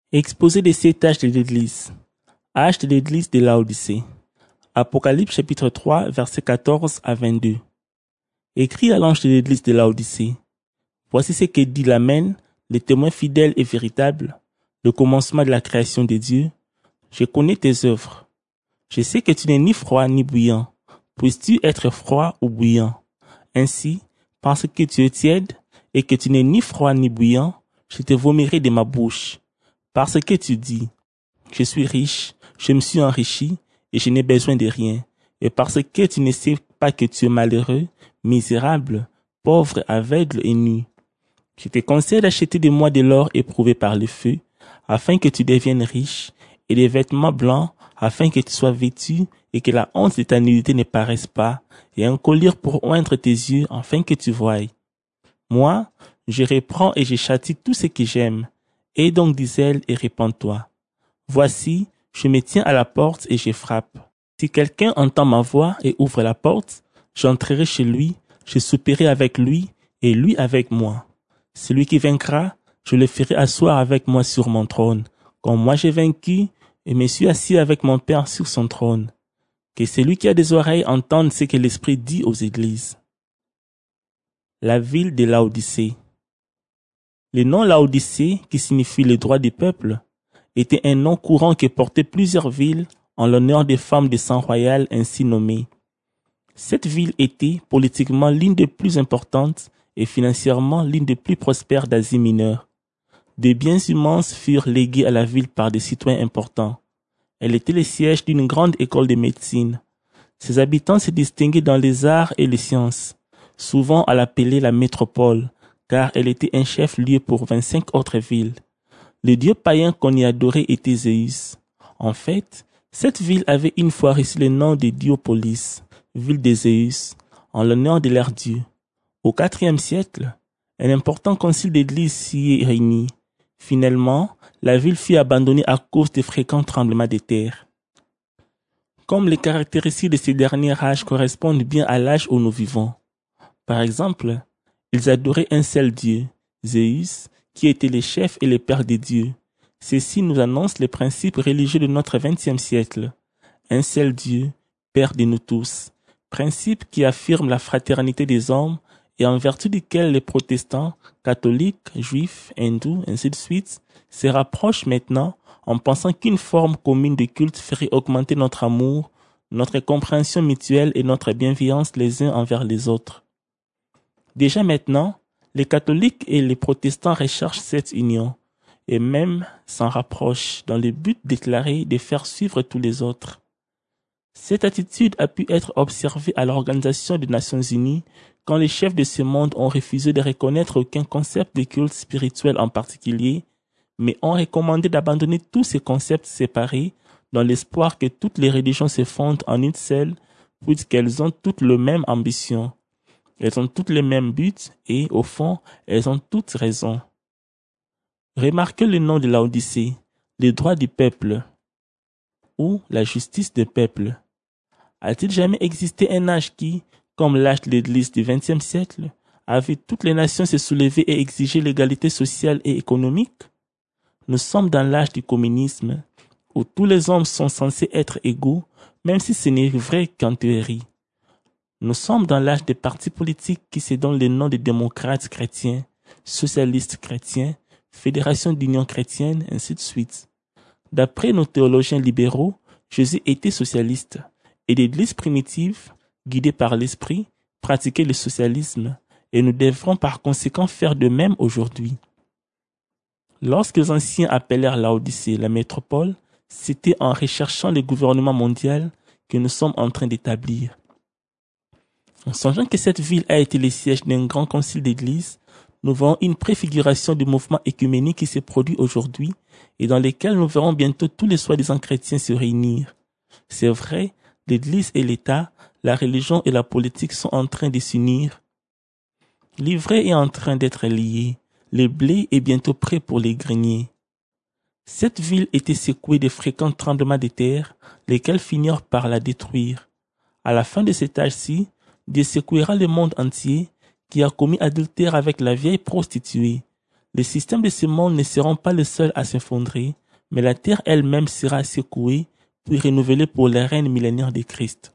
Exposé des 7 âges de l'Église. Âge de l'Église de Laodicée. Apocalypse chapitre 3, versets 14 à 22. Écrit à l'ange de l'Église de Laodicée. Voici ce que dit l'Amen, le témoin fidèle et véritable, le commencement de la création de Dieu. Je connais tes œuvres. Je sais que tu n'es ni froid ni bouillant. Puisses-tu être froid ou bouillant? Ainsi, parce que tu es tiède et que tu n'es ni froid ni bouillant, je te vomirai de ma bouche. Parce que tu dis, je suis riche, je me suis enrichi et je n'ai besoin de rien. Et parce que tu ne sais pas que tu es malheureux, misérable, pauvre, aveugle et nu. Je te conseille d'acheter de moi de l'or éprouvé par le feu, afin que tu deviennes riche, et des vêtements blancs, afin que tu sois vêtu et que la honte de ta nudité ne paraisse pas, et un collier pour oindre tes yeux, afin que tu voies. Moi, je reprends et je châtie tout ce que j'aime. Aie donc du zèle et répands-toi. Voici, je me tiens à la porte et je frappe. Si quelqu'un entend ma voix et ouvre la porte, j'entrerai chez lui, je souperai avec lui et lui avec moi. Celui qui vaincra, je le ferai asseoir avec moi sur mon trône, comme moi j'ai vaincu et me suis assis avec mon Père sur son trône. Que celui qui a des oreilles entende ce que l'Esprit dit aux églises. La ville de Laodicée. Le nom Laodicée, qui signifie le droit du peuple, était un nom courant que portaient plusieurs villes en l'honneur des femmes de sang royal ainsi nommées. Cette ville était politiquement l'une des plus importantes et financièrement l'une des plus prospères d'Asie mineure. Des biens immenses furent légués à la ville par des citoyens importants. Elle était le siège d'une grande école de médecine. Ses habitants se distinguaient dans les arts et les sciences, souvent à l'appeler la métropole, car elle était un chef-lieu pour 25 autres villes. Le dieu païen qu'on y adorait était Zéus. En fait, cette ville avait une fois reçu le nom de Diopolis, ville de Zéus, en l'honneur de leur dieu. Au IVe siècle, un important concile d'église s'y est réuni. Finalement, la ville fut abandonnée à cause des fréquents tremblements de terre. Comme les caractéristiques de ces derniers âges correspondent bien à l'âge où nous vivons. Par exemple, ils adoraient un seul dieu, Zéus, qui était le chef et le père des dieux. Ceci nous annonce les principes religieux de notre XXe siècle. Un seul Dieu, Père de nous tous. Principe qui affirme la fraternité des hommes et en vertu duquel les protestants, catholiques, juifs, hindous, ainsi de suite, se rapprochent maintenant en pensant qu'une forme commune de culte ferait augmenter notre amour, notre compréhension mutuelle et notre bienveillance les uns envers les autres. Déjà maintenant, les catholiques et les protestants recherchent cette union, et même s'en rapprochent dans le but déclaré de faire suivre tous les autres. Cette attitude a pu être observée à l'Organisation des Nations Unies quand les chefs de ce monde ont refusé de reconnaître aucun concept de culte spirituel en particulier, mais ont recommandé d'abandonner tous ces concepts séparés dans l'espoir que toutes les religions se fondent en une seule, puisqu'elles ont toutes la même ambition. Elles ont toutes les mêmes buts et, au fond, elles ont toutes raison. Remarquez le nom de Laodicée, le droit du peuple, ou la justice du peuple. A-t-il jamais existé un âge qui, comme l'âge de l'Église du XXe siècle, a vu toutes les nations se soulever et exiger l'égalité sociale et économique? Nous sommes dans l'âge du communisme, où tous les hommes sont censés être égaux, même si ce n'est vrai qu'en théorie. Nous sommes dans l'âge des partis politiques qui se donnent le nom de démocrates chrétiens, socialistes chrétiens, fédération d'union chrétienne, ainsi de suite. D'après nos théologiens libéraux, Jésus était socialiste, et l'Église primitive, guidée par l'Esprit, pratiquait le socialisme, et nous devrons par conséquent faire de même aujourd'hui. Lorsque les anciens appelèrent Laodicée la métropole, c'était en recherchant le gouvernement mondial que nous sommes en train d'établir. En songeant que cette ville a été le siège d'un grand concile d'église, nous voyons une préfiguration du mouvement œcuménique qui se produit aujourd'hui et dans lequel nous verrons bientôt tous les soi-disant chrétiens se réunir. C'est vrai, l'église et l'État, la religion et la politique sont en train de s'unir. L'ivraie est en train d'être liée, le blé est bientôt prêt pour les greniers. Cette ville était secouée de fréquents tremblements de terre, lesquels finirent par la détruire. À la fin de cet âge-ci, Dieu secouera le monde entier qui a commis adultère avec la vieille prostituée. Les systèmes de ce monde ne seront pas les seuls à s'effondrer, mais la terre elle-même sera secouée puis renouvelée pour le règne millénaire de Christ.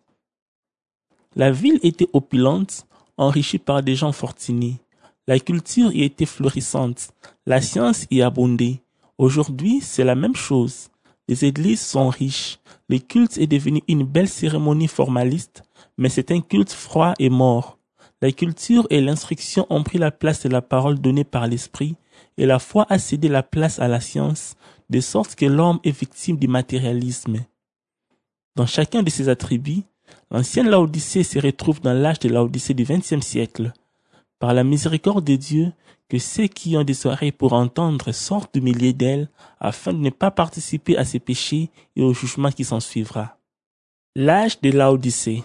La ville était opulente, enrichie par des gens fortunés. La culture y était florissante, la science y abondait. Aujourd'hui, c'est la même chose. Les églises sont riches, le culte est devenu une belle cérémonie formaliste, mais c'est un culte froid et mort. La culture et l'instruction ont pris la place de la parole donnée par l'esprit, et la foi a cédé la place à la science, de sorte que l'homme est victime du matérialisme. Dans chacun de ces attributs, l'ancienne Laodicée se retrouve dans l'âge de Laodicée du XXe siècle. Par la miséricorde de Dieu, que ceux qui ont des oreilles pour entendre sortent du milieu d'elle, afin de ne pas participer à ses péchés et au jugement qui s'en suivra. L'âge de Laodicée.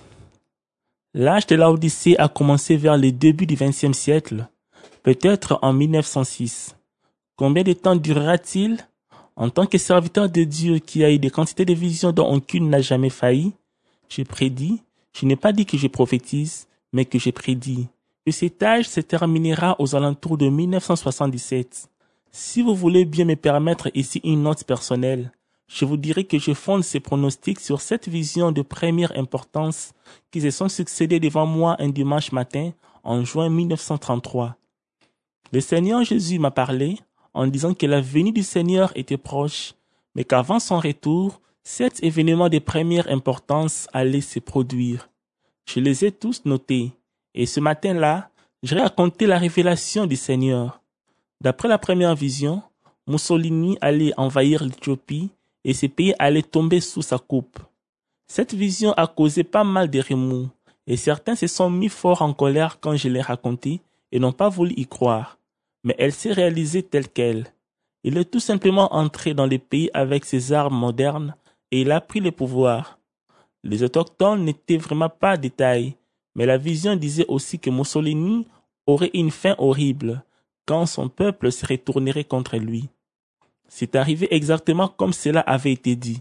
L'âge de Laodicée a commencé vers le début du XXe siècle, peut-être en 1906. Combien de temps durera-t-il? En tant que serviteur de Dieu qui a eu des quantités de visions dont aucune n'a jamais failli, je prédis, je n'ai pas dit que je prophétise, mais que je prédis, que cet âge se terminera aux alentours de 1977. Si vous voulez bien me permettre ici une note personnelle, je vous dirai que je fonde ces pronostics sur cette vision de première importance qui se sont succédées devant moi un dimanche matin en juin 1933. Le Seigneur Jésus m'a parlé en disant que la venue du Seigneur était proche, mais qu'avant son retour, 7 événements de première importance allaient se produire. Je les ai tous notés, et ce matin-là, j'ai raconté la révélation du Seigneur. D'après la première vision, Mussolini allait envahir l'Éthiopie et ces pays allaient tomber sous sa coupe. Cette vision a causé pas mal de remous, et certains se sont mis fort en colère quand je l'ai racontée et n'ont pas voulu y croire. Mais elle s'est réalisée telle qu'elle. Il est tout simplement entré dans les pays avec ses armes modernes et il a pris le pouvoir. Les autochtones n'étaient vraiment pas de taille, mais la vision disait aussi que Mussolini aurait une fin horrible quand son peuple se retournerait contre lui. C'est arrivé exactement comme cela avait été dit.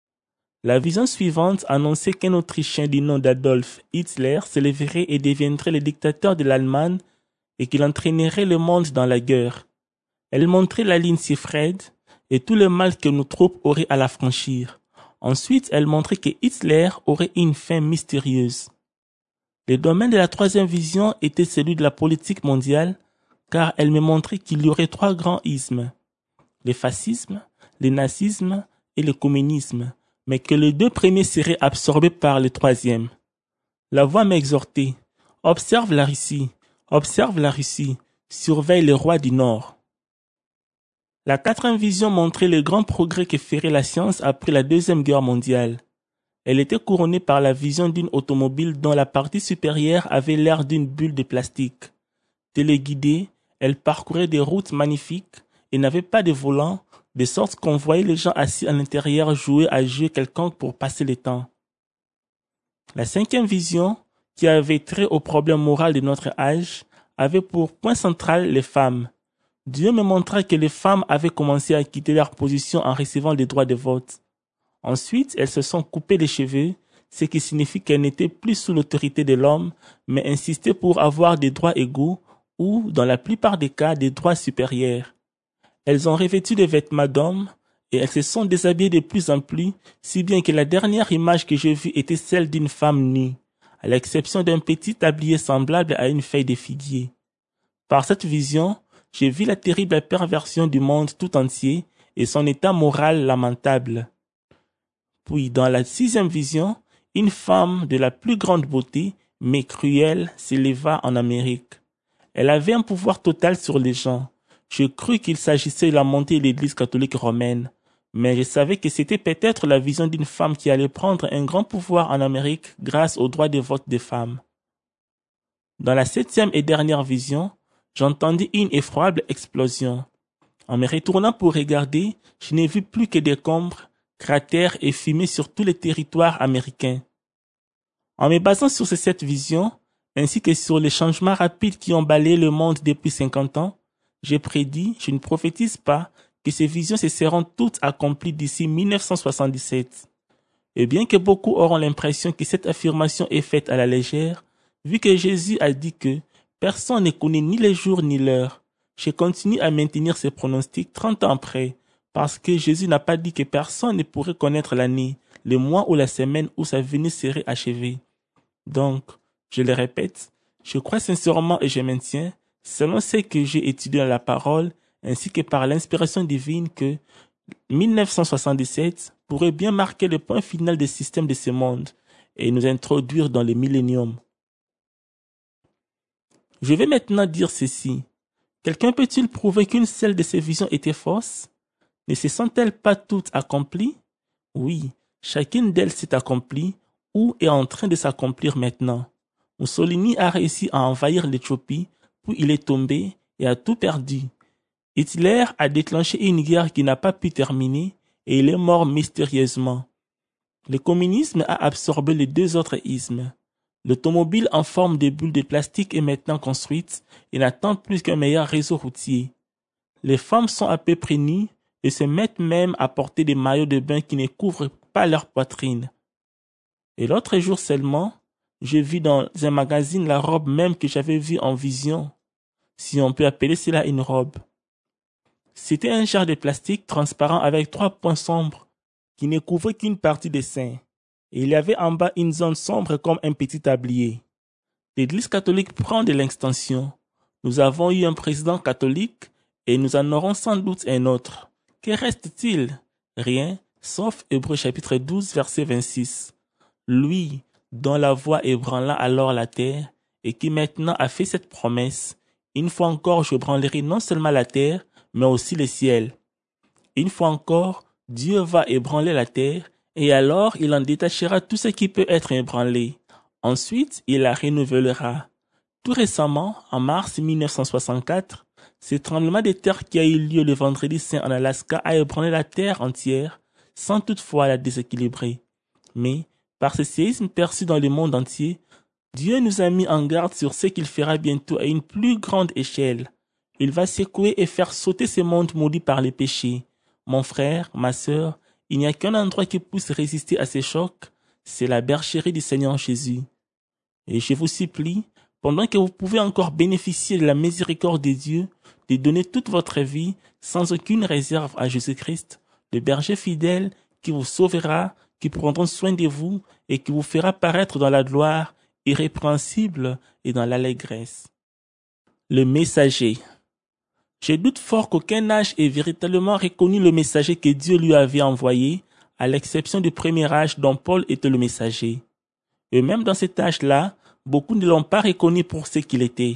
La vision suivante annonçait qu'un Autrichien du nom d'Adolf Hitler s'élèverait et deviendrait le dictateur de l'Allemagne et qu'il entraînerait le monde dans la guerre. Elle montrait la ligne Siegfried et tout le mal que nos troupes auraient à la franchir. Ensuite, elle montrait que Hitler aurait une fin mystérieuse. Le domaine de la troisième vision était celui de la politique mondiale, car elle me montrait qu'il y aurait 3 grands ismes, le fascisme, le nazisme et le communisme, mais que les 2 premiers seraient absorbés par le troisième. La voix m'exhortait, observe la Russie, surveille les rois du Nord. La 4e vision montrait le grand progrès que ferait la science après la Deuxième Guerre mondiale. Elle était couronnée par la vision d'une automobile dont la partie supérieure avait l'air d'une bulle de plastique. Téléguidée, elle parcourait des routes magnifiques et n'avait pas de volant, de sorte qu'on voyait les gens assis à l'intérieur jouer à jeu quelconque pour passer le temps. La 5e vision, qui avait trait au problème moral de notre âge, avait pour point central les femmes. Dieu me montra que les femmes avaient commencé à quitter leur position en recevant le droit de vote. Ensuite, elles se sont coupées les cheveux, ce qui signifie qu'elles n'étaient plus sous l'autorité de l'homme, mais insistaient pour avoir des droits égaux ou, dans la plupart des cas, des droits supérieurs. Elles ont revêtu des vêtements d'hommes et elles se sont déshabillées de plus en plus, si bien que la dernière image que j'ai vue était celle d'une femme nue, à l'exception d'un petit tablier semblable à une feuille de figuier. Par cette vision, j'ai vu la terrible perversion du monde tout entier et son état moral lamentable. Puis, dans la 6e vision, une femme de la plus grande beauté, mais cruelle, s'éleva en Amérique. Elle avait un pouvoir total sur les gens. Je crus qu'il s'agissait de la montée de l'Église catholique romaine, mais je savais que c'était peut-être la vision d'une femme qui allait prendre un grand pouvoir en Amérique grâce au droit de vote des femmes. Dans la 7e et dernière vision, j'entendis une effroyable explosion. En me retournant pour regarder, je n'ai vu plus que décombres, cratères et fumée sur tous les territoires américains. En me basant sur ces 7 visions, ainsi que sur les changements rapides qui ont balayé le monde depuis 50 ans, j'ai prédit, je ne prophétise pas, que ces visions se seront toutes accomplies d'ici 1977. Et bien que beaucoup auront l'impression que cette affirmation est faite à la légère, vu que Jésus a dit que personne ne connaît ni le jour ni l'heure, je continue à maintenir ces pronostics 30 ans après, parce que Jésus n'a pas dit que personne ne pourrait connaître l'année, le mois ou la semaine où sa venue serait achevée. Donc, je le répète, je crois sincèrement et je maintiens, selon ce que j'ai étudié dans la parole, ainsi que par l'inspiration divine, que 1977 pourrait bien marquer le point final des systèmes de ce monde et nous introduire dans le millénium. Je vais maintenant dire ceci. Quelqu'un peut-il prouver qu'une seule de ces visions était fausse? Ne se sont-elles pas toutes accomplies? Oui, chacune d'elles s'est accomplie ou est en train de s'accomplir maintenant. Mussolini a réussi à envahir l'Éthiopie, puis il est tombé et a tout perdu. Hitler a déclenché une guerre qui n'a pas pu terminer et il est mort mystérieusement. Le communisme a absorbé les deux autres ismes. L'automobile en forme de bulle de plastique est maintenant construite et n'attend plus qu'un meilleur réseau routier. Les femmes sont à peu près nues et se mettent même à porter des maillots de bain qui ne couvrent pas leur poitrine. Et l'autre jour seulement, j'ai vu dans un magazine la robe même que j'avais vue en vision, si on peut appeler cela une robe. C'était un genre de plastique transparent avec 3 points sombres qui ne couvraient qu'une partie des seins. Et il y avait en bas une zone sombre comme un petit tablier. L'Église catholique prend de l'extension. Nous avons eu un président catholique et nous en aurons sans doute un autre. Que reste-t-il? Rien, sauf Hébreux chapitre 12, verset 26. Lui, dont la voix ébranla alors la terre, et qui maintenant a fait cette promesse, une fois encore je branlerai non seulement la terre, mais aussi le ciel. Une fois encore, Dieu va ébranler la terre, et alors il en détachera tout ce qui peut être ébranlé. Ensuite, il la renouvellera. Tout récemment, en mars 1964, ce tremblement de terre qui a eu lieu le vendredi saint en Alaska a ébranlé la terre entière, sans toutefois la déséquilibrer. Mais, par ce séisme perçu dans le monde entier, Dieu nous a mis en garde sur ce qu'il fera bientôt à une plus grande échelle. Il va secouer et faire sauter ce monde maudit par les péchés. Mon frère, ma sœur, il n'y a qu'un endroit qui puisse résister à ces chocs, c'est la bergerie du Seigneur Jésus. Et je vous supplie, pendant que vous pouvez encore bénéficier de la miséricorde de Dieu, de donner toute votre vie sans aucune réserve à Jésus-Christ, le berger fidèle qui vous sauvera, qui prendra soin de vous et qui vous fera paraître dans la gloire irrépréhensible et dans l'allégresse. Le messager. Je doute fort qu'aucun âge ait véritablement reconnu le messager que Dieu lui avait envoyé, à l'exception du premier âge dont Paul était le messager. Et même dans cet âge-là, beaucoup ne l'ont pas reconnu pour ce qu'il était.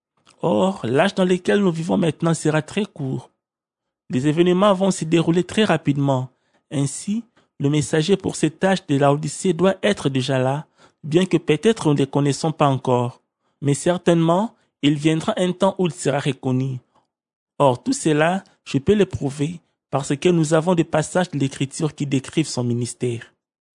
Or, l'âge dans lequel nous vivons maintenant sera très court. Les événements vont se dérouler très rapidement. Ainsi, le messager pour cet âge de Laodicée doit être déjà là, bien que peut-être nous ne le connaissons pas encore. Mais certainement, il viendra un temps où il sera reconnu. Or, tout cela, je peux le prouver parce que nous avons des passages de l'Écriture qui décrivent son ministère.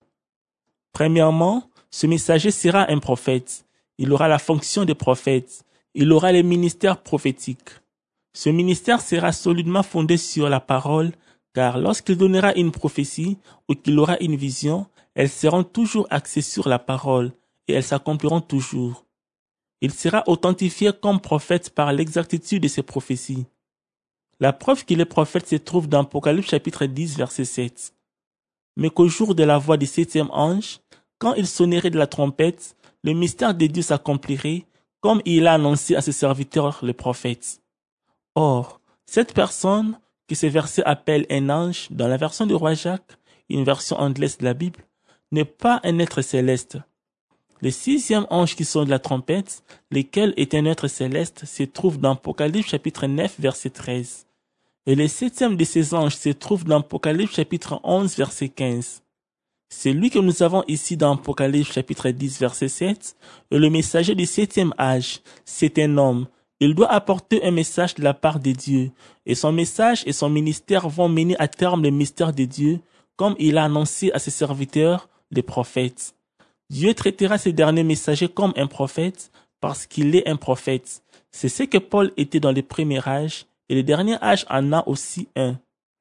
Premièrement, ce messager sera un prophète. Il aura la fonction de prophète. Il aura le ministère prophétique. Ce ministère sera solidement fondé sur la parole, car lorsqu'il donnera une prophétie ou qu'il aura une vision, elles seront toujours axées sur la parole et elles s'accompliront toujours. Il sera authentifié comme prophète par l'exactitude de ses prophéties. La preuve qu'il est prophète se trouve dans Apocalypse chapitre 10, verset 7. Mais qu'au jour de la voix du 7e ange, quand il sonnerait de la trompette, le mystère de Dieu s'accomplirait, comme il a annoncé à ses serviteurs les prophètes. Or, cette personne, que ce verset appelle un ange dans la version du roi Jacques, une version anglaise de la Bible, n'est pas un être céleste. Le 6e ange qui sonne de la trompette, lequel est un être céleste, se trouve dans Apocalypse chapitre 9, verset 13. Et le 7e de ces anges se trouve dans Apocalypse chapitre 11, verset 15. Celui que nous avons ici dans Apocalypse chapitre 10, verset 7, est le messager du 7e âge. C'est un homme. Il doit apporter un message de la part de Dieu. Et son message et son ministère vont mener à terme le mystère de Dieu, comme il a annoncé à ses serviteurs, les prophètes. Dieu traitera ce dernier messager comme un prophète parce qu'il est un prophète. C'est ce que Paul était dans le premier âge et le dernier âge en a aussi un.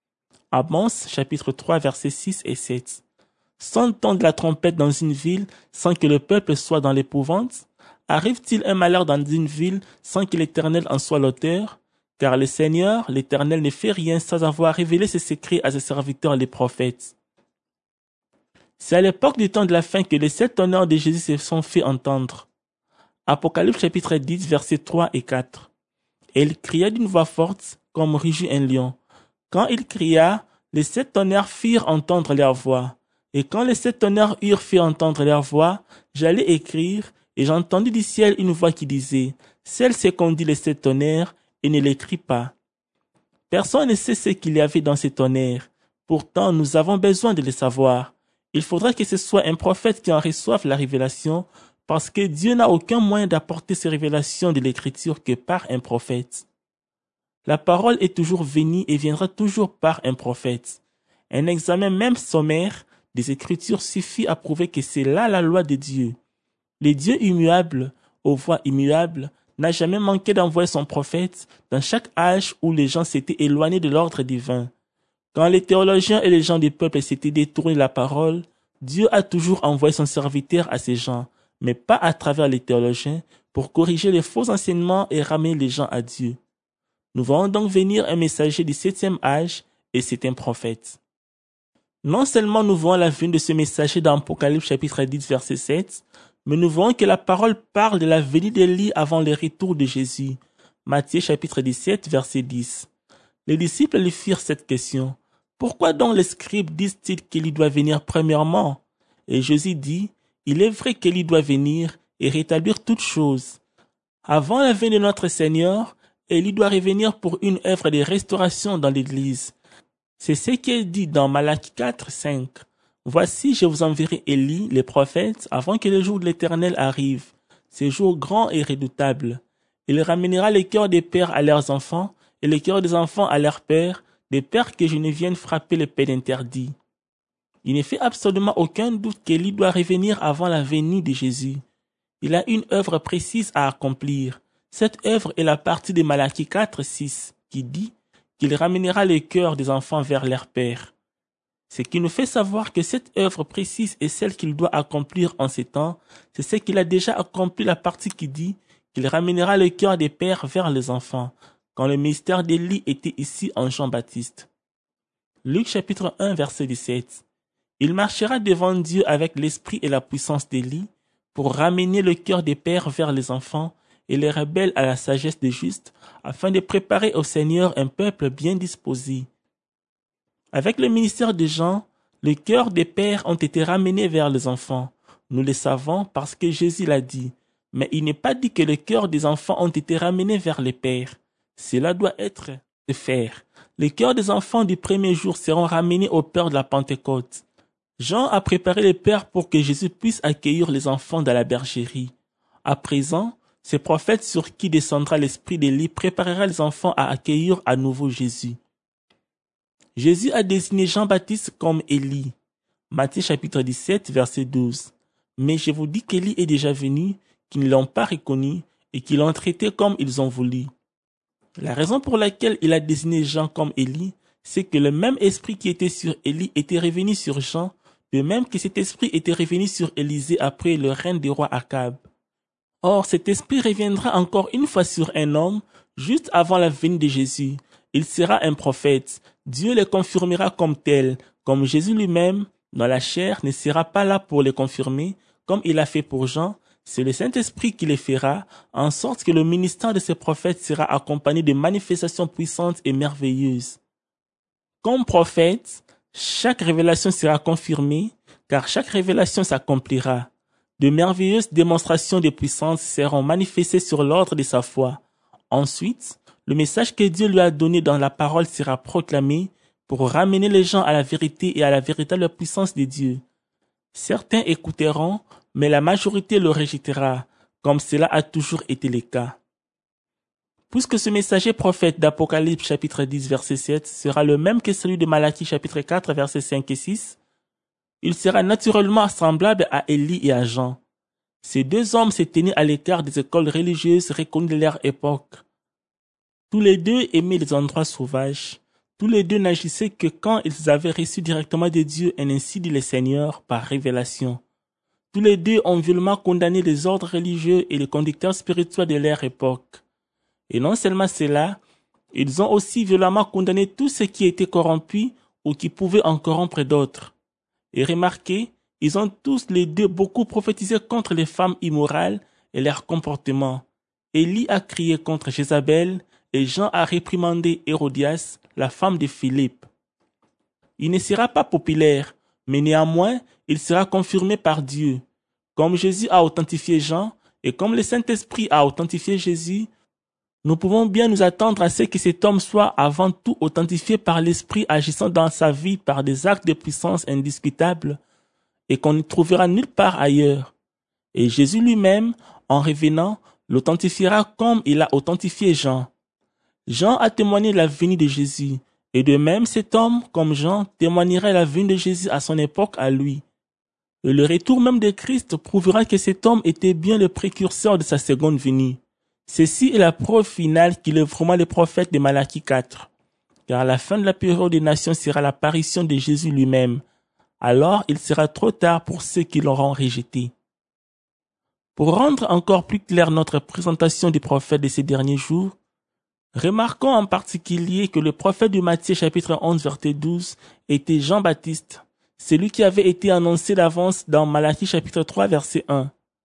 Amos chapitre 3 versets 6 et 7. Sonne-t-on de la trompette dans une ville sans que le peuple soit dans l'épouvante? Arrive-t-il un malheur dans une ville sans que l'Éternel en soit l'auteur? car le Seigneur, l'Éternel, ne fait rien sans avoir révélé ses secrets à ses serviteurs les prophètes. C'est à l'époque du temps de la fin que les 7 honneurs de Jésus se sont fait entendre. Apocalypse chapitre 10, versets 3 et 4. Et il cria d'une voix forte, comme rugit un lion. Quand il cria, les 7 tonnerres firent entendre leur voix. Et quand les 7 tonnerres eurent fait entendre leur voix, j'allais écrire, et j'entendis du ciel une voix qui disait, « Celle c'est qu'on dit les 7 tonnerres, et ne l'écrit pas. » Personne ne sait ce qu'il y avait dans ces tonnerres. Pourtant, nous avons besoin de les savoir. Il faudra que ce soit un prophète qui en reçoive la révélation, parce que Dieu n'a aucun moyen d'apporter ces révélations de l'Écriture que par un prophète. La parole est toujours venue et viendra toujours par un prophète. Un examen même sommaire des Écritures suffit à prouver que c'est là la loi de Dieu. Le Dieu immuable, aux voix immuables, n'a jamais manqué d'envoyer son prophète dans chaque âge où les gens s'étaient éloignés de l'ordre divin. Quand les théologiens et les gens du peuple s'étaient détournés de la parole, Dieu a toujours envoyé son serviteur à ces gens, mais pas à travers les théologiens, pour corriger les faux enseignements et ramener les gens à Dieu. Nous voyons donc venir un messager du 7e âge, et c'est un prophète. Non seulement nous voyons la venue de ce messager dans Apocalypse chapitre 10 verset 7, mais nous voyons que la parole parle de la venue d'Élie avant le retour de Jésus. Matthieu chapitre 17 verset 10. Les disciples lui firent cette question. Pourquoi donc les scribes disent-ils qu'Élie doit venir premièrement? Et Jésus dit, il est vrai qu'Élie doit venir et rétablir toutes choses. Avant la venue de notre Seigneur, Élie doit revenir pour une œuvre de restauration dans l'Église. C'est ce qui est dit dans Malachie 4, 5. Voici, je vous enverrai Élie, les prophètes, avant que le jour de l'Éternel arrive. Ce jour grand et redoutable. Il ramènera les cœurs des pères à leurs enfants et les cœurs des enfants à leurs pères, des pères que je ne vienne frapper les peines interdits. Il ne fait absolument aucun doute qu'Élie doit revenir avant la venue de Jésus. Il a une œuvre précise à accomplir. Cette œuvre est la partie de Malachie 4, 6, qui dit qu'il ramènera les cœurs des enfants vers leur père. Ce qui nous fait savoir que cette œuvre précise est celle qu'il doit accomplir en ces temps, c'est ce qu'il a déjà accompli, la partie qui dit qu'il ramènera le cœur des pères vers les enfants, quand le ministère d'Élie était ici en Jean-Baptiste. Luc chapitre 1 verset 17. Il marchera devant Dieu avec l'esprit et la puissance d'Élie pour ramener le cœur des pères vers les enfants et les rebelles à la sagesse des justes, afin de préparer au Seigneur un peuple bien disposé. Avec le ministère de Jean, les cœurs des pères ont été ramenés vers les enfants. Nous le savons parce que Jésus l'a dit. Mais il n'est pas dit que les cœurs des enfants ont été ramenés vers les pères. Cela doit être de faire. Les cœurs des enfants du premier jour seront ramenés au Père de la Pentecôte. Jean a préparé les pères pour que Jésus puisse accueillir les enfants dans la bergerie. À présent, ce prophète sur qui descendra l'esprit d'Élie préparera les enfants à accueillir à nouveau Jésus. Jésus a désigné Jean-Baptiste comme Élie. Matthieu chapitre 17, verset 12. Mais je vous dis qu'Élie est déjà venu, qu'ils ne l'ont pas reconnu et qu'ils l'ont traité comme ils ont voulu. La raison pour laquelle il a désigné Jean comme Élie, c'est que le même esprit qui était sur Élie était revenu sur Jean, de même que cet esprit était revenu sur Élisée après le règne du roi Akab. Or, cet esprit reviendra encore une fois sur un homme, juste avant la venue de Jésus. Il sera un prophète. Dieu le confirmera comme tel, comme Jésus lui-même, dans la chair, ne sera pas là pour le confirmer, comme il a fait pour Jean. C'est le Saint-Esprit qui le fera, en sorte que le ministère de ce prophète sera accompagné de manifestations puissantes et merveilleuses. Comme prophète, chaque révélation sera confirmée, car chaque révélation s'accomplira. De merveilleuses démonstrations de puissance seront manifestées sur l'ordre de sa foi. Ensuite, le message que Dieu lui a donné dans la parole sera proclamé pour ramener les gens à la vérité et à la véritable puissance de Dieu. Certains écouteront, mais la majorité le rejettera, comme cela a toujours été le cas. Puisque ce messager prophète d'Apocalypse chapitre 10 verset 7 sera le même que celui de Malachie chapitre 4 verset 5 et 6, il sera naturellement semblable à Élie et à Jean. Ces deux hommes se tenaient à l'écart des écoles religieuses reconnues de leur époque. Tous les deux aimaient les endroits sauvages. Tous les deux n'agissaient que quand ils avaient reçu directement de Dieu un ainsi dit le Seigneur par révélation. Tous les deux ont violemment condamné les ordres religieux et les conducteurs spirituels de leur époque. Et non seulement cela, Ils ont aussi violemment condamné tout ce qui était corrompu ou qui pouvait en corrompre d'autres. Et remarquez, ils ont tous les deux beaucoup prophétisé contre les femmes immorales et leur comportement. Élie a crié contre Jézabel et Jean a réprimandé Hérodias, la femme de Philippe. Il ne sera pas populaire, mais néanmoins, il sera confirmé par Dieu. Comme Jésus a authentifié Jean et comme le Saint-Esprit a authentifié Jésus, nous pouvons bien nous attendre à ce que cet homme soit avant tout authentifié par l'Esprit agissant dans sa vie par des actes de puissance indiscutables et qu'on ne trouvera nulle part ailleurs. Et Jésus lui-même, en revenant, l'authentifiera comme il a authentifié Jean. Jean a témoigné la venue de Jésus, et de même cet homme, comme Jean, témoignerait la venue de Jésus à son époque à lui. Et le retour même de Christ prouvera que cet homme était bien le précurseur de sa seconde venue. Ceci est la preuve finale qu'il est vraiment le prophète de Malachie 4. Car la fin de la période des nations sera l'apparition de Jésus lui-même. Alors il sera trop tard pour ceux qui l'auront rejeté. Pour rendre encore plus claire notre présentation du prophète de ces derniers jours, remarquons en particulier que le prophète de Matthieu chapitre 11 verset 12 était Jean-Baptiste, celui qui avait été annoncé d'avance dans Malachie chapitre 3 verset 1.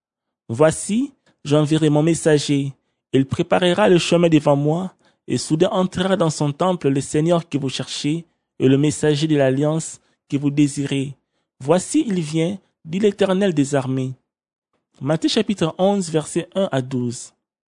Voici, j'enverrai mon messager, il préparera le chemin devant moi, et soudain entrera dans son temple le Seigneur que vous cherchez, et le messager de l'alliance que vous désirez. Voici, il vient, dit l'Éternel des armées. Matthieu chapitre 11 verset 1 à 12.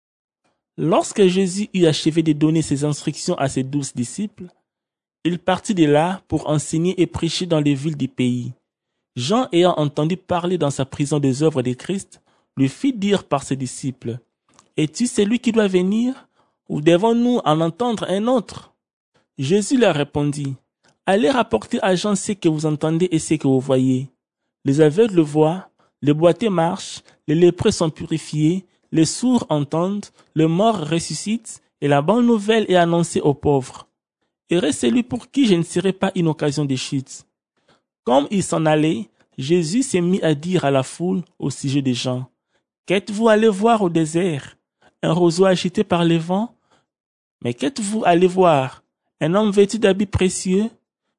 Lorsque Jésus eut achevé de donner ses instructions à ses 12 disciples, il partit de là pour enseigner et prêcher dans les villes du pays. Jean, ayant entendu parler dans sa prison des œuvres de Christ, lui fit dire par ses disciples, « Es-tu celui qui doit venir, ou devons-nous en entendre un autre ?» Jésus leur répondit, « Allez rapporter à Jean ce que vous entendez et ce que vous voyez. Les aveugles voient, les boiteux marchent, les lépreux sont purifiés, les sourds entendent, les morts ressuscitent, et la bonne nouvelle est annoncée aux pauvres. Heureux celui pour qui je ne serai pas une occasion de chute. » Comme il s'en allait, Jésus s'est mis à dire à la foule au sujet des gens, « Qu'êtes-vous allé voir au désert? Un roseau agité par les vents? Mais qu'êtes-vous allé voir? Un homme vêtu d'habits précieux?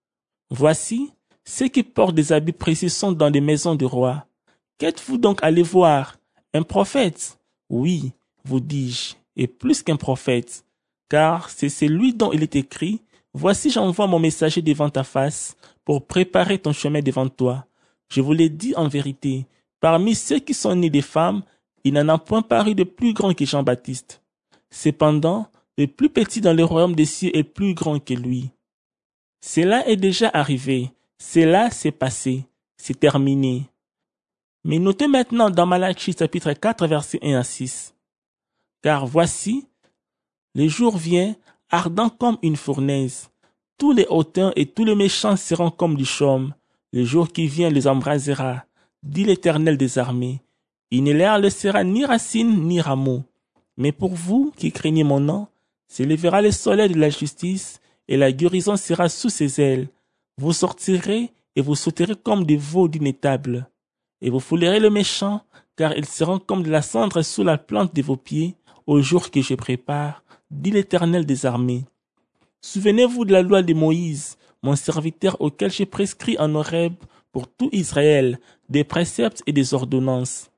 Voici, ceux qui portent des habits précieux sont dans des maisons de rois. Qu'êtes-vous donc allé voir? Un prophète? Oui, vous dis-je, et plus qu'un prophète, car c'est celui dont il est écrit, « Voici j'envoie mon messager devant ta face, pour préparer ton chemin devant toi. » Je vous l'ai dit en vérité, parmi ceux qui sont nés des femmes, il n'en a point paru de plus grand que Jean-Baptiste. Cependant, le plus petit dans le royaume des cieux est plus grand que lui. Cela est déjà arrivé, cela s'est passé, c'est terminé. Mais notez maintenant dans Malachie chapitre 4 versets 1 à 6. Car voici, le jour vient, ardent comme une fournaise. Tous les hautains et tous les méchants seront comme du chaume. Le jour qui vient les embrasera, dit l'Éternel des armées. Il ne leur laissera ni racine ni rameau. Mais pour vous qui craignez mon nom, s'élèvera le soleil de la justice, et la guérison sera sous ses ailes. Vous sortirez et vous sauterez comme des veaux d'une étable. Et vous foulerez le méchant, car ils seront comme de la cendre sous la plante de vos pieds, au jour que je prépare, dit l'Éternel des armées. Souvenez-vous de la loi de Moïse, mon serviteur auquel j'ai prescrit en Horeb pour tout Israël, des préceptes et des ordonnances.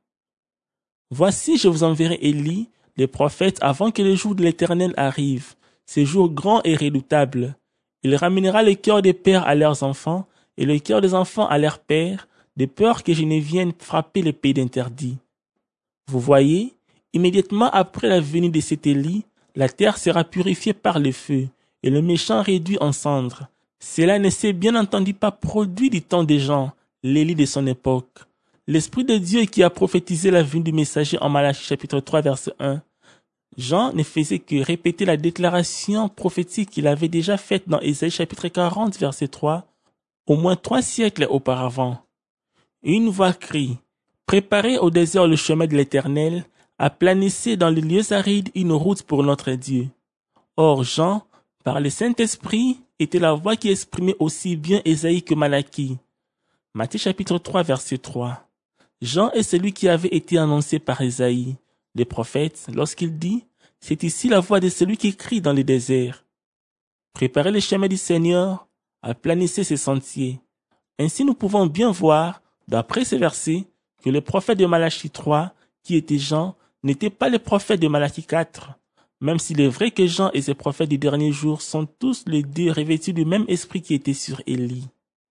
Voici, je vous enverrai Élie, le prophète, avant que le jour de l'Éternel arrive, ce jour grand et redoutable. Il ramènera le cœur des pères à leurs enfants, et le cœur des enfants à leurs pères, de peur que je ne vienne frapper les pays d'interdit. Vous voyez, immédiatement après la venue de cet Élie, la terre sera purifiée par le feu, et le méchant réduit en cendres. Cela ne s'est bien entendu pas produit du temps des gens, l'Élie de son époque. L'Esprit de Dieu qui a prophétisé la venue du messager en Malachie chapitre 3 verset 1. Jean ne faisait que répéter la déclaration prophétique qu'il avait déjà faite dans Ésaïe chapitre 40 verset 3, au moins 3 siècles auparavant. Une voix crie, « Préparez au désert le chemin de l'Éternel, aplanissez dans les lieux arides une route pour notre Dieu. » Or Jean, par le Saint-Esprit, était la voix qui exprimait aussi bien Ésaïe que Malachie. Matthieu chapitre 3 verset 3. Jean est celui qui avait été annoncé par Ésaïe, le prophète, lorsqu'il dit, « C'est ici la voix de celui qui crie dans le désert. Préparez le chemin du Seigneur, aplanissez ses sentiers. Ainsi nous pouvons bien voir, d'après ces versets, que le prophète de Malachie 3, qui était Jean, n'était pas le prophète de Malachie 4. Même s'il est vrai que Jean et ses prophètes du dernier jour sont tous les deux revêtus du même esprit qui était sur Élie.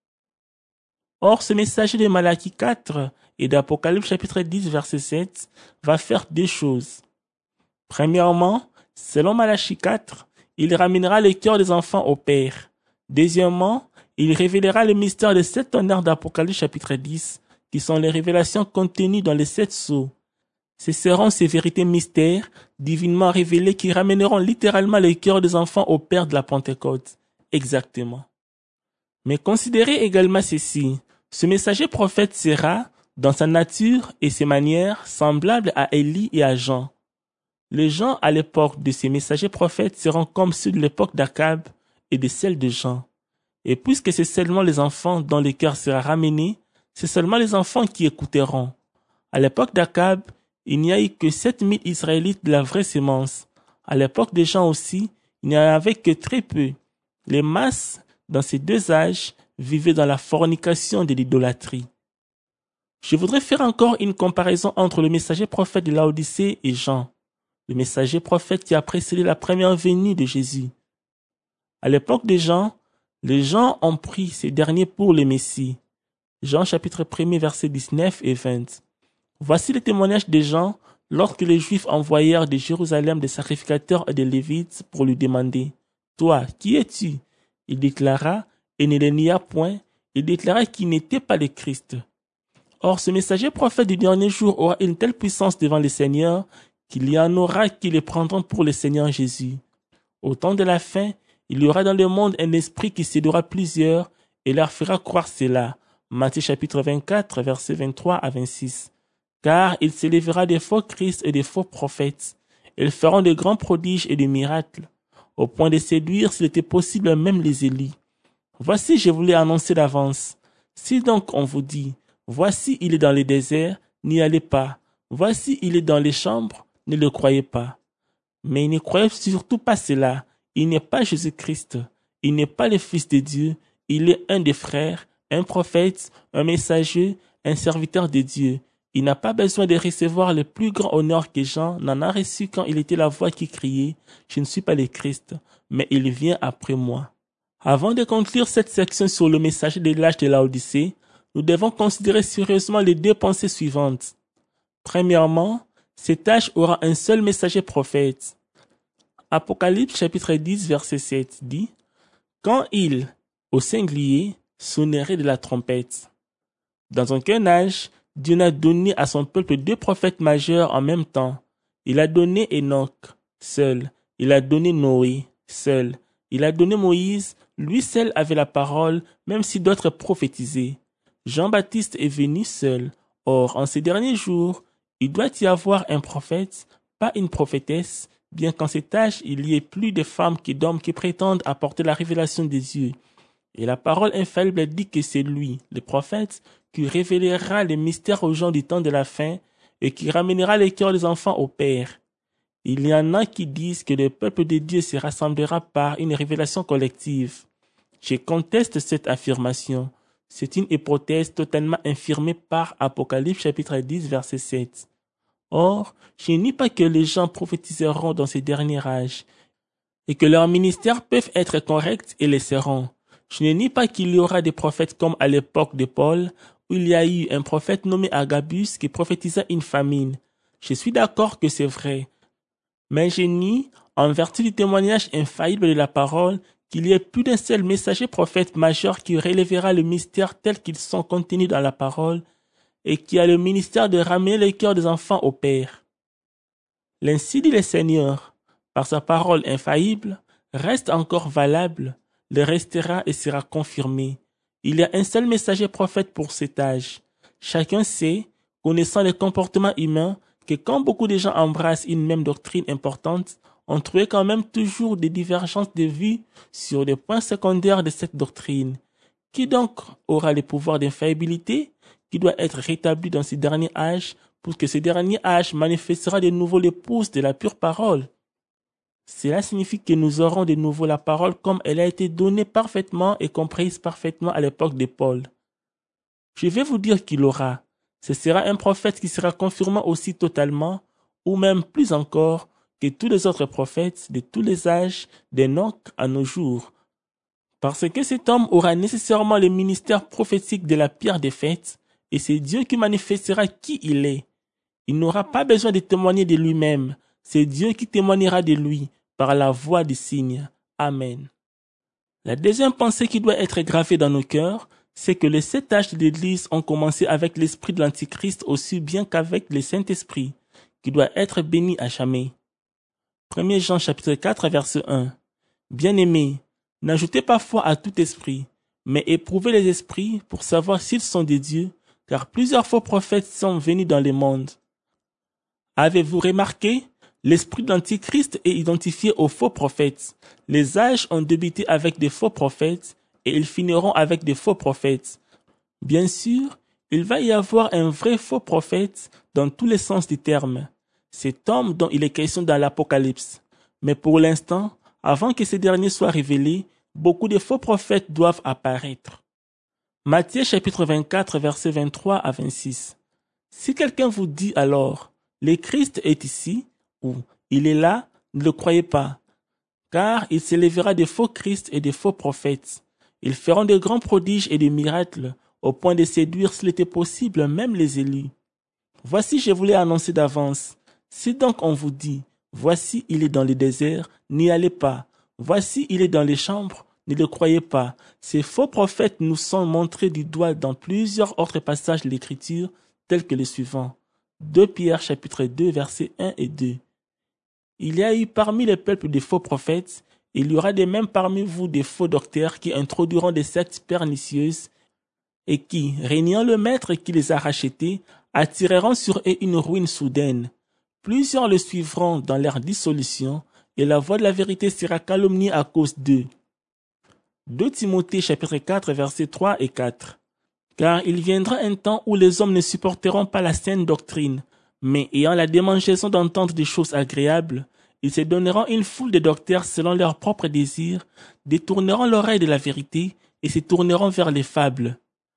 Or, ce messager de Malachie 4 et d'Apocalypse chapitre 10 verset 7 va faire deux choses. Premièrement, selon Malachie 4, il ramènera le cœur des enfants au Père. Deuxièmement, il révélera le mystère des 7 tonnerres d'Apocalypse chapitre 10, qui sont les révélations contenues dans les 7 sceaux. Ce seront ces vérités mystères, divinement révélées, qui ramèneront littéralement le cœur des enfants au Père de la Pentecôte. Exactement. Mais considérez également ceci. Ce messager prophète sera, dans sa nature et ses manières, semblable à Élie et à Jean. Les gens à l'époque de ces messagers prophètes seront comme ceux de l'époque d'Akab et de celle de Jean. Et puisque c'est seulement les enfants dont le cœur sera ramené, c'est seulement les enfants qui écouteront. À l'époque d'Akab, il n'y a eu que 7000 Israélites de la vraie sémence. À l'époque de Jean aussi, il n'y en avait que très peu. Les masses, dans ces deux âges, vivaient dans la fornication de l'idolâtrie. Je voudrais faire encore une comparaison entre le messager prophète de Laodicée et Jean, le messager prophète qui a précédé la première venue de Jésus. À l'époque de Jean, les gens ont pris ces derniers pour le Messie. Jean chapitre 1 versets 19 et 20. Voici le témoignage de Jean lorsque les Juifs envoyèrent de Jérusalem des sacrificateurs et des Lévites pour lui demander « Toi, qui es-tu » Il déclara, et ne le nia point, il déclara qu'il n'était pas le Christ. Or, ce messager prophète du dernier jour aura une telle puissance devant le Seigneur qu'il y en aura qui le prendront pour le Seigneur Jésus. Au temps de la fin, il y aura dans le monde un esprit qui séduira plusieurs et leur fera croire cela. Matthieu chapitre 24, versets 23 à 26. Car il s'élèvera des faux Christ et des faux prophètes. Ils feront de grands prodiges et des miracles, au point de séduire, s'il était possible, même les Élis. Voici, je vous l'ai annoncé d'avance. Si donc on vous dit, voici, il est dans le désert, n'y allez pas. Voici, il est dans les chambres, ne le croyez pas. Mais ne croyez surtout pas cela. Il n'est pas Jésus-Christ. Il n'est pas le Fils de Dieu. Il est un des frères, un prophète, un messager, un serviteur de Dieu. Il n'a pas besoin de recevoir le plus grand honneur que Jean n'en a reçu quand il était la voix qui criait « Je ne suis pas le Christ, mais il vient après moi ». Avant de conclure cette section sur le messager de l'âge de Laodicée, nous devons considérer sérieusement les deux pensées suivantes. Premièrement, cet âge aura un seul messager prophète. Apocalypse chapitre 10 verset 7 dit « Quand il, au singulier, sonnerait de la trompette ». Dans aucun âge, Dieu n'a donné à son peuple deux prophètes majeurs en même temps. Il a donné Enoch, seul. Il a donné Noé, seul. Il a donné Moïse, lui seul avait la parole, même si d'autres prophétisaient. Jean-Baptiste est venu seul. Or, en ces derniers jours, il doit y avoir un prophète, pas une prophétesse, bien qu'en cet âge, il y ait plus de femmes que d'hommes qui prétendent apporter la révélation des dieux. Et la parole infaillible dit que c'est lui, le prophète, qui révélera les mystères aux gens du temps de la fin et qui ramènera les cœurs des enfants au Père. Il y en a qui disent que le peuple de Dieu se rassemblera par une révélation collective. Je conteste cette affirmation. C'est une hypothèse totalement infirmée par Apocalypse chapitre 10 verset 7. Or, je nie pas que les gens prophétiseront dans ces derniers âges et que leurs ministères peuvent être corrects et le seront. Je ne nie pas qu'il y aura des prophètes comme à l'époque de Paul, où il y a eu un prophète nommé Agabus qui prophétisa une famine. Je suis d'accord que c'est vrai. Mais je nie, en vertu du témoignage infaillible de la parole, qu'il y ait plus d'un seul messager prophète majeur qui relèvera le mystère tel qu'ils sont contenus dans la parole et qui a le ministère de ramener les cœurs des enfants au Père. L'ainsi dit le Seigneur, par sa parole infaillible, reste encore valable, le restera et sera confirmé. Il y a un seul messager prophète pour cet âge. Chacun sait, connaissant les comportements humains, que quand beaucoup de gens embrassent une même doctrine importante, on trouvait quand même toujours des divergences de vues sur les points secondaires de cette doctrine. Qui donc aura le pouvoir d'infaillibilité qui doit être rétabli dans ces derniers âges pour que ce dernier âge manifestera de nouveau l'épouse de la pure parole? Cela signifie que nous aurons de nouveau la parole comme elle a été donnée parfaitement et comprise parfaitement à l'époque de Paul. Je vais vous dire qu'il aura. Ce sera un prophète qui sera confirmé aussi totalement, ou même plus encore, que tous les autres prophètes de tous les âges, d'Enoch à nos jours. Parce que cet homme aura nécessairement le ministère prophétique de la pierre des fêtes, et c'est Dieu qui manifestera qui il est. Il n'aura pas besoin de témoigner de lui-même, c'est Dieu qui témoignera de lui par la voix des signes. Amen. La deuxième pensée qui doit être gravée dans nos cœurs, c'est que les 7 âges de l'Église ont commencé avec l'esprit de l'Antichrist aussi bien qu'avec le Saint-Esprit, qui doit être béni à jamais. 1 Jean chapitre 4 verset 1. Bien-aimés, n'ajoutez pas foi à tout esprit, mais éprouvez les esprits pour savoir s'ils sont de Dieu, car plusieurs faux prophètes sont venus dans le monde. Avez-vous remarqué? L'esprit de l'Antichrist est identifié aux faux prophètes. Les âges ont débuté avec des faux prophètes et ils finiront avec des faux prophètes. Bien sûr, il va y avoir un vrai faux prophète dans tous les sens du terme. Cet homme dont il est question dans l'Apocalypse. Mais pour l'instant, avant que ces derniers soient révélés, beaucoup de faux prophètes doivent apparaître. Matthieu chapitre 24 versets 23 à 26. Si quelqu'un vous dit alors, le Christ est ici, ou il est là, ne le croyez pas, car il s'élèvera des faux Christ et des faux prophètes. Ils feront de grands prodiges et des miracles, au point de séduire s'il était possible même les élus. Voici, je vous l'ai annoncé d'avance. Si donc on vous dit, voici il est dans le désert, n'y allez pas. Voici il est dans les chambres, ne le croyez pas. Ces faux prophètes nous sont montrés du doigt dans plusieurs autres passages de l'Écriture, tels que les suivants. 2 Pierre chapitre 2 versets 1 et 2. Il y a eu parmi les peuples des faux prophètes, et il y aura de même parmi vous des faux docteurs qui introduiront des sectes pernicieuses et qui, régnant le maître qui les a rachetés, attireront sur eux une ruine soudaine. Plusieurs le suivront dans leur dissolution, et la voix de la vérité sera calomniée à cause d'eux. 2 Timothée chapitre 4 versets 3 et 4. Car il viendra un temps où les hommes ne supporteront pas la saine doctrine, mais ayant la démangeaison d'entendre des choses agréables, ils se donneront une foule de docteurs selon leurs propres désirs, détourneront l'oreille de la vérité et se tourneront vers les fables.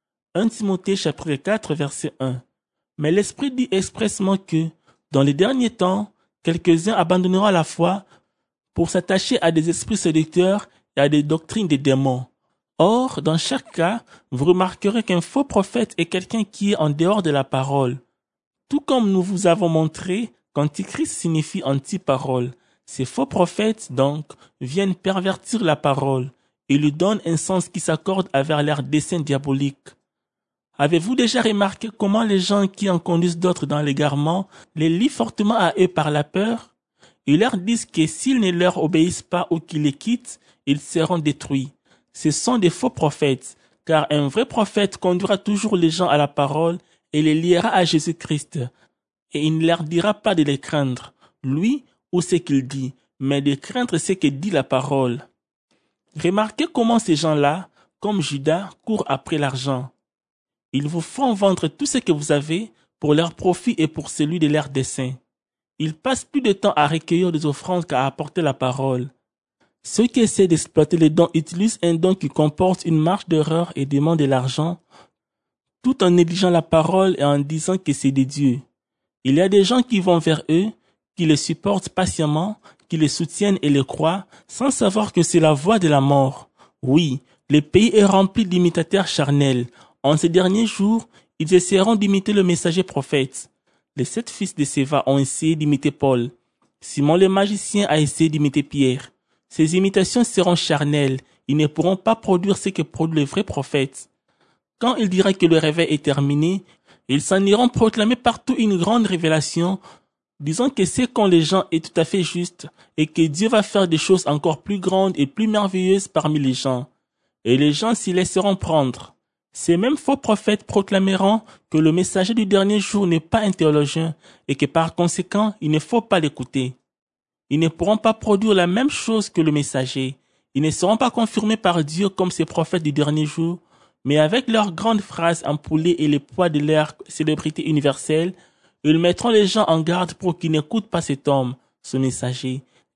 1 Timothée chapitre 4 verset 1. Mais l'Esprit dit expressement que, dans les derniers temps, quelques-uns abandonneront la foi pour s'attacher à des esprits séducteurs et à des doctrines des démons. Or, dans chaque cas, vous remarquerez qu'un faux prophète est quelqu'un qui est en dehors de la parole. Tout comme nous vous avons montré qu'antichrist signifie anti-parole. Ces faux prophètes, donc, viennent pervertir la parole et lui donnent un sens qui s'accorde avec leurs desseins diaboliques. Avez-vous déjà remarqué comment les gens qui en conduisent d'autres dans l'égarement les lient fortement à eux par la peur? Ils leur disent que s'ils ne leur obéissent pas ou qu'ils les quittent, ils seront détruits. Ce sont des faux prophètes, car un vrai prophète conduira toujours les gens à la parole et les liera à Jésus-Christ. Et il ne leur dira pas de les craindre, lui ou ce qu'il dit, mais de craindre ce que dit la parole. Remarquez comment ces gens-là, comme Judas, courent après l'argent. Ils vous font vendre tout ce que vous avez pour leur profit et pour celui de leurs desseins. Ils passent plus de temps à recueillir des offrandes qu'à apporter la parole. Ceux qui essaient d'exploiter les dons utilisent un don qui comporte une marge d'erreur et demandent de l'argent, tout en négligeant la parole et en disant que c'est de Dieu. Il y a des gens qui vont vers eux, qui les supportent patiemment, qui les soutiennent et les croient, sans savoir que c'est la voie de la mort. Oui, le pays est rempli d'imitateurs charnels. En ces derniers jours, ils essaieront d'imiter le messager prophète. Les 7 fils de Séva ont essayé d'imiter Paul. Simon le magicien a essayé d'imiter Pierre. Ces imitations seront charnelles. Ils ne pourront pas produire ce que produit le vrai prophète. Quand il dira que le réveil est terminé, ils s'en iront proclamer partout une grande révélation, disant que ce qu'ont les gens est tout à fait juste et que Dieu va faire des choses encore plus grandes et plus merveilleuses parmi les gens. Et les gens s'y laisseront prendre. Ces mêmes faux prophètes proclameront que le messager du dernier jour n'est pas un théologien et que par conséquent, il ne faut pas l'écouter. Ils ne pourront pas produire la même chose que le messager. Ils ne seront pas confirmés par Dieu comme ces prophètes du dernier jour, mais avec leurs grandes phrases empoulées et le poids de leur célébrité universelle, ils mettront les gens en garde pour qu'ils n'écoutent pas cet homme, ce messager,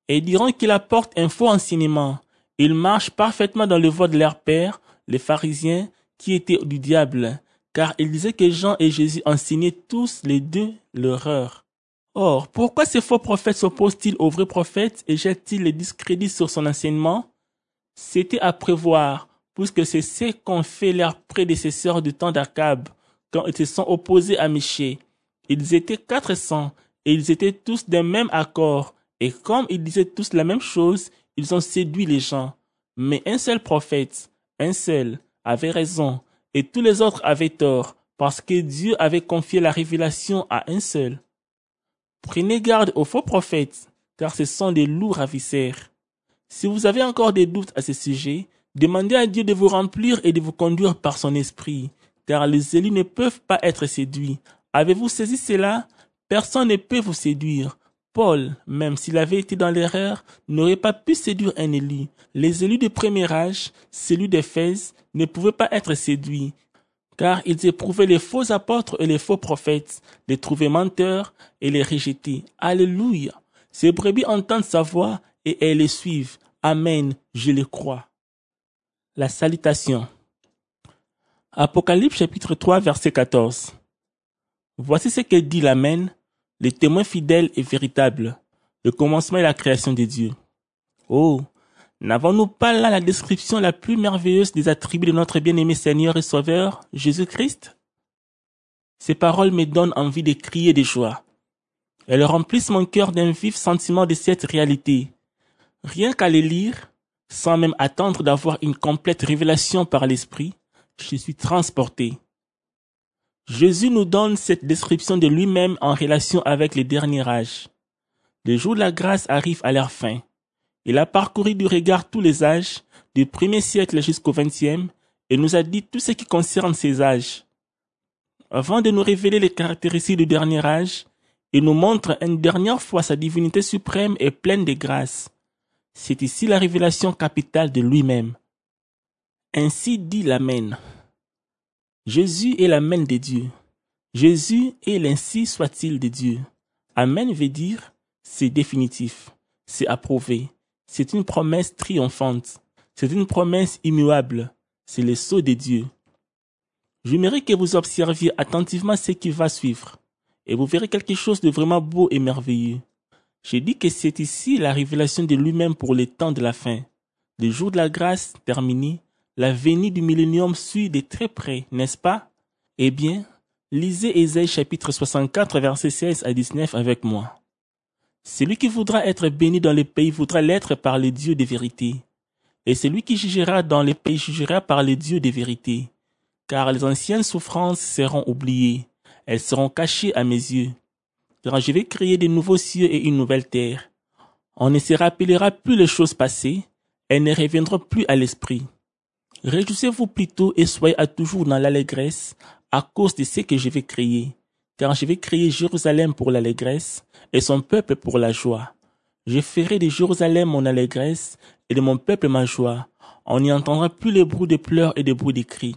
et diront qu'il apporte un faux enseignement. Il marche parfaitement dans le voie de leur père, les pharisiens, qui étaient du diable, car ils disaient que Jean et Jésus enseignaient tous les deux l'erreur. Or, pourquoi ces faux prophètes s'opposent-ils aux vrais prophètes et jettent-ils le discrédit sur son enseignement? C'était à prévoir, puisque c'est ce qu'ont fait leurs prédécesseurs du temps d'Akab, quand ils se sont opposés à Michée. Ils étaient 400, et ils étaient tous d'un même accord, et comme ils disaient tous la même chose, ils ont séduit les gens. Mais un seul prophète, un seul, avait raison, et tous les autres avaient tort, parce que Dieu avait confié la révélation à un seul. Prenez garde aux faux prophètes, car ce sont des loups ravisseurs. Si vous avez encore des doutes à ce sujet, demandez à Dieu de vous remplir et de vous conduire par son esprit, car les élus ne peuvent pas être séduits. Avez-vous saisi cela? Personne ne peut vous séduire. Paul, même s'il avait été dans l'erreur, n'aurait pas pu séduire un élu. Les élus de premier âge, celui d'Éphèse, ne pouvaient pas être séduits, car ils éprouvaient les faux apôtres et les faux prophètes, les trouvaient menteurs et les rejeter. Alléluia! Ces brebis entendent sa voix et elles les suivent. Amen, je le crois. La salutation. Apocalypse chapitre 3 verset 14. Voici ce que dit l'Amen, le témoin fidèle et véritable, le commencement et la création de Dieu. Oh, n'avons-nous pas là la description la plus merveilleuse des attributs de notre bien-aimé Seigneur et Sauveur, Jésus-Christ? Ces paroles me donnent envie de crier de joie. Elles remplissent mon cœur d'un vif sentiment de cette réalité. Rien qu'à les lire, sans même attendre d'avoir une complète révélation par l'Esprit, je suis transporté. Jésus nous donne cette description de lui-même en relation avec les derniers âges. Les jours de la grâce arrivent à leur fin. Il a parcouru du regard tous les âges, du 1er siècle jusqu'au 20e, et nous a dit tout ce qui concerne ces âges. Avant de nous révéler les caractéristiques du dernier âge, il nous montre une dernière fois sa divinité suprême et pleine de grâce. C'est ici la révélation capitale de lui-même. Ainsi dit l'Amen. Jésus est l'Amen de Dieu. Jésus est l'ainsi soit-il de Dieu. Amen veut dire c'est définitif, c'est approuvé, c'est une promesse triomphante, c'est une promesse immuable, c'est le sceau de Dieu. J'aimerais que vous observiez attentivement ce qui va suivre, et vous verrez quelque chose de vraiment beau et merveilleux. J'ai dit que c'est ici la révélation de lui-même pour le temps de la fin. Le jour de la grâce terminé, la venue du millénium suit de très près, n'est-ce pas? Eh bien, lisez Ésaïe chapitre 64, versets 16 à 19 avec moi. Celui qui voudra être béni dans le pays voudra l'être par le Dieu de vérité. Et celui qui jugera dans le pays jugera par le Dieu de vérité. Car les anciennes souffrances seront oubliées, elles seront cachées à mes yeux. Car je vais créer de nouveaux cieux et une nouvelle terre. On ne se rappellera plus les choses passées, elles ne reviendront plus à l'esprit. Réjouissez-vous plutôt et soyez à toujours dans l'allégresse à cause de ce que je vais créer. Car je vais créer Jérusalem pour l'allégresse et son peuple pour la joie. Je ferai de Jérusalem mon allégresse et de mon peuple ma joie. On n'y entendra plus les bruits de pleurs et des bruits de cris.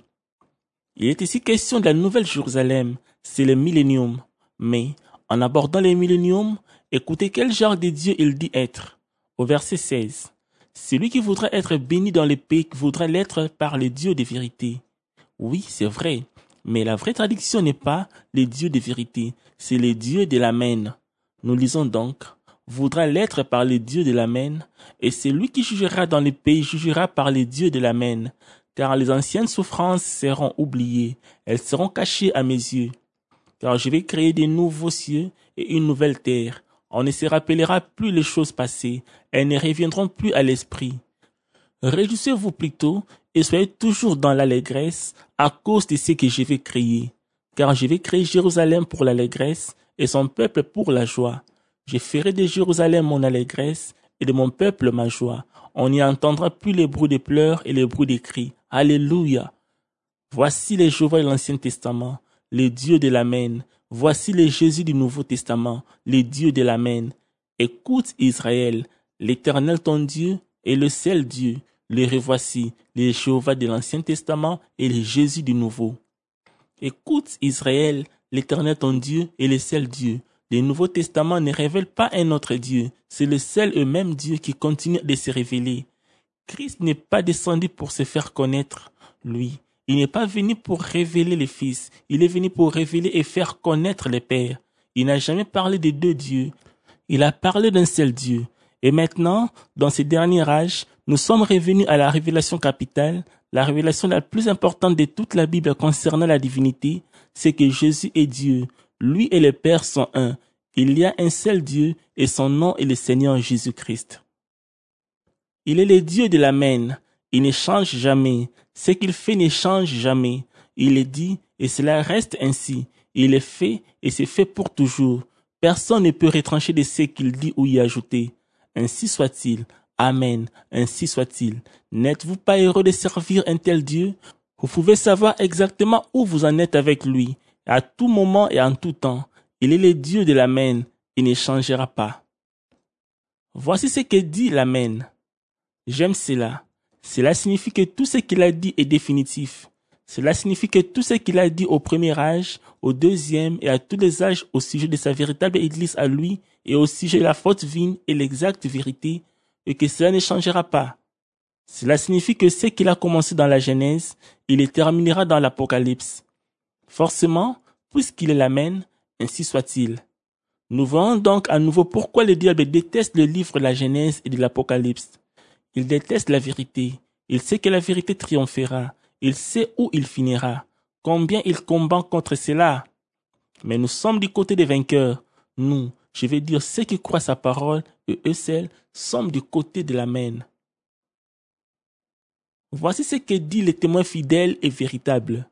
Il est ici question de la nouvelle Jérusalem, c'est le millénium. Mais, en abordant le millénium, écoutez quel genre de Dieu il dit être. Au verset 16. Celui qui voudra être béni dans le pays voudra l'être par le Dieu de vérité. Oui, c'est vrai, mais la vraie traduction n'est pas le Dieu de vérité, c'est le Dieu de l'Amen. Nous lisons donc, voudra l'être par le Dieu de l'Amen, et celui qui jugera dans le pays jugera par le Dieu de l'Amen, car les anciennes souffrances seront oubliées, elles seront cachées à mes yeux. Car je vais créer de nouveaux cieux et une nouvelle terre. On ne se rappellera plus les choses passées, elles ne reviendront plus à l'esprit. Réjouissez-vous plutôt et soyez toujours dans l'allégresse à cause de ce que je vais créer. Car je vais créer Jérusalem pour l'allégresse et son peuple pour la joie. Je ferai de Jérusalem mon allégresse et de mon peuple ma joie. On n'y entendra plus les bruits de pleurs et les bruits de cris. Alléluia! Voici les Jéhovah de l'Ancien Testament, le Dieu de l'Amen. Voici le Jésus du Nouveau Testament, le Dieu de l'Amen. Écoute Israël, l'Éternel ton Dieu est le seul Dieu. Le revoici, le Jéhovah de l'Ancien Testament et le Jésus du Nouveau. Écoute Israël, l'Éternel ton Dieu est le seul Dieu. Le Nouveau Testament ne révèle pas un autre Dieu. C'est le seul et même Dieu qui continue de se révéler. Christ n'est pas descendu pour se faire connaître, lui. Il n'est pas venu pour révéler le Fils. Il est venu pour révéler et faire connaître le Père. Il n'a jamais parlé de deux dieux. Il a parlé d'un seul Dieu. Et maintenant, dans ces derniers âges, nous sommes revenus à la révélation capitale, la révélation la plus importante de toute la Bible concernant la divinité, c'est que Jésus est Dieu. Lui et le Père sont un. Il y a un seul Dieu et son nom est le Seigneur Jésus-Christ. Il est le Dieu de l'Amen. Il ne change jamais. Ce qu'il fait ne change jamais. Il est dit et cela reste ainsi. Il est fait et c'est fait pour toujours. Personne ne peut retrancher de ce qu'il dit ou y ajouter. Ainsi soit-il. Amen. Ainsi soit-il. N'êtes-vous pas heureux de servir un tel Dieu? Vous pouvez savoir exactement où vous en êtes avec lui, à tout moment et en tout temps. Il est le Dieu de l'Amen. Il ne changera pas. Voici ce que dit l'Amen. J'aime cela. Cela signifie que tout ce qu'il a dit est définitif. Cela signifie que tout ce qu'il a dit au premier âge, au deuxième et à tous les âges au sujet de sa véritable Église à lui et au sujet de la faute vigne et l'exacte vérité, et que cela ne changera pas. Cela signifie que ce qu'il a commencé dans la Genèse, il le terminera dans l'Apocalypse. Forcément, puisqu'il est l'Amen, ainsi soit-il. Nous voyons donc à nouveau pourquoi le diable déteste le livre de la Genèse et de l'Apocalypse. Il déteste la vérité. Il sait que la vérité triomphera. Il sait où il finira. Combien il combat contre cela. Mais nous sommes du côté des vainqueurs. Nous, je veux dire ceux qui croient sa parole, et eux seuls, sommes du côté de l'Amen. Voici ce que dit le témoin fidèle et véritable.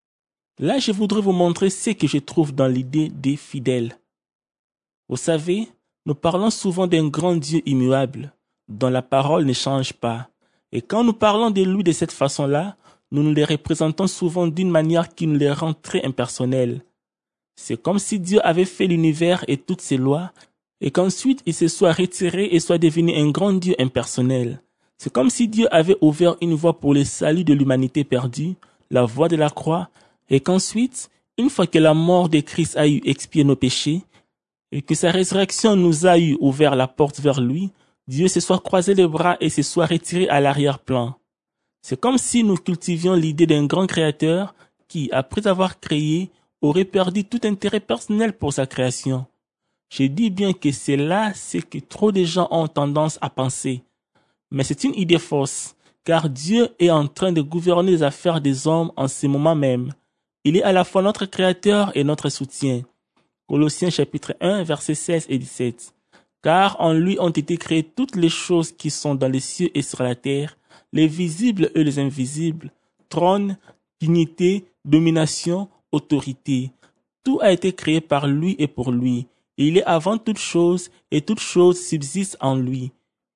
Là, je voudrais vous montrer ce que je trouve dans l'idée des fidèles. Vous savez, nous parlons souvent d'un grand Dieu immuable, dont la parole ne change pas. Et quand nous parlons de lui de cette façon-là, nous nous les représentons souvent d'une manière qui nous les rend très impersonnels. C'est comme si Dieu avait fait l'univers et toutes ses lois, et qu'ensuite il se soit retiré et soit devenu un grand Dieu impersonnel. C'est comme si Dieu avait ouvert une voie pour le salut de l'humanité perdue, la voie de la croix, et qu'ensuite, une fois que la mort de Christ a eu expié nos péchés, et que sa résurrection nous a eu ouvert la porte vers lui, Dieu se soit croisé les bras et se soit retiré à l'arrière-plan. C'est comme si nous cultivions l'idée d'un grand créateur qui, après avoir créé, aurait perdu tout intérêt personnel pour sa création. Je dis bien que c'est là ce que trop de gens ont tendance à penser. Mais c'est une idée fausse, car Dieu est en train de gouverner les affaires des hommes en ce moment même. Il est à la fois notre créateur et notre soutien. Colossiens chapitre 1, versets 16 et 17. Car en lui ont été créées toutes les choses qui sont dans les cieux et sur la terre, les visibles et les invisibles, trône, dignité, domination, autorité. Tout a été créé par lui et pour lui. Il est avant toute chose et toute chose subsiste en lui.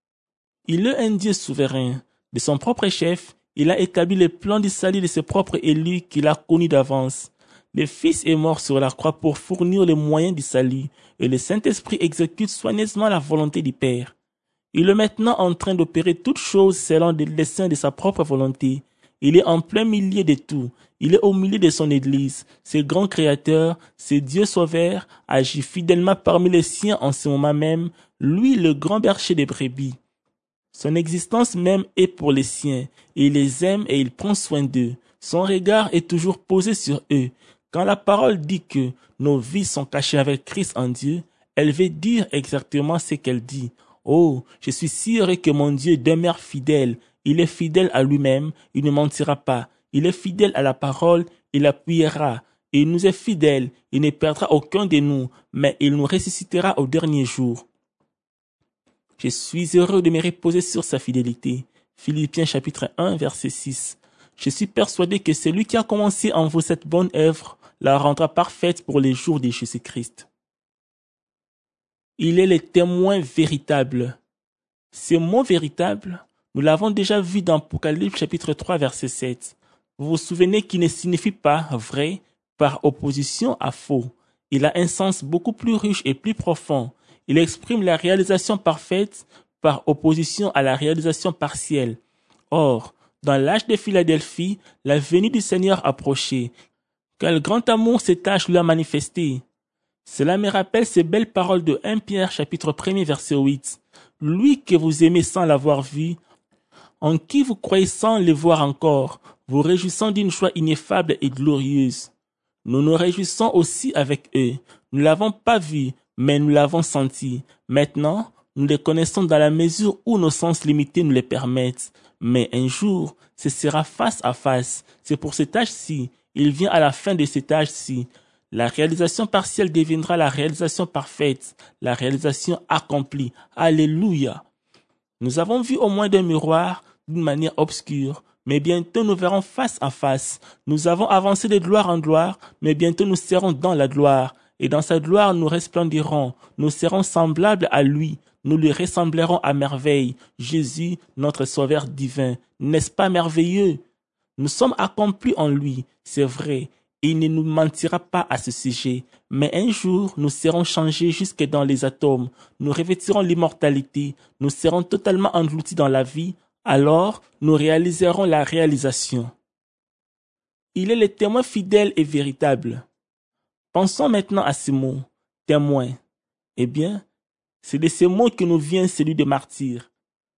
Il est un Dieu souverain. De son propre chef, il a établi le plan du salut de ses propres élus qu'il a connus d'avance. Le Fils est mort sur la croix pour fournir les moyens du salut, et le Saint-Esprit exécute soigneusement la volonté du Père. Il est maintenant en train d'opérer toutes choses selon le dessein de sa propre volonté. Il est en plein milieu de tout. Il est au milieu de son Église. Ce grand Créateur, ce Dieu sauveur, agit fidèlement parmi les siens en ce moment même, lui le grand berger des brebis. Son existence même est pour les siens. Il les aime et il prend soin d'eux. Son regard est toujours posé sur eux. Quand la parole dit que nos vies sont cachées avec Christ en Dieu, elle veut dire exactement ce qu'elle dit. Oh, je suis si heureux que mon Dieu demeure fidèle. Il est fidèle à lui-même, il ne mentira pas. Il est fidèle à la parole, il appuiera. Il nous est fidèle, il ne perdra aucun de nous, mais il nous ressuscitera au dernier jour. Je suis heureux de me reposer sur sa fidélité. Philippiens chapitre 1, verset 6. Je suis persuadé que celui qui a commencé en vous cette bonne œuvre la rendra parfaite pour les jours de Jésus-Christ. Il est le témoin véritable. Ce mot véritable, nous l'avons déjà vu dans Apocalypse chapitre 3, verset 7. Vous vous souvenez qu'il ne signifie pas vrai par opposition à faux. Il a un sens beaucoup plus riche et plus profond. Il exprime la réalisation parfaite par opposition à la réalisation partielle. Or, dans l'âge de Philadelphie, la venue du Seigneur approchait. Quel grand amour cet âge lui a manifesté. Cela me rappelle ces belles paroles de 1 Pierre chapitre 1 verset 8. Lui que vous aimez sans l'avoir vu, en qui vous croyez sans le voir encore, vous réjouissant d'une joie ineffable et glorieuse. Nous nous réjouissons aussi avec eux. Nous ne l'avons pas vu, mais nous l'avons senti. Maintenant, nous les connaissons dans la mesure où nos sens limités nous les permettent. Mais un jour, ce sera face à face. C'est pour cet âge-ci. Il vient à la fin de cet âge-ci. La réalisation partielle deviendra la réalisation parfaite, la réalisation accomplie. Alléluia. Nous avons vu au moins d'un miroir d'une manière obscure, mais bientôt nous verrons face à face. Nous avons avancé de gloire en gloire, mais bientôt nous serons dans la gloire. Et dans sa gloire nous resplendirons, nous serons semblables à lui, nous lui ressemblerons à merveille. Jésus, notre Sauveur divin, n'est-ce pas merveilleux? Nous sommes accomplis en lui, c'est vrai. Il ne nous mentira pas à ce sujet, mais un jour nous serons changés jusque dans les atomes, nous revêtirons l'immortalité, nous serons totalement engloutis dans la vie, alors nous réaliserons la réalisation. Il est le témoin fidèle et véritable. Pensons maintenant à ces mots, témoin. Eh bien, c'est de ces mots que nous vient celui de martyr.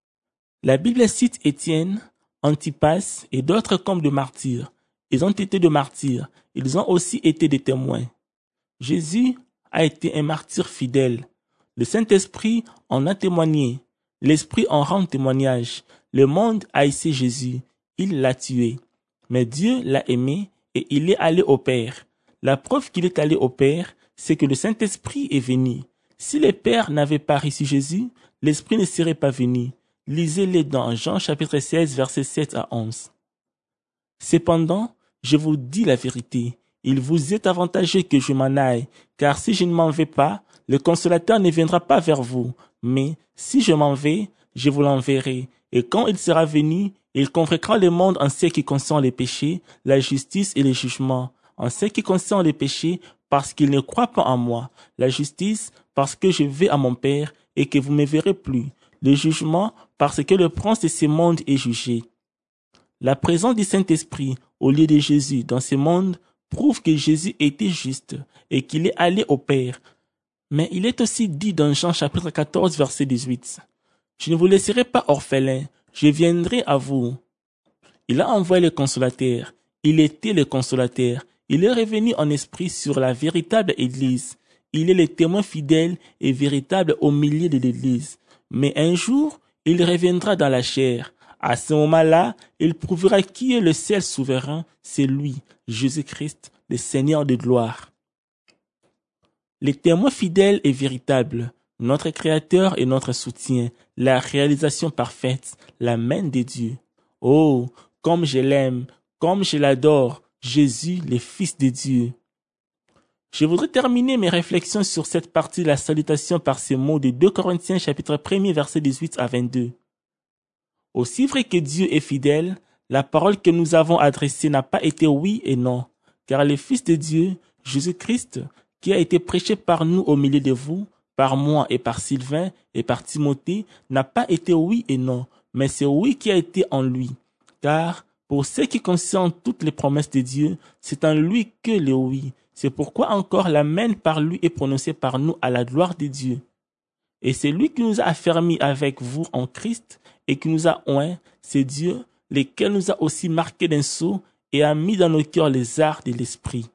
La Bible cite Étienne, Antipas et d'autres comme de martyrs. Ils ont été de martyrs, ils ont aussi été des témoins. Jésus a été un martyr fidèle. Le Saint-Esprit en a témoigné. L'Esprit en rend témoignage. Le monde haïssait Jésus. Il l'a tué. Mais Dieu l'a aimé et il est allé au Père. La preuve qu'il est allé au Père, c'est que le Saint-Esprit est venu. Si le Père n'avait pas reçu Jésus, l'Esprit ne serait pas venu. Lisez-les dans Jean chapitre 16, versets 7 à 11. Cependant, je vous dis la vérité, il vous est avantageux que je m'en aille, car si je ne m'en vais pas, le Consolateur ne viendra pas vers vous. Mais si je m'en vais, je vous l'enverrai. Et quand il sera venu, il convaincra le monde en ce qui concerne les péchés, la justice et le jugement. En ce qui concerne les péchés, parce qu'il ne croit pas en moi. La justice, parce que je vais à mon Père et que vous ne me verrez plus. Le jugement, parce que le prince de ce monde est jugé. La présence du Saint-Esprit au lieu de Jésus dans ce monde prouve que Jésus était juste et qu'il est allé au Père. Mais il est aussi dit dans Jean chapitre 14, verset 18. Je ne vous laisserai pas orphelins, je viendrai à vous. Il a envoyé le Consolateur. Il était le Consolateur. Il est revenu en esprit sur la véritable Église. Il est le témoin fidèle et véritable au milieu de l'Église. Mais un jour, il reviendra dans la chair. À ce moment-là, il prouvera qui est le seul souverain, c'est lui, Jésus-Christ, le Seigneur de gloire. Les témoins fidèles et véritables, notre Créateur et notre soutien, la réalisation parfaite, la main de Dieu. Oh, comme je l'aime, comme je l'adore, Jésus, le Fils de Dieu. Je voudrais terminer mes réflexions sur cette partie de la salutation par ces mots de 2 Corinthiens chapitre 1 verset 18 à 22. Aussi vrai que Dieu est fidèle, la parole que nous avons adressée n'a pas été oui et non, car le Fils de Dieu, Jésus-Christ, qui a été prêché par nous au milieu de vous, par moi et par Sylvain et par Timothée, n'a pas été oui et non, mais c'est oui qui a été en lui. Car, pour ce qui concerne toutes les promesses de Dieu, c'est en lui que le oui. C'est pourquoi encore l'amen par lui est prononcé par nous à la gloire de Dieu. Et c'est lui qui nous a affermis avec vous en Christ et qui nous a oints, c'est Dieu, lequel nous a aussi marqués d'un sceau et a mis dans nos cœurs les arts de l'esprit.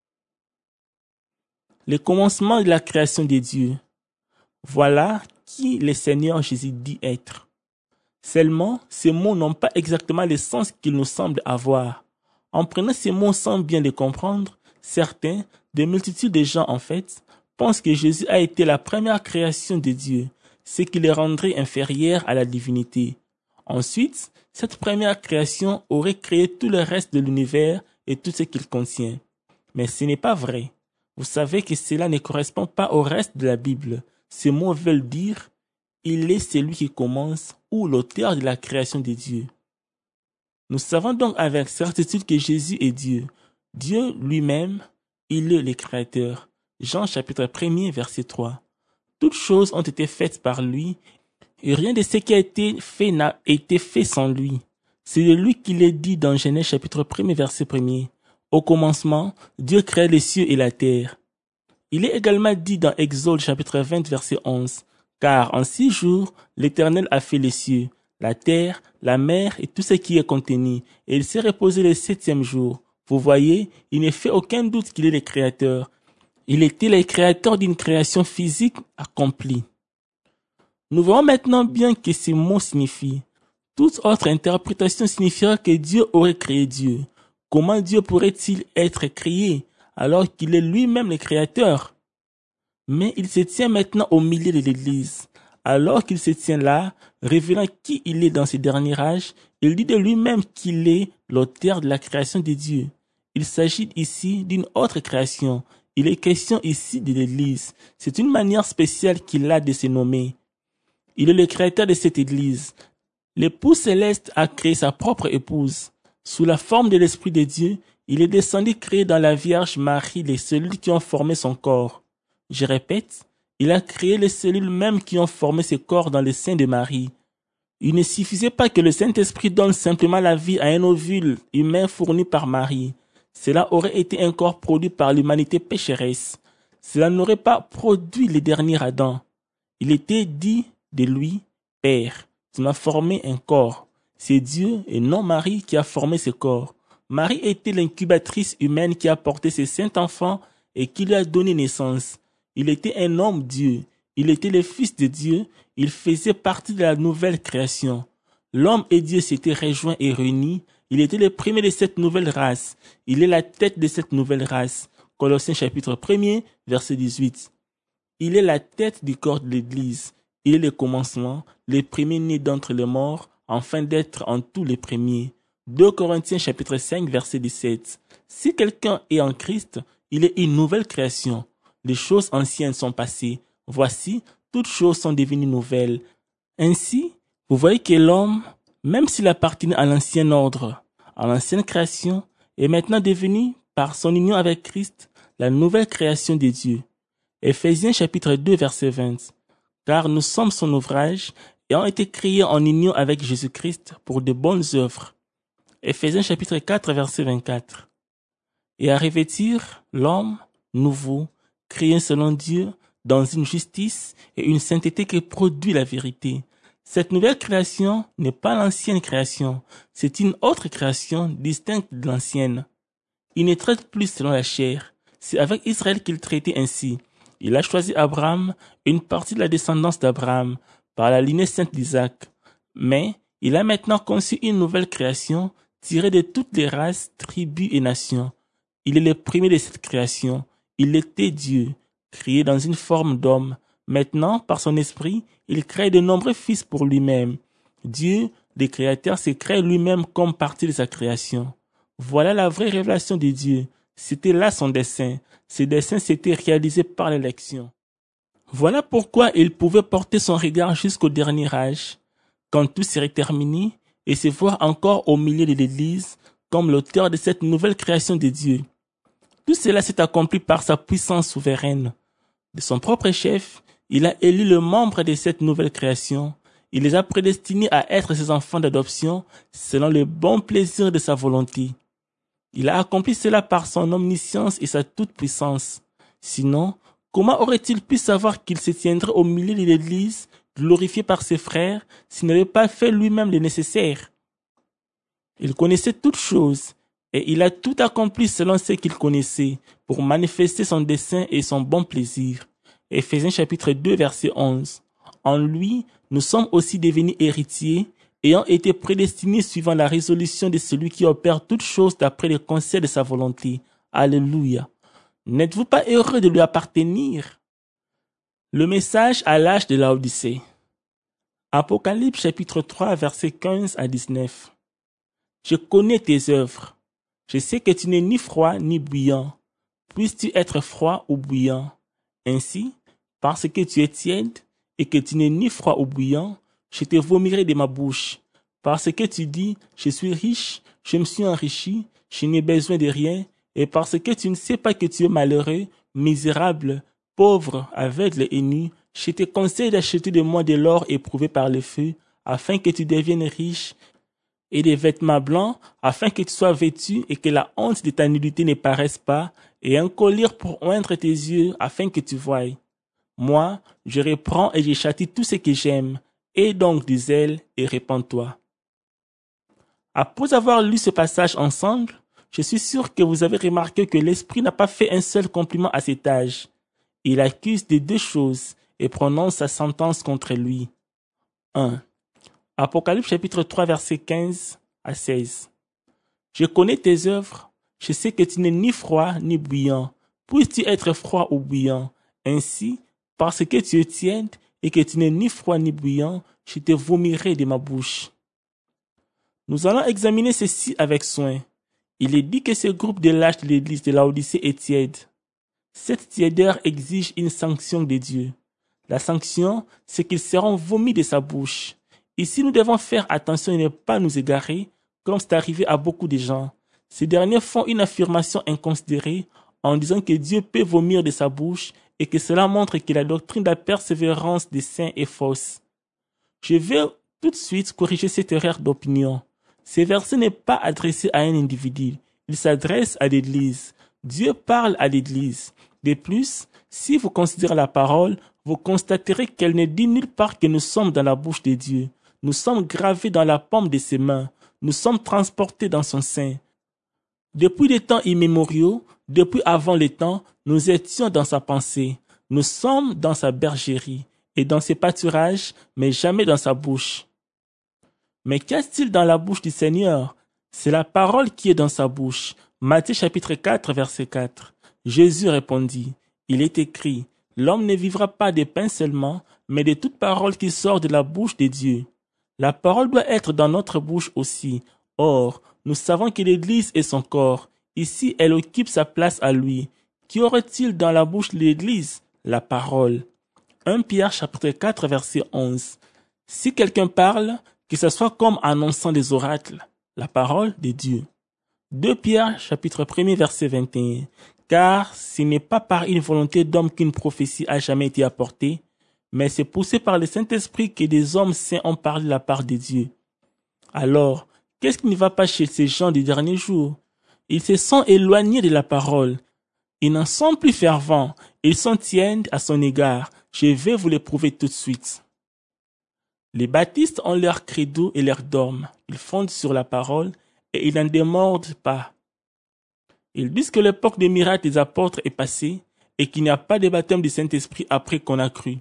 Le commencement de la création de Dieu. Voilà qui le Seigneur Jésus dit être. Seulement, ces mots n'ont pas exactement le sens qu'ils nous semblent avoir. En prenant ces mots sans bien les comprendre, certains, des multitudes de gens en fait, pensent que Jésus a été la première création de Dieu, ce qui le rendrait inférieur à la divinité. Ensuite, cette première création aurait créé tout le reste de l'univers et tout ce qu'il contient. Mais ce n'est pas vrai. Vous savez que cela ne correspond pas au reste de la Bible. Ces mots veulent dire « Il est celui qui commence » ou l'auteur de la création de Dieu. Nous savons donc avec certitude que Jésus est Dieu. Dieu lui-même, il est le Créateur. Jean chapitre 1 verset 3. Toutes choses ont été faites par lui, et rien de ce qui a été fait n'a été fait sans lui. C'est de lui qu'il est dit dans Genèse chapitre 1 verset 1. Au commencement, Dieu créa les cieux et la terre. Il est également dit dans Exode chapitre 20 verset 11, « Car en 6 jours, l'Éternel a fait les cieux, la terre, la mer et tout ce qui est contenu, et il s'est reposé le 7e jour. » Vous voyez, il ne fait aucun doute qu'il est le Créateur. Il était le Créateur d'une création physique accomplie. Nous voyons maintenant bien que ces mots signifient. Toute autre interprétation signifiera que Dieu aurait créé Dieu. Comment Dieu pourrait-il être créé alors qu'il est lui-même le Créateur? Mais il se tient maintenant au milieu de l'Église. Alors qu'il se tient là, révélant qui il est dans ces derniers âges, il dit de lui-même qu'il est l'auteur de la création de Dieu. Il s'agit ici d'une autre création. Il est question ici de l'Église. C'est une manière spéciale qu'il a de se nommer. Il est le créateur de cette Église. L'époux céleste a créé sa propre épouse. Sous la forme de l'Esprit de Dieu, il est descendu créer dans la Vierge Marie les cellules qui ont formé son corps. Je répète, il a créé les cellules mêmes qui ont formé ce corps dans le sein de Marie. Il ne suffisait pas que le Saint-Esprit donne simplement la vie à un ovule humain fourni par Marie. Cela aurait été un corps produit par l'humanité pécheresse. Cela n'aurait pas produit le dernier Adam. Il était dit de lui, « Père, tu m'as formé un corps. » C'est Dieu et non Marie qui a formé ce corps. Marie était l'incubatrice humaine qui a porté ce saint enfant et qui lui a donné naissance. Il était un homme Dieu. Il était le Fils de Dieu. Il faisait partie de la nouvelle création. L'homme et Dieu s'étaient rejoints et réunis. Il était le premier de cette nouvelle race. Il est la tête de cette nouvelle race. Colossiens chapitre 1er, verset 18. Il est la tête du corps de l'Église. Il est le commencement, le premier-né d'entre les morts, afin d'être en tous les premiers. 2 Corinthiens chapitre 5, verset 17. Si quelqu'un est en Christ, il est une nouvelle création. Les choses anciennes sont passées. Voici, toutes choses sont devenues nouvelles. Ainsi, vous voyez que l'homme, même s'il appartenait à l'ancien ordre, à l'ancienne création, est maintenant devenu, par son union avec Christ, la nouvelle création de Dieu. Éphésiens chapitre 2, verset 20. Car nous sommes son ouvrage et ont été créés en union avec Jésus-Christ pour de bonnes œuvres. Éphésiens chapitre 4, verset 24. Et à revêtir l'homme nouveau, créé selon Dieu, dans une justice et une sainteté qui produit la vérité. Cette nouvelle création n'est pas l'ancienne création, c'est une autre création distincte de l'ancienne. Il ne traite plus selon la chair. C'est avec Israël qu'il traitait ainsi. Il a choisi Abraham, une partie de la descendance d'Abraham, par la lignée sainte d'Isaac. Mais il a maintenant conçu une nouvelle création tirée de toutes les races, tribus et nations. Il est le premier de cette création. Il était Dieu, créé dans une forme d'homme. Maintenant, par son esprit, il crée de nombreux fils pour lui-même. Dieu, le Créateur, se crée lui-même comme partie de sa création. Voilà la vraie révélation de Dieu. C'était là son dessein. Ce dessein s'était réalisé par l'élection. Voilà pourquoi il pouvait porter son regard jusqu'au dernier âge, quand tout serait terminé, et se voir encore au milieu de l'Église comme l'auteur de cette nouvelle création de Dieu. Tout cela s'est accompli par sa puissance souveraine. De son propre chef, il a élu le membre de cette nouvelle création. Il les a prédestinés à être ses enfants d'adoption selon le bon plaisir de sa volonté. Il a accompli cela par son omniscience et sa toute-puissance. Sinon, comment aurait-il pu savoir qu'il se tiendrait au milieu de l'Église, glorifié par ses frères, s'il n'avait pas fait lui-même le nécessaire? Il connaissait toutes choses, et il a tout accompli selon ce qu'il connaissait, pour manifester son dessein et son bon plaisir. Éphésiens chapitre 2, verset 11. En lui, nous sommes aussi devenus héritiers, ayant été prédestinés suivant la résolution de celui qui opère toutes choses d'après le conseil de sa volonté. Alléluia. N'êtes-vous pas heureux de lui appartenir? Le message à l'âge de Laodicée. Apocalypse chapitre 3, versets 15 à 19. Je connais tes œuvres. Je sais que tu n'es ni froid ni bouillant. Puisses-tu être froid ou bouillant? Ainsi, parce que tu es tiède et que tu n'es ni froid ou bouillant, je te vomirai de ma bouche. Parce que tu dis, je suis riche, je me suis enrichi, je n'ai besoin de rien, et parce que tu ne sais pas que tu es malheureux, misérable, pauvre, aveugle et nu, je te conseille d'acheter de moi de l'or éprouvé par le feu, afin que tu deviennes riche, et des vêtements blancs, afin que tu sois vêtu et que la honte de ta nudité ne paraisse pas, et un collier pour oindre tes yeux, afin que tu voies. Moi, je reprends et je châtie tout ce que j'aime. Aie donc du zèle et répands-toi. Après avoir lu ce passage ensemble, je suis sûr que vous avez remarqué que l'Esprit n'a pas fait un seul compliment à cet âge. Il accuse de deux choses et prononce sa sentence contre lui. 1. Apocalypse chapitre 3 versets 15 à 16. Je connais tes œuvres, je sais que tu n'es ni froid ni bouillant. Puisses-tu être froid ou bouillant? Ainsi, parce que tu es tiède et que tu n'es ni froid ni bouillant, je te vomirai de ma bouche. Nous allons examiner ceci avec soin. Il est dit que ce groupe de lâches de l'église de Laodicée est tiède. Cette tiédeur exige une sanction de Dieu. La sanction, c'est qu'ils seront vomis de sa bouche. Ici, nous devons faire attention et ne pas nous égarer, comme c'est arrivé à beaucoup de gens. Ces derniers font une affirmation inconsidérée en disant que Dieu peut vomir de sa bouche et que cela montre que la doctrine de la persévérance des saints est fausse. Je vais tout de suite corriger cette erreur d'opinion. Ce verset n'est pas adressé à un individu, il s'adresse à l'Église. Dieu parle à l'Église. De plus, si vous considérez la parole, vous constaterez qu'elle ne dit nulle part que nous sommes dans la bouche de Dieu. Nous sommes gravés dans la paume de ses mains. Nous sommes transportés dans son sein. Depuis les temps immémoriaux, depuis avant les temps, nous étions dans sa pensée. Nous sommes dans sa bergerie et dans ses pâturages, mais jamais dans sa bouche. Mais qu'y a-t-il dans la bouche du Seigneur? C'est la parole qui est dans sa bouche. Matthieu chapitre 4, verset 4. Jésus répondit, il est écrit, l'homme ne vivra pas de pain seulement, mais de toute parole qui sort de la bouche de Dieu. La parole doit être dans notre bouche aussi. Or, nous savons que l'Église est son corps. Ici, elle occupe sa place à lui. Qu'y aurait-il dans la bouche de l'Église? La parole. 1 Pierre chapitre 4, verset 11. Si quelqu'un parle, que ce soit comme annonçant des oracles, la parole de Dieu. 2 Pierre chapitre 1 verset 21. Car ce n'est pas par une volonté d'homme qu'une prophétie a jamais été apportée, mais c'est poussé par le Saint-Esprit que des hommes saints ont parlé de la part de Dieu. Alors, qu'est-ce qui ne va pas chez ces gens des derniers jours? Ils se sont éloignés de la parole. Ils n'en sont plus fervents. Ils sont tièdes à son égard. Je vais vous le prouver tout de suite. Les baptistes ont leur credo et leur dogme. Ils fondent sur la parole et ils n'en démordent pas. Ils disent que l'époque des miracles des apôtres est passée et qu'il n'y a pas de baptême du Saint-Esprit après qu'on a cru.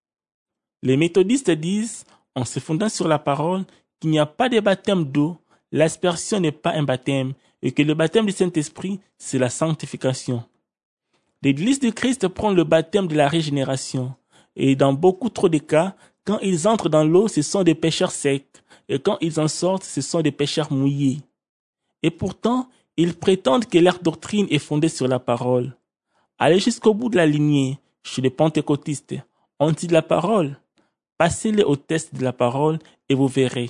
Les méthodistes disent, en se fondant sur la parole, qu'il n'y a pas de baptême d'eau, l'aspersion n'est pas un baptême et que le baptême du Saint-Esprit, c'est la sanctification. L'Église de Christ prend le baptême de la régénération et dans beaucoup trop de cas, quand ils entrent dans l'eau, ce sont des pécheurs secs, et quand ils en sortent, ce sont des pécheurs mouillés. Et pourtant, ils prétendent que leur doctrine est fondée sur la parole. Allez jusqu'au bout de la lignée, chez les pentecôtistes, ont-ils la parole? Passez-les au test de la parole et vous verrez.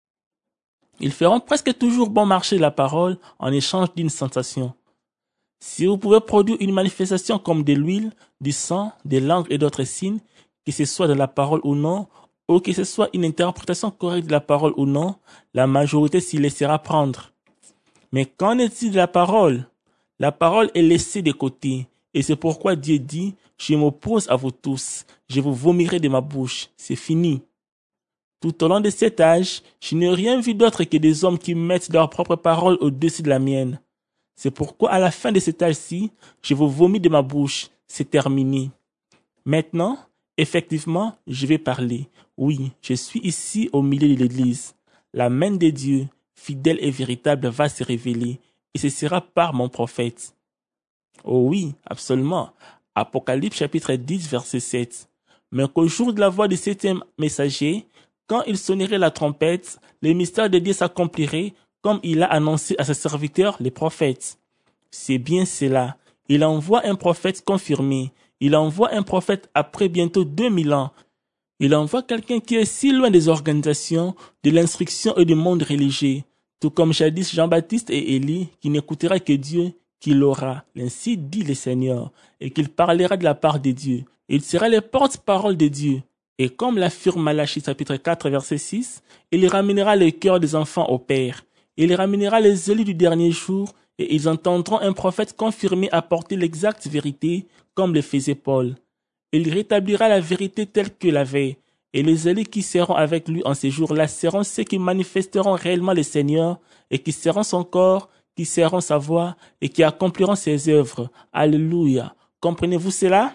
Ils feront presque toujours bon marché la parole en échange d'une sensation. Si vous pouvez produire une manifestation comme de l'huile, du sang, des langues et d'autres signes, que ce soit de la parole ou non, ou que ce soit une interprétation correcte de la parole ou non, la majorité s'y laissera prendre. Mais qu'en est-il de la parole? La parole est laissée de côté, et c'est pourquoi Dieu dit, je m'oppose à vous tous, je vous vomirai de ma bouche, c'est fini. Tout au long de cet âge, je n'ai rien vu d'autre que des hommes qui mettent leur propre parole au-dessus de la mienne. C'est pourquoi à la fin de cet âge-ci, je vous vomis de ma bouche, c'est terminé. Maintenant, effectivement, je vais parler. Oui, je suis ici au milieu de l'Église. La main de Dieu, fidèle et véritable, va se révéler, et ce sera par mon prophète. Oh oui, absolument. Apocalypse chapitre 10, verset 7. Mais qu'au jour de la voix du septième messager, quand il sonnerait la trompette, le mystère de Dieu s'accomplirait, comme il a annoncé à ses serviteurs, les prophètes. C'est bien cela. Il envoie un prophète confirmé. Il envoie un prophète après bientôt 2000 ans. Il envoie quelqu'un qui est si loin des organisations, de l'instruction et du monde religieux, tout comme jadis Jean-Baptiste et Élie, qui n'écoutera que Dieu, qui l'aura, ainsi dit le Seigneur, et qu'il parlera de la part de Dieu. Il sera le porte-parole de Dieu. Et comme l'affirme Malachie chapitre 4 verset 6, il ramènera le cœur des enfants au Père. Il ramènera les élus du dernier jour et ils entendront un prophète confirmé apporter l'exacte vérité comme le faisait Paul. Il rétablira la vérité telle que la veille. Et les élus qui seront avec lui en ces jours-là seront ceux qui manifesteront réellement le Seigneur et qui seront son corps, qui seront sa voix et qui accompliront ses œuvres. Alléluia. Comprenez-vous cela?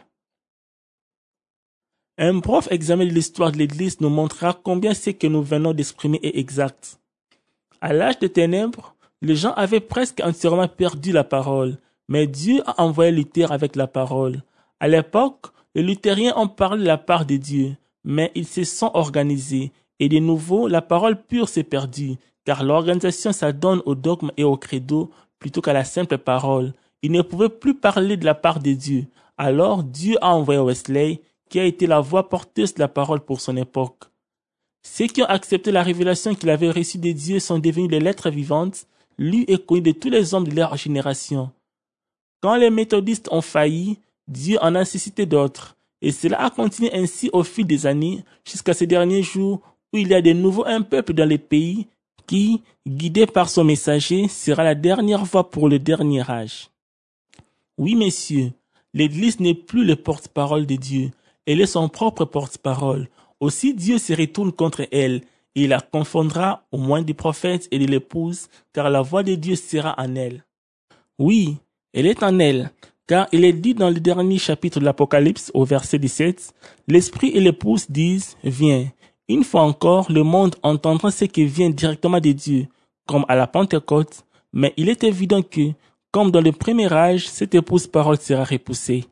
Un bref examen de l'histoire de l'Église nous montrera combien ce que nous venons d'exprimer est exact. À l'âge des ténèbres, les gens avaient presque entièrement perdu la parole, mais Dieu a envoyé Luther avec la parole. À l'époque, les luthériens ont parlé de la part de Dieu, mais ils se sont organisés, et de nouveau, la parole pure s'est perdue, car l'organisation s'adonne au dogme et au credo plutôt qu'à la simple parole. Ils ne pouvaient plus parler de la part de Dieu. Alors, Dieu a envoyé Wesley, qui a été la voix porteuse de la parole pour son époque. Ceux qui ont accepté la révélation qu'il avait reçue de Dieu sont devenus des lettres vivantes, lues et connues de tous les hommes de leur génération. Quand les méthodistes ont failli, Dieu en a suscité d'autres, et cela a continué ainsi au fil des années, jusqu'à ces derniers jours où il y a de nouveau un peuple dans les pays qui, guidé par son messager, sera la dernière voix pour le dernier âge. Oui, messieurs, l'Église n'est plus le porte-parole de Dieu, elle est son propre porte-parole. Aussi Dieu se retourne contre elle, et il la confondra au moins des prophètes et de l'épouse, car la voix de Dieu sera en elle. Oui, elle est en elle, car il est dit dans le dernier chapitre de l'Apocalypse, au verset 17, « L'Esprit et l'épouse disent, viens. » Une fois encore, le monde entendra ce qui vient directement de Dieu, comme à la Pentecôte, mais il est évident que, comme dans le premier âge, cette épouse parole sera repoussée.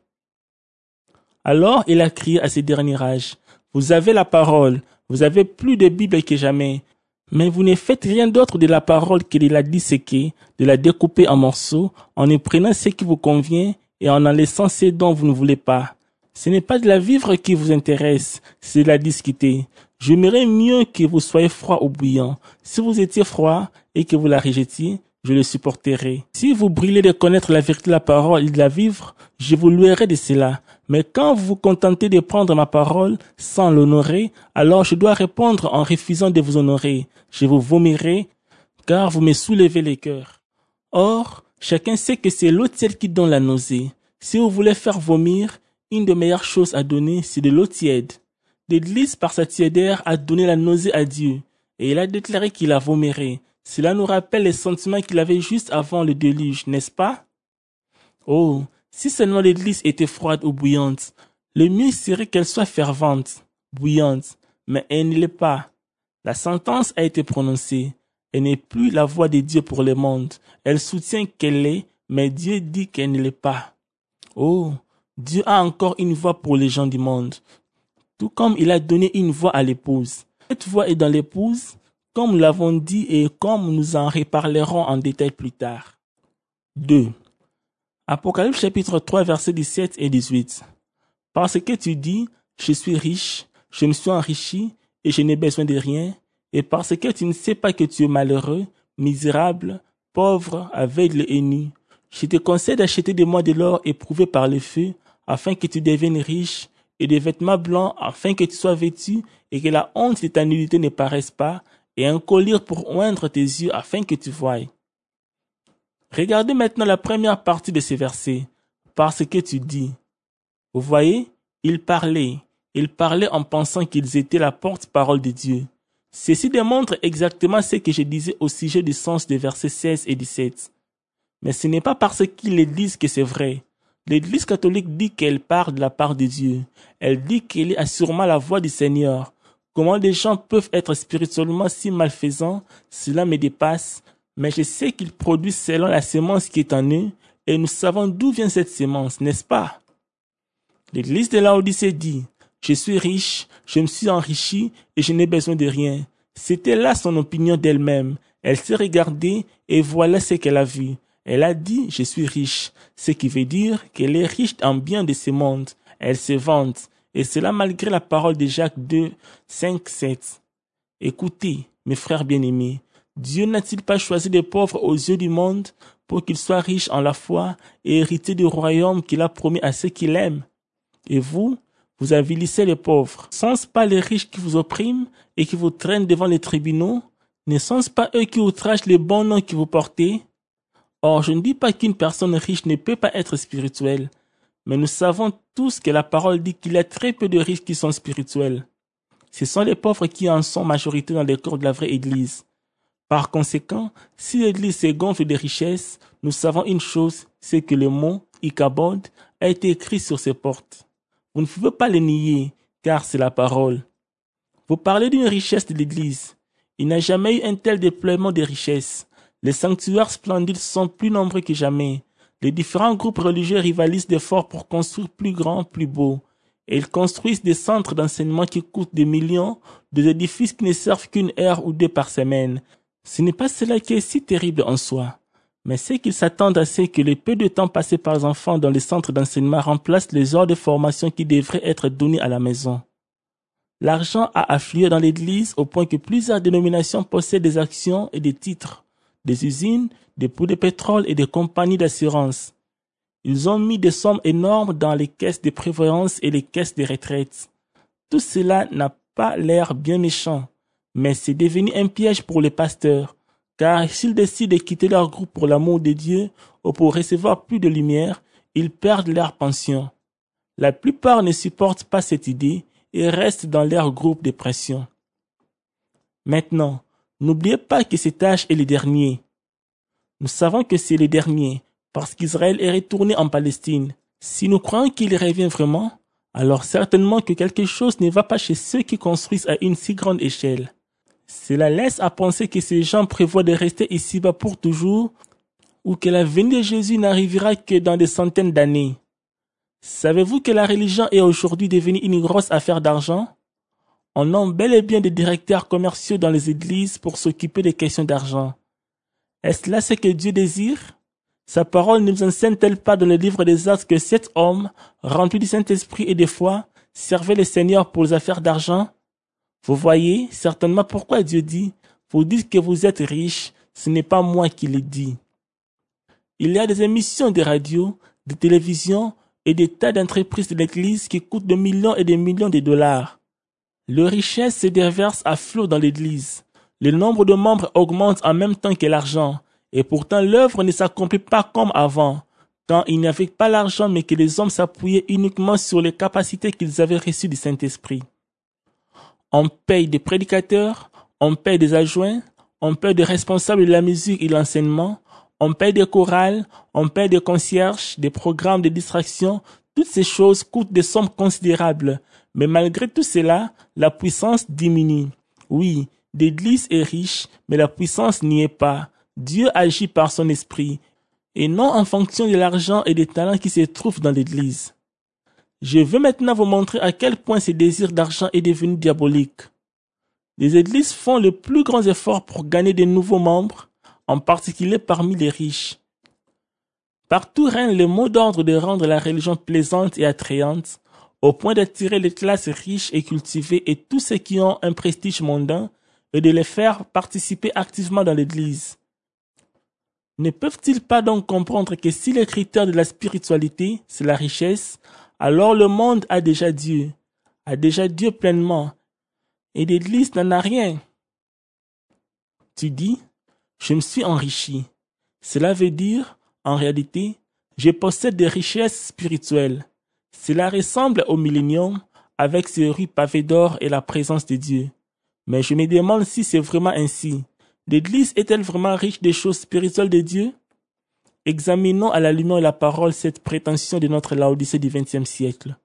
Alors il a crié à ce dernier âge, « Vous avez la parole, vous avez plus de Bible que jamais, mais vous ne faites rien d'autre de la parole que de la disséquer, de la découper en morceaux, en y prenant ce qui vous convient et en laissant ce dont vous ne voulez pas. Ce n'est pas de la vivre qui vous intéresse, c'est de la discuter. J'aimerais mieux que vous soyez froid ou bouillant. Si vous étiez froid et que vous la rejetiez, je le supporterai. Si vous brûlez de connaître la vérité de la parole et de la vivre, je vous louerai de cela. Mais quand vous vous contentez de prendre ma parole sans l'honorer, alors je dois répondre en refusant de vous honorer. Je vous vomirai, car vous me soulevez les cœurs. Or, chacun sait que c'est l'eau tiède qui donne la nausée. Si vous voulez faire vomir, une des meilleures choses à donner, c'est de l'eau tiède. L'Église, par sa tiédeur, a donné la nausée à Dieu, et il a déclaré qu'il la vomirait. Cela nous rappelle les sentiments qu'il avait juste avant le déluge, n'est-ce pas? Oh, si seulement l'Église était froide ou bouillante, le mieux serait qu'elle soit fervente, bouillante, mais elle ne l'est pas. La sentence a été prononcée. Elle n'est plus la voix de Dieu pour le monde. Elle soutient qu'elle l'est, mais Dieu dit qu'elle ne l'est pas. Oh, Dieu a encore une voix pour les gens du monde, tout comme il a donné une voix à l'épouse. Cette voix est dans l'épouse, comme nous l'avons dit et comme nous en reparlerons en détail plus tard. 2. Apocalypse chapitre 3 versets 17 et 18. Parce que tu dis, je suis riche, je me suis enrichi et je n'ai besoin de rien, et parce que tu ne sais pas que tu es malheureux, misérable, pauvre, aveugle et nu, je te conseille d'acheter de moi de l'or éprouvé par le feu, afin que tu deviennes riche, et des vêtements blancs, afin que tu sois vêtu, et que la honte de ta nudité ne paraisse pas, et un collier pour oindre tes yeux, afin que tu voies. Regardez maintenant la première partie de ces versets. Parce que tu dis. Vous voyez, ils parlaient en pensant qu'ils étaient la porte-parole de Dieu. Ceci démontre exactement ce que je disais au sujet du sens des versets 16 et 17. Mais ce n'est pas parce qu'ils le disent que c'est vrai. L'Église catholique dit qu'elle parle de la part de Dieu. Elle dit qu'elle est assurément la voix du Seigneur. Comment des gens peuvent être spirituellement si malfaisants, cela me dépasse, mais je sais qu'ils produisent selon la sémence qui est en eux, et nous savons d'où vient cette sémence, n'est-ce pas? L'Église de Laodicée dit, « Je suis riche, je me suis enrichi et je n'ai besoin de rien. » C'était là son opinion d'elle-même. Elle s'est regardée et voilà ce qu'elle a vu. Elle a dit, « Je suis riche », ce qui veut dire qu'elle est riche en biens de ce monde. Elle se vante, et cela malgré la parole de Jacques 2, 5, 7. Écoutez, mes frères bien-aimés, Dieu n'a-t-il pas choisi les pauvres aux yeux du monde pour qu'ils soient riches en la foi et héritiers du royaume qu'il a promis à ceux qui l'aiment? Et vous Vous avilissez les pauvres. Ne sont-ce pas les riches qui vous oppriment et qui vous traînent devant les tribunaux? Ne sont-ce pas eux qui outragent les bons noms que vous portez? Or, je ne dis pas qu'une personne riche ne peut pas être spirituelle, mais nous savons tous que la parole dit qu'il y a très peu de riches qui sont spirituels. Ce sont les pauvres qui en sont majorité dans les corps de la vraie Église. Par conséquent, si l'Église se gonfle de richesses, nous savons une chose, c'est que le mot « Ichabod » a été écrit sur ses portes. Vous ne pouvez pas le nier, car c'est la parole. Vous parlez d'une richesse de l'Église. Il n'y a jamais eu un tel déploiement de richesses. Les sanctuaires splendides sont plus nombreux que jamais. Les différents groupes religieux rivalisent d'efforts pour construire plus grand, plus beau. Et ils construisent des centres d'enseignement qui coûtent des millions, des édifices qui ne servent qu'une heure ou deux par semaine. Ce n'est pas cela qui est si terrible en soi, mais c'est qu'ils s'attendent à ce que le peu de temps passé par les enfants dans les centres d'enseignement remplace les heures de formation qui devraient être données à la maison. L'argent a afflué dans l'Église au point que plusieurs dénominations possèdent des actions et des titres, des usines, des pots de pétrole et des compagnies d'assurance. Ils ont mis des sommes énormes dans les caisses de prévoyance et les caisses de retraite. Tout cela n'a pas l'air bien méchant, mais c'est devenu un piège pour les pasteurs, car s'ils décident de quitter leur groupe pour l'amour de Dieu ou pour recevoir plus de lumière, ils perdent leur pension. La plupart ne supportent pas cette idée et restent dans leur groupe de pression. Maintenant, n'oubliez pas que cet âge est le dernier. Nous savons que c'est le dernier, parce qu'Israël est retourné en Palestine. Si nous croyons qu'il revient vraiment, alors certainement que quelque chose ne va pas chez ceux qui construisent à une si grande échelle. Cela laisse à penser que ces gens prévoient de rester ici-bas pour toujours, ou que la venue de Jésus n'arrivera que dans des centaines d'années. Savez-vous que la religion est aujourd'hui devenue une grosse affaire d'argent? On nomme bel et bien des directeurs commerciaux dans les églises pour s'occuper des questions d'argent. Est-ce là ce que Dieu désire? Sa parole ne nous enseigne-t-elle pas dans le livre des Actes que cet homme, rempli du Saint-Esprit et de foi, servait le Seigneur pour les affaires d'argent? Vous voyez certainement pourquoi Dieu dit, vous dites que vous êtes riches, ce n'est pas moi qui le dis. Il y a des émissions de radio, de télévision et des tas d'entreprises de l'Église qui coûtent des millions et des millions de dollars. Les richesses se déversent à flot dans l'Église. Le nombre de membres augmente en même temps que l'argent, et pourtant l'œuvre ne s'accomplit pas comme avant, quand il n'y avait pas l'argent mais que les hommes s'appuyaient uniquement sur les capacités qu'ils avaient reçues du Saint-Esprit. On paye des prédicateurs, on paye des adjoints, on paye des responsables de la musique et de l'enseignement, on paye des chorales, on paye des concierges, des programmes de distraction. Toutes ces choses coûtent des sommes considérables, mais malgré tout cela, la puissance diminue. Oui, l'Église est riche, mais la puissance n'y est pas. Dieu agit par son esprit, et non en fonction de l'argent et des talents qui se trouvent dans l'Église. Je veux maintenant vous montrer à quel point ce désir d'argent est devenu diabolique. Les églises font les plus grands efforts pour gagner de nouveaux membres, en particulier parmi les riches. Partout règne le mot d'ordre de rendre la religion plaisante et attrayante, au point d'attirer les classes riches et cultivées et tous ceux qui ont un prestige mondain, et de les faire participer activement dans l'Église. Ne peuvent-ils pas donc comprendre que si le critère de la spiritualité, c'est la richesse, alors le monde a déjà Dieu pleinement, et l'Église n'en a rien. Tu dis, je me suis enrichi. Cela veut dire, en réalité, je possède des richesses spirituelles. Cela ressemble au millénium, avec ses rues pavées d'or et la présence de Dieu. Mais je me demande si c'est vraiment ainsi. L'Église est-elle vraiment riche des choses spirituelles de Dieu? Examinons à la lumière de la parole cette prétention de notre Laodicée du XXe siècle.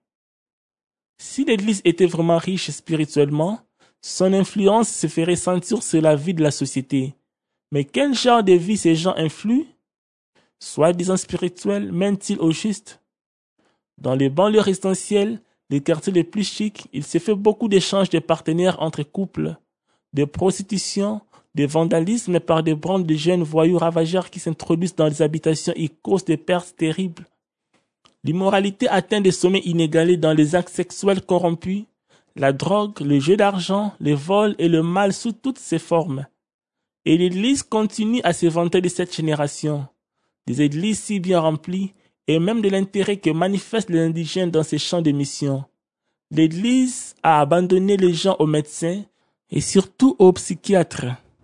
Si l'Église était vraiment riche spirituellement, son influence se ferait sentir sur la vie de la société. Mais quel genre de vie ces gens influent? Soi-disant spirituels, mènent-ils au juste? Dans les banlieues résidentielles, les quartiers les plus chics, il se fait beaucoup d'échanges de partenaires entre couples, de prostitution, de vandalisme par des bandes de jeunes voyous ravageurs qui s'introduisent dans les habitations et causent des pertes terribles. L'immoralité atteint des sommets inégalés dans les actes sexuels corrompus, la drogue, le jeu d'argent, les vols et le mal sous toutes ses formes. Et l'Église continue à se vanter de cette génération. Des églises si bien remplies et même de l'intérêt que manifestent les indigènes dans ces champs de mission. L'Église a abandonné les gens aux médecins et surtout aux psychiatres.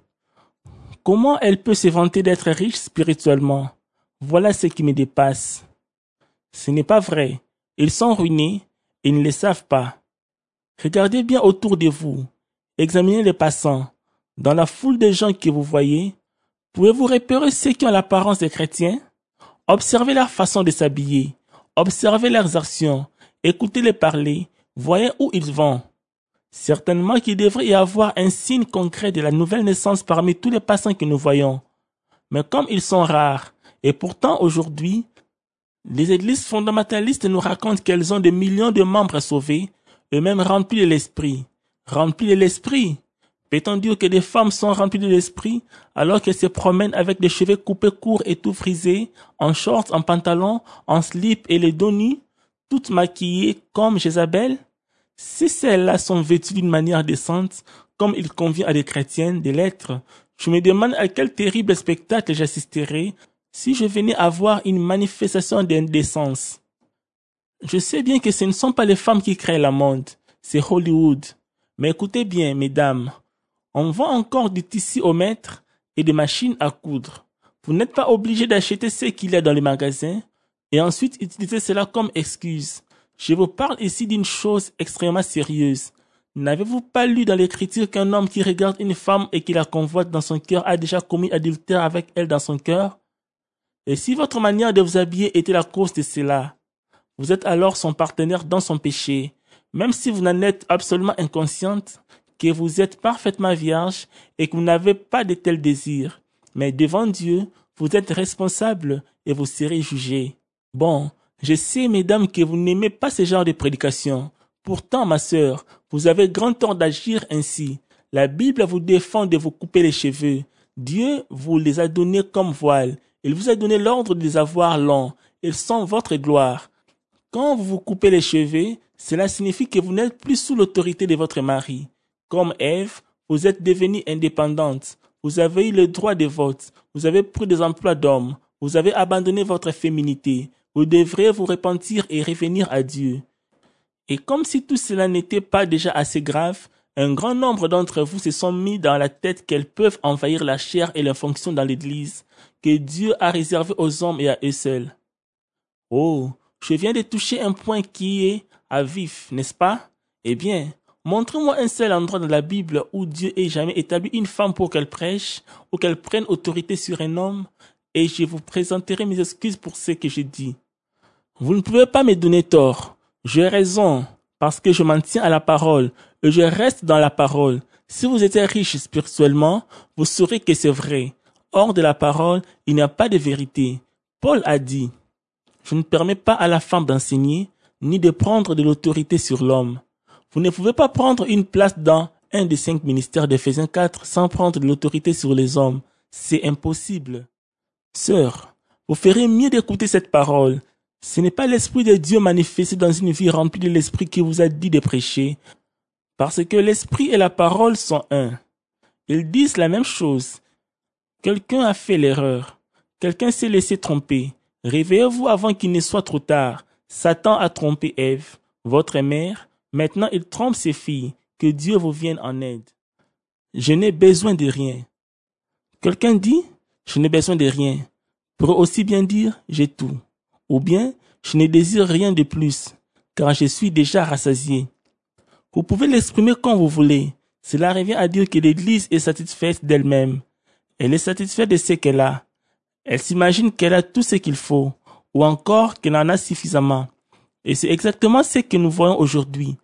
Comment elle peut se vanter d'être riche spirituellement? Voilà ce qui me dépasse. Ce n'est pas vrai. Ils sont ruinés et ils ne le savent pas. Regardez bien autour de vous. Examinez les passants. Dans la foule de gens que vous voyez, pouvez-vous repérer ceux qui ont l'apparence des chrétiens? Observez leur façon de s'habiller. Observez leurs actions. Écoutez-les parler. Voyez où ils vont. Certainement qu'il devrait y avoir un signe concret de la nouvelle naissance parmi tous les passants que nous voyons. Mais comme ils sont rares, et pourtant aujourd'hui, les églises fondamentalistes nous racontent qu'elles ont des millions de membres sauvés, eux-mêmes remplis de l'esprit. Remplis de l'esprit. Peut-on dire que des femmes sont remplies de l'esprit alors qu'elles se promènent avec des cheveux coupés courts et tout frisés, en shorts, en pantalon, en slip et les dos nus, toutes maquillées comme Jézabel? Si celles-là sont vêtues d'une manière décente, comme il convient à des chrétiennes de l'être, je me demande à quel terrible spectacle j'assisterais si je venais à voir une manifestation d'indécence. Je sais bien que ce ne sont pas les femmes qui créent la mode, c'est Hollywood. Mais écoutez bien, mesdames, on vend encore du tissu au mètre et des machines à coudre. Vous n'êtes pas obligé d'acheter ce qu'il y a dans les magasins et ensuite utiliser cela comme excuse. Je vous parle ici d'une chose extrêmement sérieuse. N'avez-vous pas lu dans l'Écriture qu'un homme qui regarde une femme et qui la convoite dans son cœur a déjà commis adultère avec elle dans son cœur? Et si votre manière de vous habiller était la cause de cela, vous êtes alors son partenaire dans son péché, même si vous n'en êtes absolument inconsciente, que vous êtes parfaitement vierge et que vous n'avez pas de tels désirs. Mais devant Dieu, vous êtes responsable et vous serez jugé. Bon, je sais, mesdames, que vous n'aimez pas ce genre de prédication. Pourtant, ma sœur, vous avez grand tort d'agir ainsi. La Bible vous défend de vous couper les cheveux. Dieu vous les a donnés comme voile. Il vous a donné l'ordre de les avoir longs. Ils sont votre gloire. Quand vous vous coupez les cheveux, cela signifie que vous n'êtes plus sous l'autorité de votre mari. Comme Ève, vous êtes devenue indépendante. Vous avez eu le droit de vote. Vous avez pris des emplois d'hommes. Vous avez abandonné votre féminité. Vous devrez vous repentir et revenir à Dieu. Et comme si tout cela n'était pas déjà assez grave, un grand nombre d'entre vous se sont mis dans la tête qu'elles peuvent envahir la chair et la fonction dans l'Église, que Dieu a réservé aux hommes et à eux seuls. Oh, je viens de toucher un point qui est à vif, n'est-ce pas? Eh bien, montrez-moi un seul endroit dans la Bible où Dieu ait jamais établi une femme pour qu'elle prêche ou qu'elle prenne autorité sur un homme, et je vous présenterai mes excuses pour ce que j'ai dit. Vous ne pouvez pas me donner tort. J'ai raison, parce que je m'en tiens à la parole, et je reste dans la parole. Si vous étiez riche spirituellement, vous saurez que c'est vrai. Hors de la parole, il n'y a pas de vérité. Paul a dit, « Je ne permets pas à la femme d'enseigner, ni de prendre de l'autorité sur l'homme. » Vous ne pouvez pas prendre une place dans un des 5 ministères d'Éphésiens 4 sans prendre de l'autorité sur les hommes. C'est impossible. Sœur, vous ferez mieux d'écouter cette parole. Ce n'est pas l'Esprit de Dieu manifesté dans une vie remplie de l'Esprit qui vous a dit de prêcher, parce que l'Esprit et la parole sont un. Ils disent la même chose. Quelqu'un a fait l'erreur. Quelqu'un s'est laissé tromper. Réveillez-vous avant qu'il ne soit trop tard. Satan a trompé Ève, votre mère. Maintenant, il trompe ses filles. Que Dieu vous vienne en aide. Je n'ai besoin de rien. Quelqu'un dit, je n'ai besoin de rien. Pourrait aussi bien dire, j'ai tout. Ou bien, je ne désire rien de plus, car je suis déjà rassasié. Vous pouvez l'exprimer quand vous voulez. Cela revient à dire que l'Église est satisfaite d'elle-même. Elle est satisfaite de ce qu'elle a. Elle s'imagine qu'elle a tout ce qu'il faut, ou encore qu'elle en a suffisamment. Et c'est exactement ce que nous voyons aujourd'hui.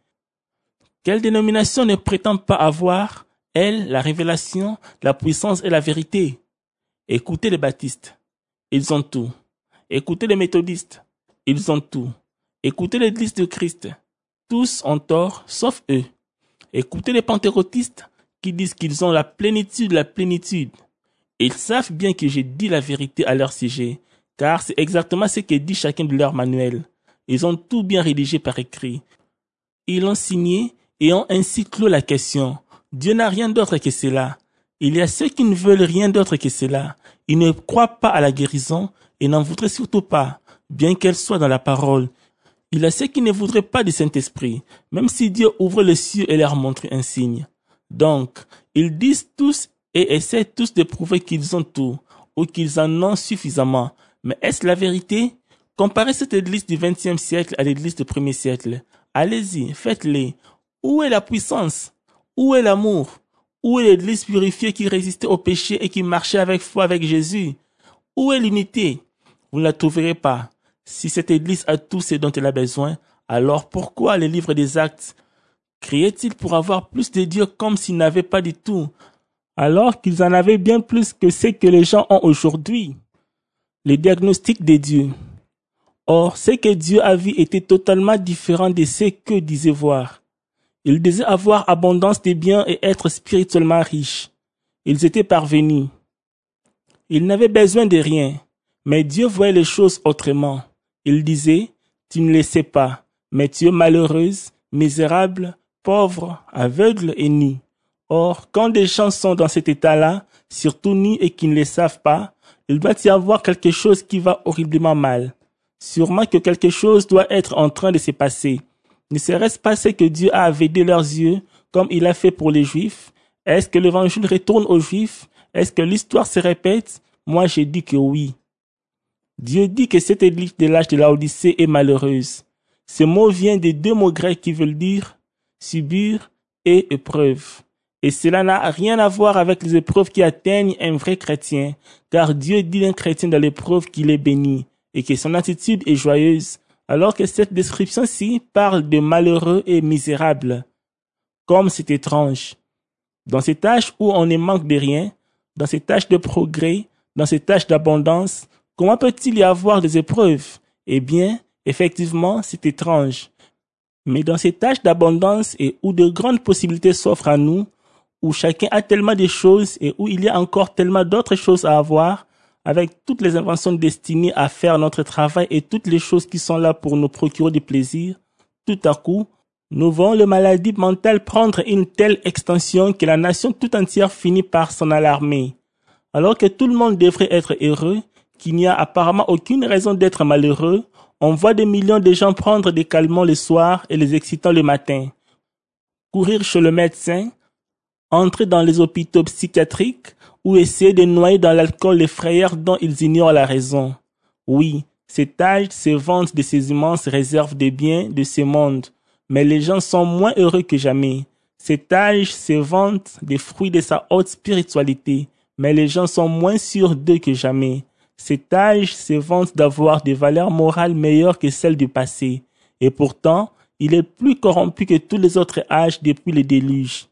Quelle dénomination ne prétend pas avoir, elle, la révélation, la puissance et la vérité? Écoutez les baptistes. Ils ont tout. Écoutez les méthodistes, ils ont tout. Écoutez l'Église de Christ, tous ont tort, sauf eux. Écoutez les pentecôtistes qui disent qu'ils ont la plénitude de la plénitude. Ils savent bien que j'ai dit la vérité à leur sujet, car c'est exactement ce que dit chacun de leurs manuels. Ils ont tout bien rédigé par écrit. Ils l'ont signé et ont ainsi clos la question. Dieu n'a rien d'autre que cela. Il y a ceux qui ne veulent rien d'autre que cela. Ils ne croient pas à la guérison et n'en voudraient surtout pas, bien qu'elle soit dans la parole. Il y a ceux qui ne voudraient pas du Saint-Esprit, même si Dieu ouvre les cieux et leur montre un signe. Donc, ils disent tous et essaient tous de prouver qu'ils ont tout, ou qu'ils en ont suffisamment. Mais est-ce la vérité? Comparez cette église du XXe siècle à l'église du 1er siècle. Allez-y, faites-les. Où est la puissance? Où est l'amour? Où est l'église purifiée qui résistait au péché et qui marchait avec foi avec Jésus? Où est l'unité? Vous ne la trouverez pas. Si cette église a tout ce dont elle a besoin, alors pourquoi le livre des Actes criait-il pour avoir plus de Dieu comme s'ils n'avaient pas du tout, alors qu'ils en avaient bien plus que ce que les gens ont aujourd'hui? Le diagnostic de Dieu. Or, ce que Dieu a vu était totalement différent de ce que disait voir. Ils disaient avoir abondance de biens et être spirituellement riches. Ils étaient parvenus. Ils n'avaient besoin de rien, mais Dieu voyait les choses autrement. Il disait, tu ne le sais pas, mais tu es malheureuse, misérable, pauvre, aveugle et nue. Or, quand des gens sont dans cet état-là, surtout nus et qui ne le savent pas, il doit y avoir quelque chose qui va horriblement mal. Sûrement que quelque chose doit être en train de se passer. Ne serait-ce pas ce que Dieu a aveuglé leurs yeux, comme il a fait pour les Juifs? Est-ce que l'évangile retourne aux Juifs? Est-ce que l'histoire se répète? Moi, j'ai dit que oui. Dieu dit que cette église de l'âge de Laodicée est malheureuse. Ce mot vient de deux mots grecs qui veulent dire subir et épreuve. Et cela n'a rien à voir avec les épreuves qui atteignent un vrai chrétien, car Dieu dit d'un chrétien dans l'épreuve qu'il est béni et que son attitude est joyeuse, alors que cette description-ci parle de malheureux et misérables. Comme c'est étrange. Dans cet âge où on ne manque de rien, dans cet âge de progrès, dans cet âge d'abondance, comment peut-il y avoir des épreuves? Eh bien, effectivement, c'est étrange. Mais dans cet âge d'abondance et où de grandes possibilités s'offrent à nous, où chacun a tellement de choses et où il y a encore tellement d'autres choses à avoir, avec toutes les inventions destinées à faire notre travail et toutes les choses qui sont là pour nous procurer du plaisir, tout à coup, nous voyons la maladie mentale prendre une telle extension que la nation tout entière finit par s'en alarmer. Alors que tout le monde devrait être heureux, qu'il n'y a apparemment aucune raison d'être malheureux, on voit des millions de gens prendre des calmants le soir et les excitants le matin, courir chez le médecin, entrer dans les hôpitaux psychiatriques ou essayer de noyer dans l'alcool les frayeurs dont ils ignorent la raison. Oui, cet âge se vante de ces immenses réserves de biens de ce monde, mais les gens sont moins heureux que jamais. Cet âge se vante des fruits de sa haute spiritualité, mais les gens sont moins sûrs d'eux que jamais. Cet âge se vante d'avoir des valeurs morales meilleures que celles du passé, et pourtant, il est plus corrompu que tous les autres âges depuis le déluge.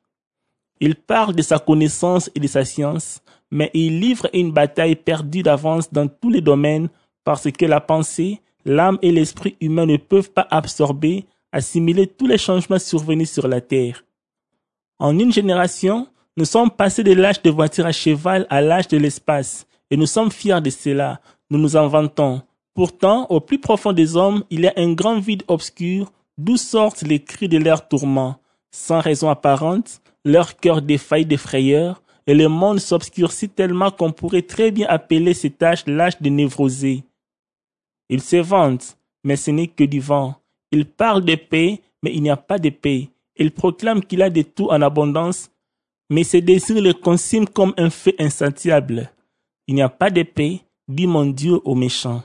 Il parle de sa connaissance et de sa science, mais il livre une bataille perdue d'avance dans tous les domaines parce que la pensée, l'âme et l'esprit humain ne peuvent pas absorber, assimiler tous les changements survenus sur la terre. En une génération, nous sommes passés de l'âge de voiture à cheval à l'âge de l'espace, et nous sommes fiers de cela, nous nous en vantons. Pourtant, au plus profond des hommes, il y a un grand vide obscur, d'où sortent les cris de leurs tourments. Sans raison apparente, leur cœur défaillit de frayeur, et le monde s'obscurcit tellement qu'on pourrait très bien appeler cet âge l'âge de névrosé. Il se vante, mais ce n'est que du vent. Il parle de paix, mais il n'y a pas de paix. Il proclame qu'il a de tout en abondance, mais ses désirs le consument comme un feu insatiable. Il n'y a pas de paix, dit mon Dieu aux méchants.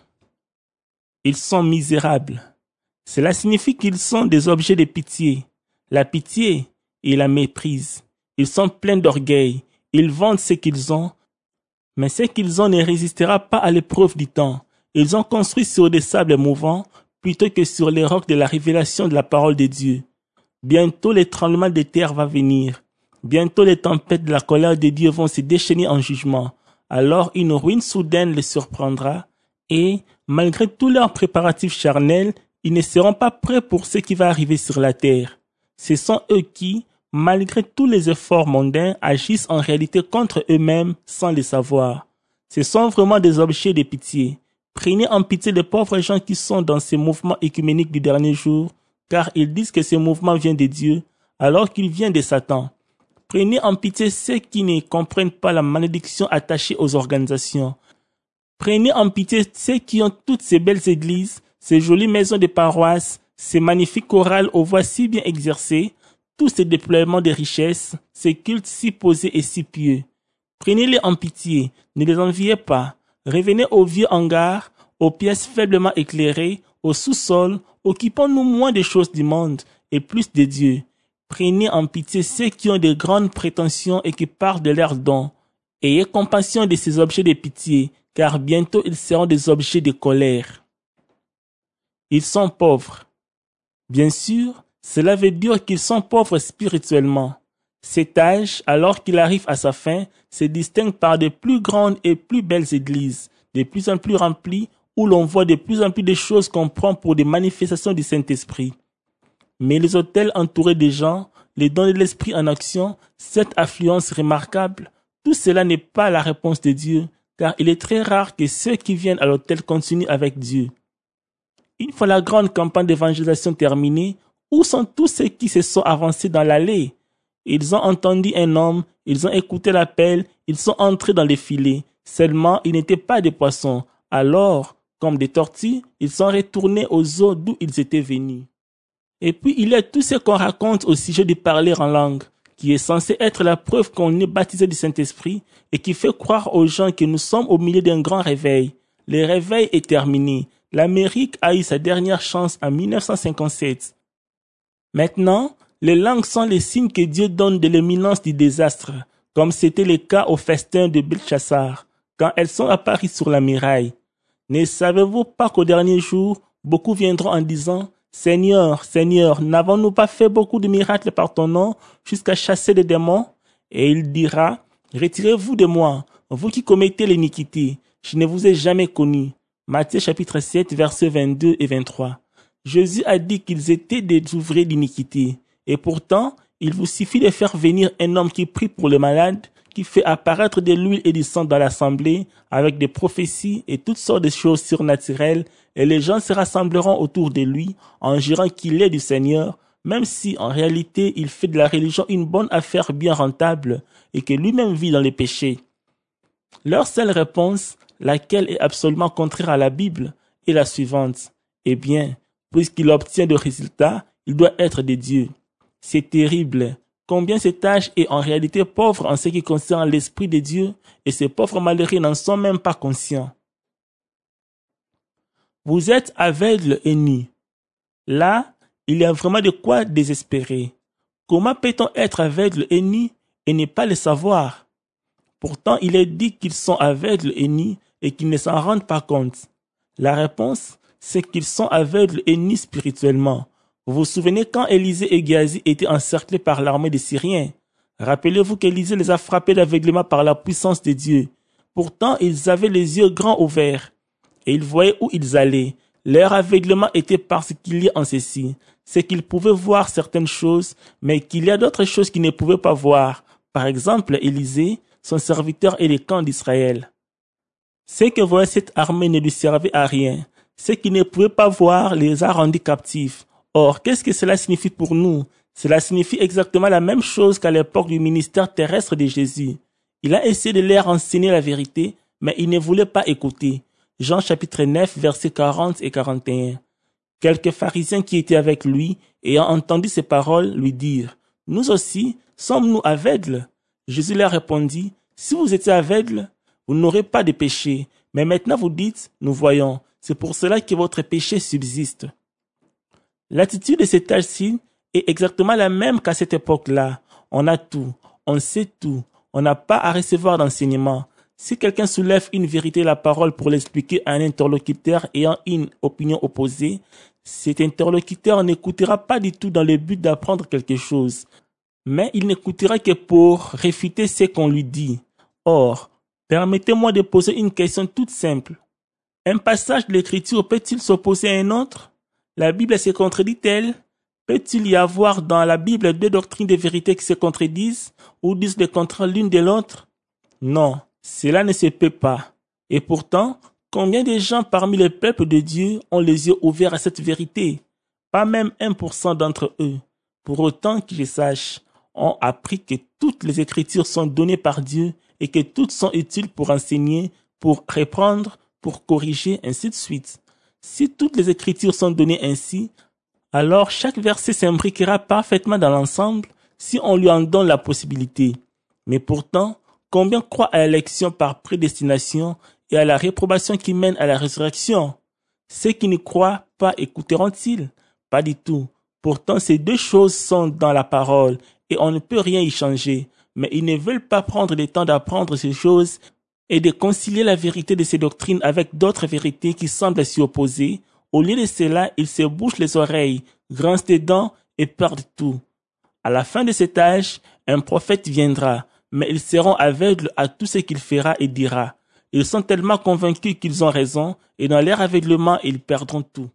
Ils sont misérables. Cela signifie qu'ils sont des objets de pitié. La pitié et la méprise. Ils sont pleins d'orgueil. Ils vantent ce qu'ils ont, mais ce qu'ils ont ne résistera pas à l'épreuve du temps. Ils ont construit sur des sables mouvants plutôt que sur les rocs de la révélation de la parole de Dieu. Bientôt les tremblements de terre vont venir. Bientôt les tempêtes de la colère de Dieu vont se déchaîner en jugement. Alors une ruine soudaine les surprendra et, malgré tous leurs préparatifs charnels, ils ne seront pas prêts pour ce qui va arriver sur la terre. Ce sont eux qui, malgré tous les efforts mondains, agissent en réalité contre eux-mêmes sans le savoir. Ce sont vraiment des objets de pitié. Prenez en pitié les pauvres gens qui sont dans ces mouvements écuméniques du dernier jour, car ils disent que ce mouvement vient de Dieu, alors qu'il vient de Satan. Prenez en pitié ceux qui ne comprennent pas la malédiction attachée aux organisations. Prenez en pitié ceux qui ont toutes ces belles églises, ces jolies maisons de paroisse, Ces magnifiques chorales aux voix si bien exercées, tous ces déploiements de richesses, ces cultes si posés et si pieux. Prenez-les en pitié, ne les enviez pas. Revenez aux vieux hangars, aux pièces faiblement éclairées, au sous-sol, occupons-nous moins des choses du monde et plus de Dieu. Prenez en pitié ceux qui ont de grandes prétentions et qui parlent de leurs dons. Ayez compassion de ces objets de pitié, car bientôt ils seront des objets de colère. Ils sont pauvres. Bien sûr, cela veut dire qu'ils sont pauvres spirituellement. Cet âge, alors qu'il arrive à sa fin, se distingue par de plus grandes et plus belles églises, de plus en plus remplies, où l'on voit de plus en plus de choses qu'on prend pour des manifestations du Saint-Esprit. Mais les hôtels entourés de gens, les dons de l'Esprit en action, cette affluence remarquable, tout cela n'est pas la réponse de Dieu, car il est très rare que ceux qui viennent à l'hôtel continuent avec Dieu. Une fois la grande campagne d'évangélisation terminée, où sont tous ceux qui se sont avancés dans l'allée? Ils ont entendu un homme, ils ont écouté l'appel, ils sont entrés dans les filets. Seulement, ils n'étaient pas des poissons. Alors, comme des tortues, ils sont retournés aux eaux d'où ils étaient venus. Et puis, il y a tout ce qu'on raconte au sujet de parler en langue, qui est censé être la preuve qu'on est baptisé du Saint-Esprit et qui fait croire aux gens que nous sommes au milieu d'un grand réveil. Le réveil est terminé. L'Amérique a eu sa dernière chance en 1957. Maintenant, les langues sont les signes que Dieu donne de l'imminence du désastre, comme c'était le cas au festin de Belchassar, quand elles sont apparues sur la muraille. Ne savez-vous pas qu'au dernier jour, beaucoup viendront en disant « Seigneur, Seigneur, n'avons-nous pas fait beaucoup de miracles par ton nom jusqu'à chasser des démons ?» Et il dira « Retirez-vous de moi, vous qui commettez l'iniquité, je ne vous ai jamais connu. » Matthieu chapitre 7, versets 22 et 23. Jésus a dit qu'ils étaient des ouvriers d'iniquité. Et pourtant, il vous suffit de faire venir un homme qui prie pour les malades, qui fait apparaître de l'huile et du sang dans l'assemblée, avec des prophéties et toutes sortes de choses surnaturelles, et les gens se rassembleront autour de lui, en jurant qu'il est du Seigneur, même si, en réalité, il fait de la religion une bonne affaire bien rentable, et que lui-même vit dans les péchés. Leur seule réponse, laquelle est absolument contraire à la Bible, est la suivante. Eh bien, puisqu'il obtient de résultats, il doit être de Dieu. C'est terrible. Combien cet âge est en réalité pauvre en ce qui concerne l'Esprit de Dieu, et ces pauvres malheureux n'en sont même pas conscients. Vous êtes aveugles et nus. Là, il y a vraiment de quoi désespérer. Comment peut-on être aveugle et nu et ne pas le savoir? Pourtant, il est dit qu'ils sont aveugles et nus et qu'ils ne s'en rendent pas compte. La réponse, c'est qu'ils sont aveugles et nus spirituellement. Vous vous souvenez quand Élisée et Géasi étaient encerclés par l'armée des Syriens? Rappelez-vous qu'Élisée les a frappés d'aveuglement par la puissance de Dieu. Pourtant, ils avaient les yeux grands ouverts et ils voyaient où ils allaient. Leur aveuglement était parce qu'il y a en ceci, c'est qu'ils pouvaient voir certaines choses, mais qu'il y a d'autres choses qu'ils ne pouvaient pas voir. Par exemple, Élisée, son serviteur et les camps d'Israël. Ce que voyait cette armée ne lui servait à rien. Ce qu'il ne pouvait pas voir les a rendus captifs. Or, qu'est-ce que cela signifie pour nous? Cela signifie exactement la même chose qu'à l'époque du ministère terrestre de Jésus. Il a essayé de leur enseigner la vérité, mais ils ne voulaient pas écouter. Jean chapitre 9, versets 40 et 41. Quelques pharisiens qui étaient avec lui, ayant entendu ces paroles, lui dirent, « Nous aussi, sommes-nous aveugles ?» Jésus leur répondit, « Si vous étiez aveugles, vous n'aurez pas de péché. Mais maintenant vous dites, nous voyons. C'est pour cela que votre péché subsiste. » L'attitude de cet âge-ci est exactement la même qu'à cette époque-là. On a tout, on sait tout, on n'a pas à recevoir d'enseignement. Si quelqu'un soulève une vérité de la parole pour l'expliquer à un interlocuteur ayant une opinion opposée, cet interlocuteur n'écoutera pas du tout dans le but d'apprendre quelque chose, mais il n'écoutera que pour réfuter ce qu'on lui dit. Or, permettez-moi de poser une question toute simple. Un passage de l'Écriture peut-il s'opposer à un autre? La Bible se contredit-elle? Peut-il y avoir dans la Bible deux doctrines de vérité qui se contredisent ou disent le contraire l'une de l'autre? Non, cela ne se peut pas. Et pourtant, combien de gens parmi le peuple de Dieu ont les yeux ouverts à cette vérité? Pas même 1% d'entre eux. Pour autant que je sache, ont appris que toutes les Écritures sont données par Dieu et que toutes sont utiles pour enseigner, pour reprendre, pour corriger, ainsi de suite. Si toutes les Écritures sont données ainsi, Alors chaque verset s'imbriquera parfaitement dans l'ensemble si on lui en donne la possibilité. Mais pourtant, combien croient à l'élection par prédestination et à la réprobation qui mène à la résurrection? Ceux qui ne croient pas écouteront-ils? Pas du tout. Pourtant, ces deux choses sont dans la parole et on ne peut rien y changer. Mais ils ne veulent pas prendre le temps d'apprendre ces choses et de concilier la vérité de ces doctrines avec d'autres vérités qui semblent s'y opposer. Au lieu de cela, ils se bouchent les oreilles, grincent des dents et perdent tout. À la fin de cet âge, un prophète viendra, mais ils seront aveugles à tout ce qu'il fera et dira. Ils sont tellement convaincus qu'ils ont raison, et dans leur aveuglement, ils perdront tout.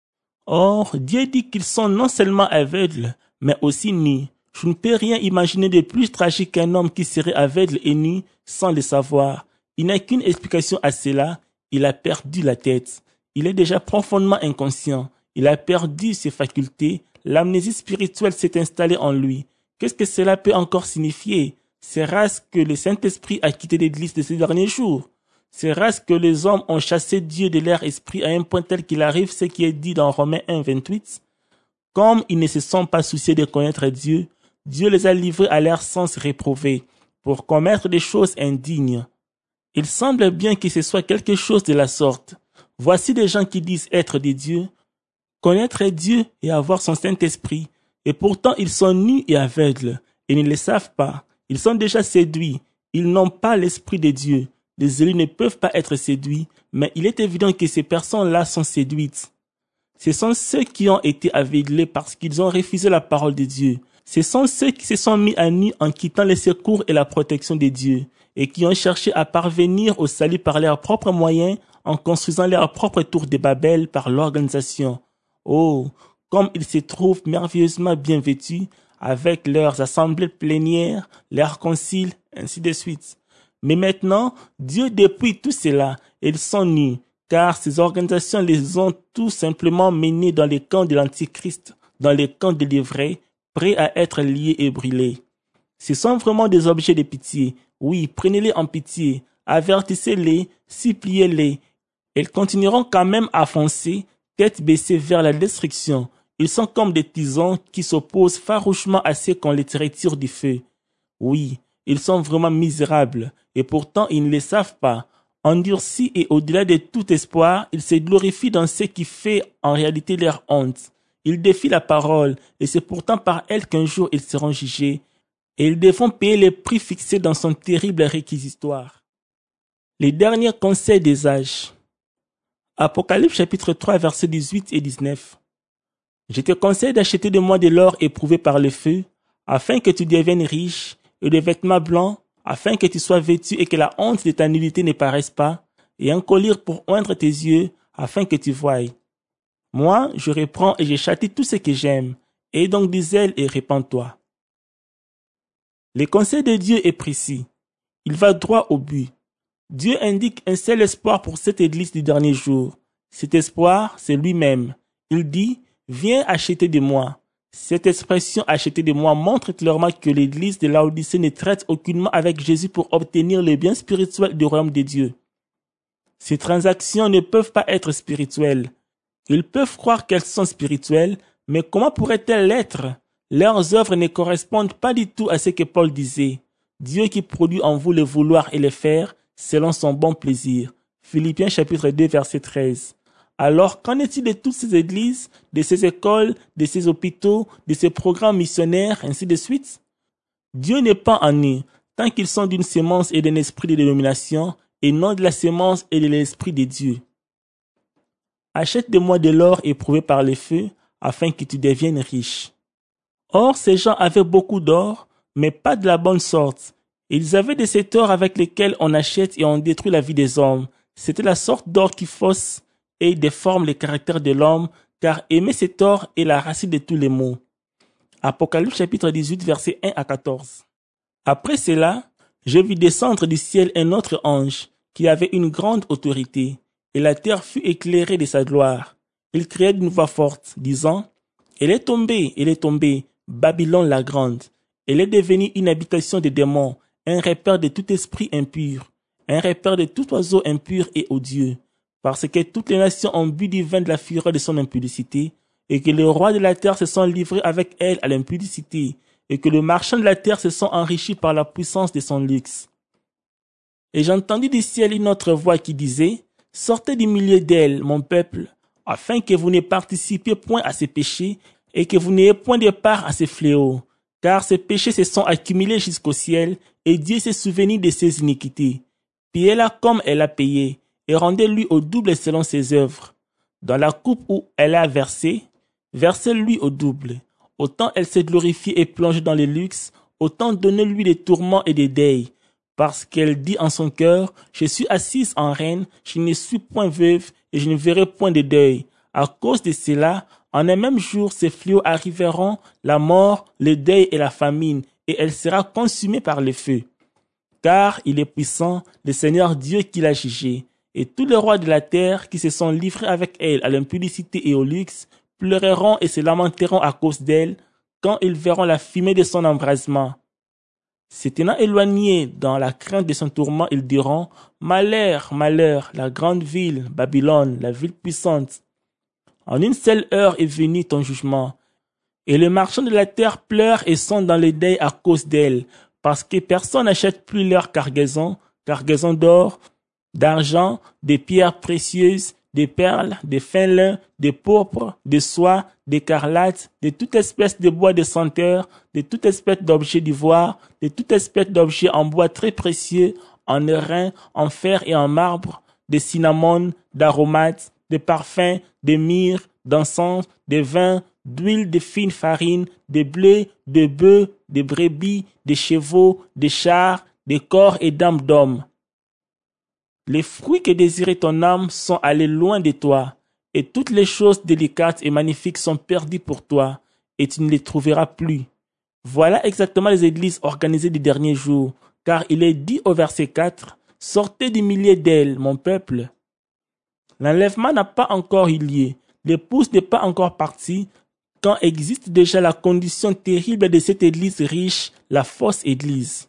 Or, Dieu dit qu'ils sont non seulement aveugles, mais aussi nus. Je ne peux rien imaginer de plus tragique qu'un homme qui serait aveugle et nu sans le savoir. Il n'a qu'une explication à cela, il a perdu la tête. Il est déjà profondément inconscient. Il a perdu ses facultés. L'amnésie spirituelle s'est installée en lui. Qu'est-ce que cela peut encore signifier? C'est rare que le Saint-Esprit a quitté l'Église de ces derniers jours. C'est rare que les hommes ont chassé Dieu de leur esprit à un point tel qu'il arrive ce qui est dit dans Romains 1, 28. Comme ils ne se sont pas souciés de connaître Dieu, Dieu les a livrés à leur sens réprouvé pour commettre des choses indignes. Il semble bien que ce soit quelque chose de la sorte. Voici des gens qui disent être des dieux, connaître Dieu et avoir son Saint-Esprit, et pourtant ils sont nus et aveugles, et ne le savent pas. Ils sont déjà séduits, ils n'ont pas l'Esprit de Dieu. Les élus ne peuvent pas être séduits, mais il est évident que ces personnes-là sont séduites. Ce sont ceux qui ont été aveuglés parce qu'ils ont refusé la parole de Dieu. Ce sont ceux qui se sont mis à nu en quittant les secours et la protection de Dieu, et qui ont cherché à parvenir au salut par leurs propres moyens, en construisant leur propre tour de Babel par l'organisation. Oh, comme ils se trouvent merveilleusement bien vêtus, avec leurs assemblées plénières, leurs conciles, ainsi de suite. Mais maintenant, Dieu dépouille tout cela, et ils sont nus, car ces organisations les ont tout simplement menés dans les camps de l'Antichrist, dans les camps de l'ivraie, prêts à être liés et brûlés. Ce sont vraiment des objets de pitié. Oui, prenez-les en pitié, avertissez-les, suppliez-les. Ils continueront quand même à foncer, tête baissée vers la destruction. Ils sont comme des tisons qui s'opposent farouchement à ceux qu'on les retire du feu. Oui, ils sont vraiment misérables, et pourtant ils ne le savent pas. Endurcis et au-delà de tout espoir, ils se glorifient dans ce qui fait en réalité leur honte. Ils défient la parole, et c'est pourtant par elle qu'un jour ils seront jugés, et ils devront payer les prix fixés dans son terrible réquisitoire. Les derniers conseils des âges. Apocalypse chapitre 3 versets 18 et 19. Je te conseille d'acheter de moi de l'or éprouvé par le feu, afin que tu deviennes riche, et des vêtements blancs, afin que tu sois vêtu et que la honte de ta nudité ne paraisse pas, et un collier pour oindre tes yeux, afin que tu voies. Moi, je reprends et je châtie tout ce que j'aime, aie donc du zèle et répands-toi. Le conseil de Dieu est précis. Il va droit au but. Dieu indique un seul espoir pour cette église du dernier jour. Cet espoir, c'est lui-même. Il dit, viens acheter de moi. Cette expression acheter de moi montre clairement que l'église de Laodicée ne traite aucunement avec Jésus pour obtenir le bien spirituel du royaume de Dieu. Ces transactions ne peuvent pas être spirituelles. Ils peuvent croire qu'elles sont spirituelles, mais comment pourraient-elles l'être? Leurs œuvres ne correspondent pas du tout à ce que Paul disait. Dieu qui produit en vous le vouloir et le faire, selon son bon plaisir. Philippiens chapitre 2 verset 13. Alors, qu'en est-il de toutes ces églises, de ces écoles, de ces hôpitaux, de ces programmes missionnaires, ainsi de suite? Dieu n'est pas en eux, tant qu'ils sont d'une sémence et d'un esprit de dénomination, et non de la sémence et de l'esprit de Dieu. Achète de moi de l'or éprouvé par le feu, afin que tu deviennes riche. Or, ces gens avaient beaucoup d'or, mais pas de la bonne sorte. Ils avaient de cet or avec lequel on achète et on détruit la vie des hommes. C'était la sorte d'or qui fausse et déforme le caractère de l'homme, car aimer cet or est la racine de tous les maux. Apocalypse chapitre 18, versets 1 à 14. Après cela, je vis descendre du ciel un autre ange, qui avait une grande autorité, et la terre fut éclairée de sa gloire. Il criait d'une voix forte, disant, elle est tombée, Babylone la grande. Elle est devenue une habitation des démons, un repaire de tout esprit impur, un repaire de tout oiseau impur et odieux, parce que toutes les nations ont bu du vin de la fureur de son impudicité, et que les rois de la terre se sont livrés avec elle à l'impudicité, et que le marchand de la terre se sont enrichis par la puissance de son luxe. Et j'entendis du ciel une autre voix qui disait, « Sortez du milieu d'elle, mon peuple, afin que vous ne participiez point à ses péchés, et que vous n'ayez point de part à ses fléaux. Car ses péchés se sont accumulés jusqu'au ciel, et Dieu s'est souvenu de ses iniquités. Payez-la comme elle a payé, et rendez-lui au double selon ses œuvres. Dans la coupe où elle a versé, versez-lui au double. Autant elle s'est glorifiée et plongée dans les luxes, autant donnez-lui des tourments et des deuils. Parce qu'elle dit en son cœur, je suis assise en reine, je ne suis point veuve, et je ne verrai point de deuil. À cause de cela, en un même jour, ces fléaux arriveront, la mort, le deuil et la famine, et elle sera consumée par le feu. Car il est puissant, le Seigneur Dieu qui l'a jugé, et tous les rois de la terre qui se sont livrés avec elle à l'impudicité et au luxe, pleureront et se lamenteront à cause d'elle, quand ils verront la fumée de son embrasement. Se tenant éloignés dans la crainte de son tourment, ils diront, « Malheur, malheur, la grande ville, Babylone, la ville puissante. En une seule heure est venu ton jugement. Et les marchands de la terre pleurent et sont dans le deuil à cause d'elle, parce que personne n'achète plus leur cargaison d'or, d'argent, des pierres précieuses, des perles, des fins lin, des pourpres, des soies, d'écarlate, de toute espèce de bois de senteur, de toute espèce d'objets d'ivoire, de toute espèce d'objets en bois très précieux, en airain, en fer et en marbre, de cinnamome, d'aromates, de parfums, de myrrhe, d'encens, de vin, d'huile de fine farine, de blé, de bœufs, de brebis, de chevaux, de chars, de corps et d'âmes d'hommes. Les fruits que désirait ton âme sont allés loin de toi, et toutes les choses délicates et magnifiques sont perdues pour toi, et tu ne les trouveras plus. Voilà exactement les églises organisées des derniers jours, car il est dit au verset 4, « Sortez du milieu d'elle, mon peuple. » L'enlèvement n'a pas encore eu lieu, l'épouse n'est pas encore partie, quand existe déjà la condition terrible de cette église riche, la fausse église.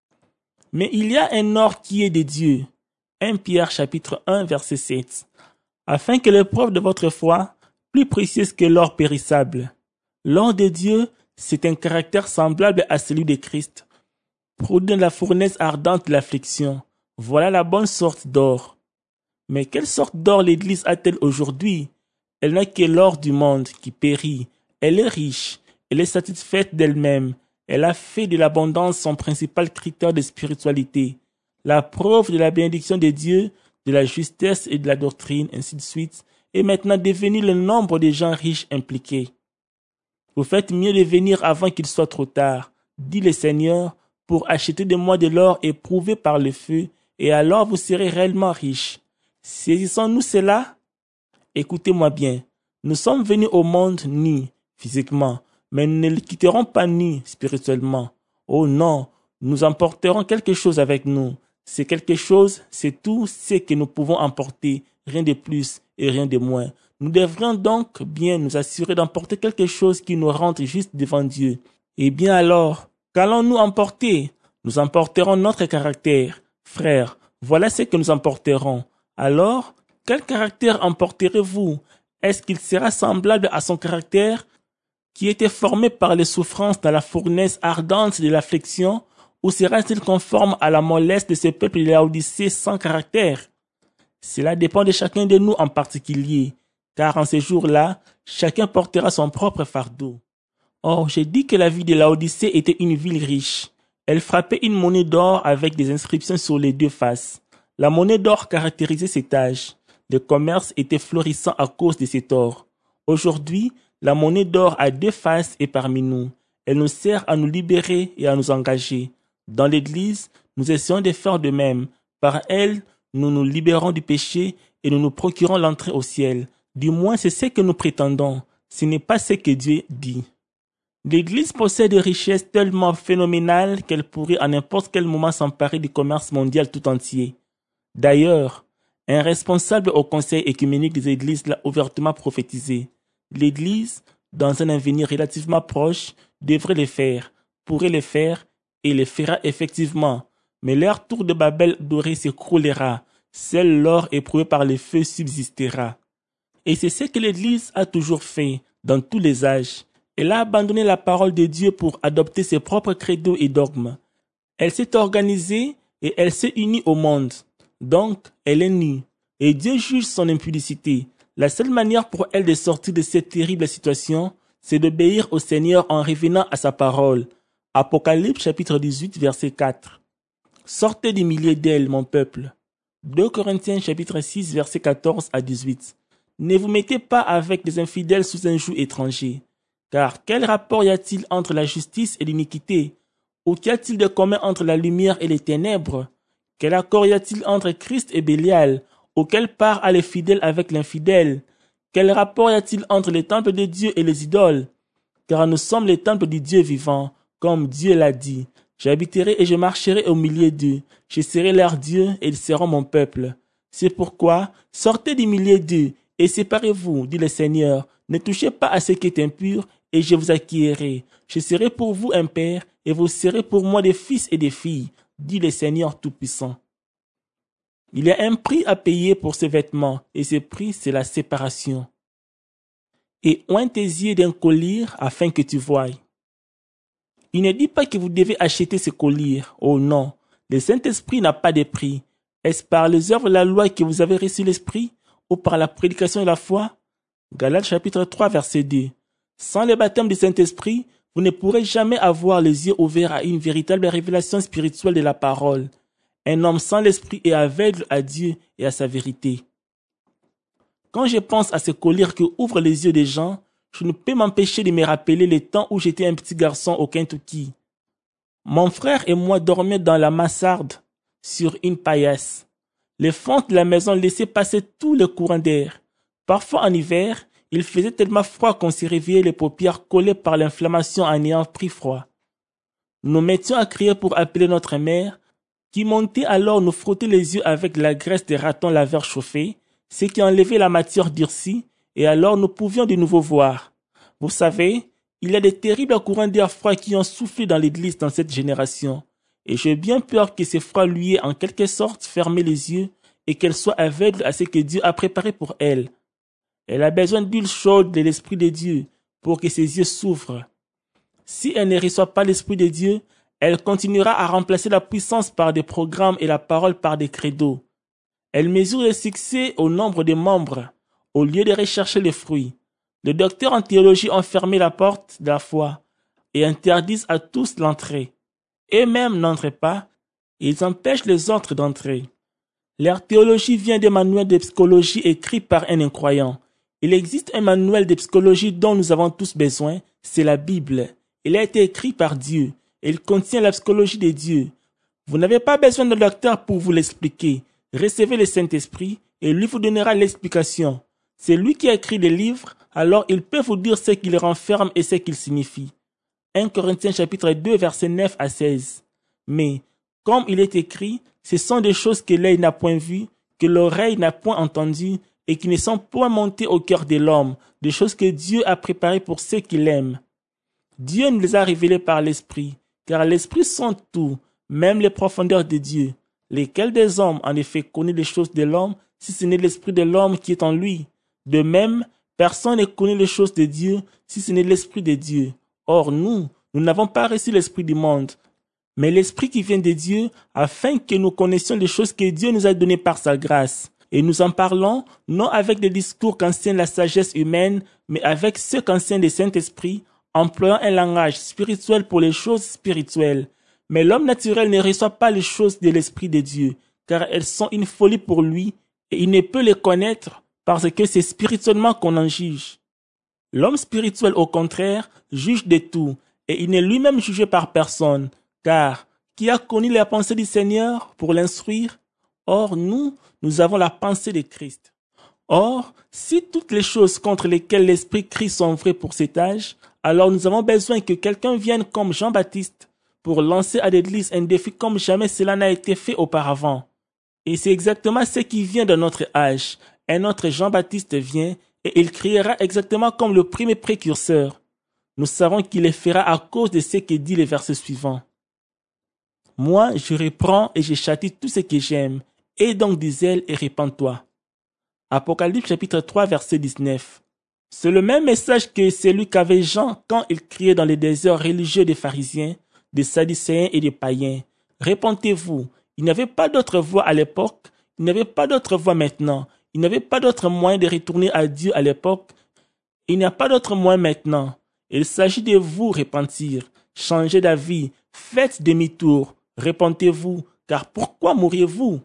Mais il y a un or qui est de Dieu. 1 Pierre chapitre 1 verset 7. Afin que l'épreuve de votre foi, plus précieuse que l'or périssable. L'or de Dieu, c'est un caractère semblable à celui de Christ, produit dans la fournaise ardente de l'affliction. Voilà la bonne sorte d'or. Mais quelle sorte d'or l'Église a-t-elle aujourd'hui? Elle n'a que l'or du monde qui périt. Elle est riche, elle est satisfaite d'elle-même. Elle a fait de l'abondance son principal critère de spiritualité. La preuve de la bénédiction de Dieu, de la justesse et de la doctrine, ainsi de suite, est maintenant devenu le nombre de gens riches impliqués. Vous faites mieux de venir avant qu'il soit trop tard, dit le Seigneur, pour acheter de moi de l'or éprouvé par le feu, et alors vous serez réellement riches. Saisissons-nous cela? Écoutez-moi bien. Nous sommes venus au monde nus, physiquement, mais nous ne le quitterons pas nus, spirituellement. Oh non, nous emporterons quelque chose avec nous. C'est quelque chose, c'est tout ce que nous pouvons emporter, rien de plus et rien de moins. Nous devrions donc bien nous assurer d'emporter quelque chose qui nous rentre juste devant Dieu. Eh bien alors, qu'allons-nous emporter? Nous emporterons notre caractère. Frères, voilà ce que nous emporterons. Alors, quel caractère emporterez-vous? Est-ce qu'il sera semblable à son caractère qui était formé par les souffrances dans la fournaise ardente de l'affliction, ou sera-t-il conforme à la mollesse de ce peuple de Laodicée sans caractère? Cela dépend de chacun de nous en particulier, car en ces jours-là, chacun portera son propre fardeau. Or, j'ai dit que la ville de Laodicée était une ville riche. Elle frappait une monnaie d'or avec des inscriptions sur les deux faces. La monnaie d'or caractérisait cet âge. Le commerce était florissant à cause de cet or. Aujourd'hui, la monnaie d'or a deux faces et parmi nous. Elle nous sert à nous libérer et à nous engager. Dans l'Église, nous essayons de faire de même. Par elle, nous nous libérons du péché et nous nous procurons l'entrée au ciel. Du moins, c'est ce que nous prétendons. Ce n'est pas ce que Dieu dit. L'Église possède des richesses tellement phénoménales qu'elle pourrait à n'importe quel moment s'emparer du commerce mondial tout entier. D'ailleurs, un responsable au conseil écuménique des églises l'a ouvertement prophétisé. L'Église, dans un avenir relativement proche, devrait le faire, pourrait le faire et le fera effectivement. Mais leur tour de Babel doré s'écroulera. Seul l'or éprouvé par le feu subsistera. Et c'est ce que l'Église a toujours fait, dans tous les âges. Elle a abandonné la parole de Dieu pour adopter ses propres credos et dogmes. Elle s'est organisée et elle s'est unie au monde. Donc, elle est nue. Et Dieu juge son impudicité. La seule manière pour elle de sortir de cette terrible situation, c'est d'obéir au Seigneur en revenant à sa parole. Apocalypse chapitre 18, verset 4. Sortez des milliers d'elles, mon peuple. 2 Corinthiens chapitre 6, verset 14 à 18. Ne vous mettez pas avec les infidèles sous un joug étranger. Car quel rapport y a-t-il entre la justice et l'iniquité? Ou qu'y a-t-il de commun entre la lumière et les ténèbres? Quel accord y a-t-il entre Christ et Bélial? Ou quelle part a les fidèles avec l'infidèle? Quel rapport y a-t-il entre les temples de Dieu et les idoles? Car nous sommes les temples du Dieu vivant, comme Dieu l'a dit. J'habiterai et je marcherai au milieu d'eux. Je serai leur Dieu et ils seront mon peuple. C'est pourquoi, sortez du milieu d'eux et séparez-vous, dit le Seigneur. Ne touchez pas à ce qui est impur et je vous acquerrai. Je serai pour vous un père et vous serez pour moi des fils et des filles, dit le Seigneur Tout-Puissant. Il y a un prix à payer pour ces vêtements et ce prix, c'est la séparation. Et oins tes yeux d'un collier afin que tu voies. Il ne dit pas que vous devez acheter ce collier. Oh non, le Saint-Esprit n'a pas de prix. Est-ce par les œuvres de la loi que vous avez reçu l'Esprit ou par la prédication de la foi? Galates chapitre 3 verset 2. Sans le baptême du Saint-Esprit, vous ne pourrez jamais avoir les yeux ouverts à une véritable révélation spirituelle de la parole. Un homme sans l'Esprit est aveugle à Dieu et à sa vérité. Quand je pense à ce collier qui ouvre les yeux des gens, je ne peux m'empêcher de me rappeler les temps où j'étais un petit garçon au Kentucky. Mon frère et moi dormions dans la mansarde sur une paillasse. Les fentes de la maison laissaient passer tout le courant d'air. Parfois en hiver, il faisait tellement froid qu'on se réveillait les paupières collées par l'inflammation en ayant pris froid. Nous mettions à crier pour appeler notre mère, qui montait alors nous frotter les yeux avec la graisse des ratons laveurs chauffés, ce qui enlevait la matière durcie, et alors nous pouvions de nouveau voir. Vous savez, il y a de terribles courants d'air froid qui ont soufflé dans l'église dans cette génération, et j'ai bien peur que ces froids lui aient en quelque sorte fermé les yeux et qu'elle soit aveugle à ce que Dieu a préparé pour elle. Elle a besoin d'huile chaude de l'Esprit de Dieu pour que ses yeux s'ouvrent. Si elle ne reçoit pas l'Esprit de Dieu, elle continuera à remplacer la puissance par des programmes et la parole par des credos. Elle mesure le succès au nombre de membres, au lieu de rechercher les fruits. Les docteurs en théologie ont fermé la porte de la foi et interdisent à tous l'entrée. Eux-mêmes n'entrent pas, et ils empêchent les autres d'entrer. Leur théologie vient des manuels de psychologie écrits par un incroyant. Il existe un manuel de psychologie dont nous avons tous besoin, c'est la Bible. Il a été écrit par Dieu, et il contient la psychologie de Dieu. Vous n'avez pas besoin de docteur pour vous l'expliquer. Recevez le Saint-Esprit, et lui vous donnera l'explication. C'est lui qui a écrit les livres, alors il peut vous dire ce qu'il renferme et ce qu'il signifie. 1 Corinthiens chapitre 2 versets 9 à 16. Mais, comme il est écrit, ce sont des choses que l'œil n'a point vues, que l'oreille n'a point entendues, et qui ne sont point montées au cœur de l'homme, des choses que Dieu a préparées pour ceux qui l'aiment. Dieu nous les a révélées par l'Esprit, car l'Esprit sent tout, même les profondeurs de Dieu. Lesquels des hommes, en effet, connaît les choses de l'homme, si ce n'est l'Esprit de l'homme qui est en lui? De même, personne ne connaît les choses de Dieu, si ce n'est l'Esprit de Dieu. Or, nous n'avons pas reçu l'Esprit du monde, mais l'Esprit qui vient de Dieu, afin que nous connaissions les choses que Dieu nous a données par sa grâce. Et nous en parlons, non avec des discours qu'enseigne la sagesse humaine, mais avec ceux qu'enseigne le Saint-Esprit, employant un langage spirituel pour les choses spirituelles. Mais l'homme naturel ne reçoit pas les choses de l'Esprit de Dieu, car elles sont une folie pour lui, et il ne peut les connaître parce que c'est spirituellement qu'on en juge. L'homme spirituel, au contraire, juge de tout, et il n'est lui-même jugé par personne, car qui a connu la pensée du Seigneur pour l'instruire? Or, nous avons la pensée de Christ. Or, si toutes les choses contre lesquelles l'Esprit crie sont vraies pour cet âge, alors nous avons besoin que quelqu'un vienne comme Jean-Baptiste pour lancer à l'Église un défi comme jamais cela n'a été fait auparavant. Et c'est exactement ce qui vient de notre âge. Un autre Jean-Baptiste vient et il criera exactement comme le premier précurseur. Nous savons qu'il le fera à cause de ce que dit le verset suivant. Moi, je reprends et je châtie tout ce que j'aime. Aie donc du zèle et répands-toi. Apocalypse chapitre 3 verset 19. C'est le même message que celui qu'avait Jean quand il criait dans les déserts religieux des pharisiens, des sadducéens et des païens. Répentez-vous. Il n'y avait pas d'autre voie à l'époque, il n'y avait pas d'autre voie maintenant, il n'y avait pas d'autre moyen de retourner à Dieu à l'époque, il n'y a pas d'autre moyen maintenant. Il s'agit de vous repentir, changer d'avis, faites demi-tour, repentez-vous, car pourquoi mourriez-vous?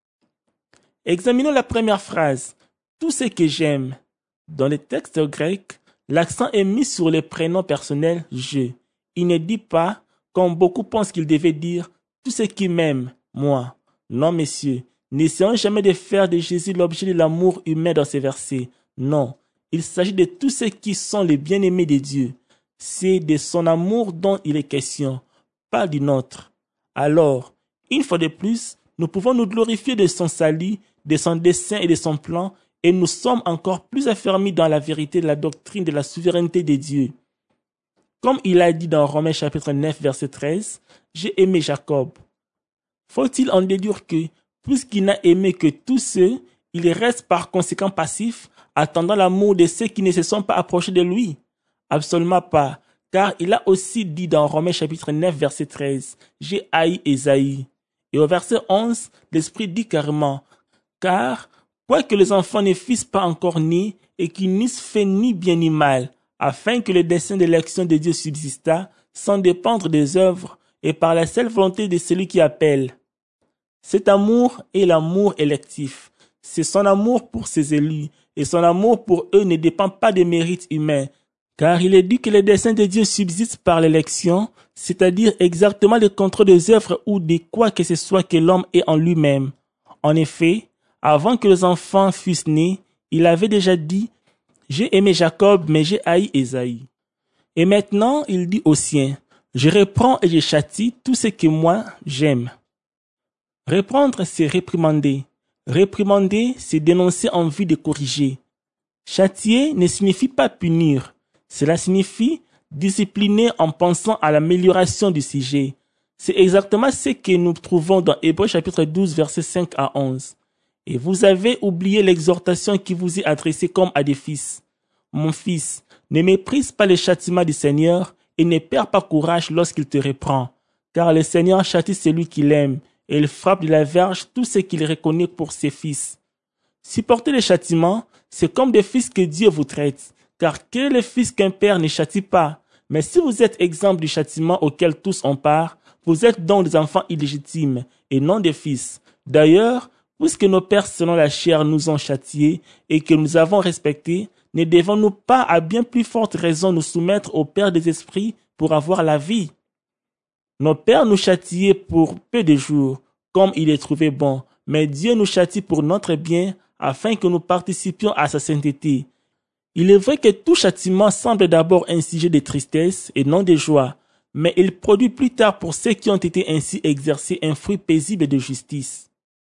Examinons la première phrase. Tout ce que j'aime. Dans les textes grecs, l'accent est mis sur les prénoms personnels je. Il ne dit pas, comme beaucoup pensent qu'il devait dire, tout ce qui m'aime, moi. Non, messieurs, n'essayons jamais de faire de Jésus l'objet de l'amour humain dans ces versets. Non, il s'agit de tous ceux qui sont les bien-aimés de Dieu. C'est de son amour dont il est question, pas du nôtre. Alors, une fois de plus, nous pouvons nous glorifier de son salut, de son dessein et de son plan, et nous sommes encore plus affermis dans la vérité de la doctrine de la souveraineté de Dieu. Comme il a dit dans Romains chapitre 9, verset 13, « J'ai aimé Jacob ». Faut-il en déduire que, puisqu'il n'a aimé que tous ceux, il reste par conséquent passif, attendant l'amour de ceux qui ne se sont pas approchés de lui? Absolument pas, car il a aussi dit dans Romains chapitre 9, verset 13, « J'ai haï Ésaïe ». Et au verset 11, l'Esprit dit carrément, « Car, quoique les enfants ne fussent pas encore nés, et qu'ils n'eussent fait ni bien ni mal, afin que le dessein d'élection de Dieu subsistât, sans dépendre des œuvres, et par la seule volonté de celui qui appelle. » Cet amour est l'amour électif. C'est son amour pour ses élus, et son amour pour eux ne dépend pas des mérites humains, car il est dit que le dessein de Dieu subsiste par l'élection, c'est-à-dire exactement le contrôle des œuvres ou de quoi que ce soit que l'homme ait en lui-même. En effet, avant que les enfants fussent nés, il avait déjà dit « J'ai aimé Jacob, mais j'ai haï Ésaïe. » Et maintenant, il dit aux siens « Je reprends et je châtie tout ce que moi j'aime. » Reprendre, c'est réprimander. Réprimander, c'est dénoncer en vue de corriger. Châtier ne signifie pas punir. Cela signifie discipliner en pensant à l'amélioration du sujet. C'est exactement ce que nous trouvons dans Hébreux chapitre 12, versets 5 à 11. Et vous avez oublié l'exhortation qui vous est adressée comme à des fils. Mon fils, ne méprise pas les châtiments du Seigneur et ne perds pas courage lorsqu'il te reprend. Car le Seigneur châtie celui qu'il aime et il frappe de la verge tout ce qu'il reconnaît pour ses fils. Supporter les châtiments, c'est comme des fils que Dieu vous traite. Car quel est le fils qu'un père ne châtie pas? Mais si vous êtes exemple du châtiment auquel tous ont part, vous êtes donc des enfants illégitimes et non des fils. D'ailleurs, puisque nos pères selon la chair nous ont châtiés et que nous avons respectés, ne devons-nous pas à bien plus forte raison nous soumettre au Père des esprits pour avoir la vie? Nos pères nous châtiaient pour peu de jours, comme il est trouvé bon, mais Dieu nous châtie pour notre bien, afin que nous participions à sa sainteté. Il est vrai que tout châtiment semble d'abord un sujet de tristesse et non de joie, mais il produit plus tard pour ceux qui ont été ainsi exercés un fruit paisible de justice.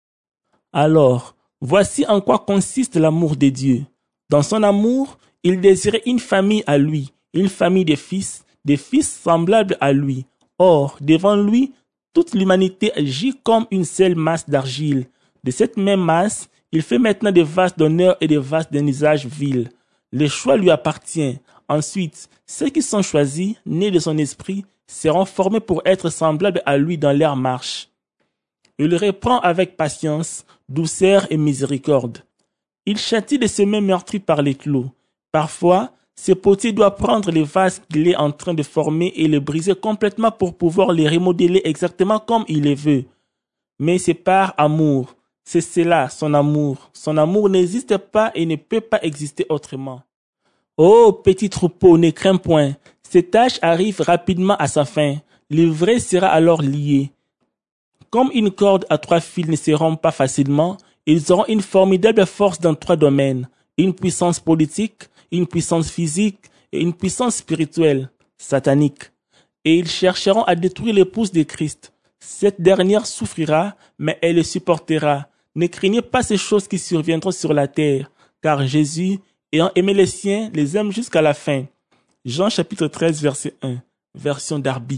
Alors, voici en quoi consiste l'amour de Dieu. Dans son amour, il désirait une famille à lui, une famille de fils semblables à lui. Or, devant lui, toute l'humanité agit comme une seule masse d'argile. De cette même masse, il fait maintenant des vases d'honneur et des vases d'un usage vil. Le choix lui appartient. Ensuite, ceux qui sont choisis, nés de son esprit, seront formés pour être semblables à lui dans leur marche. Il reprend avec patience, douceur et miséricorde. Il châtie de semer meurtri par les clous. Parfois, ce potier doit prendre les vases qu'il est en train de former et les briser complètement pour pouvoir les remodeler exactement comme il les veut. Mais c'est par amour. C'est cela, son amour. Son amour n'existe pas et ne peut pas exister autrement. Oh, petit troupeau, ne crains point. Cette tâche arrive rapidement à sa fin. L'ivraie sera alors liée. Comme une corde à 3 fils ne se rompt pas facilement, ils auront une formidable force dans 3 domaines. Une puissance politique, une puissance physique et une puissance spirituelle, satanique. Et ils chercheront à détruire l'épouse de Christ. Cette dernière souffrira, mais elle le supportera. Ne craignez pas ces choses qui surviendront sur la terre, car Jésus, ayant aimé les siens, les aime jusqu'à la fin. Jean chapitre 13, verset 1, version Darby.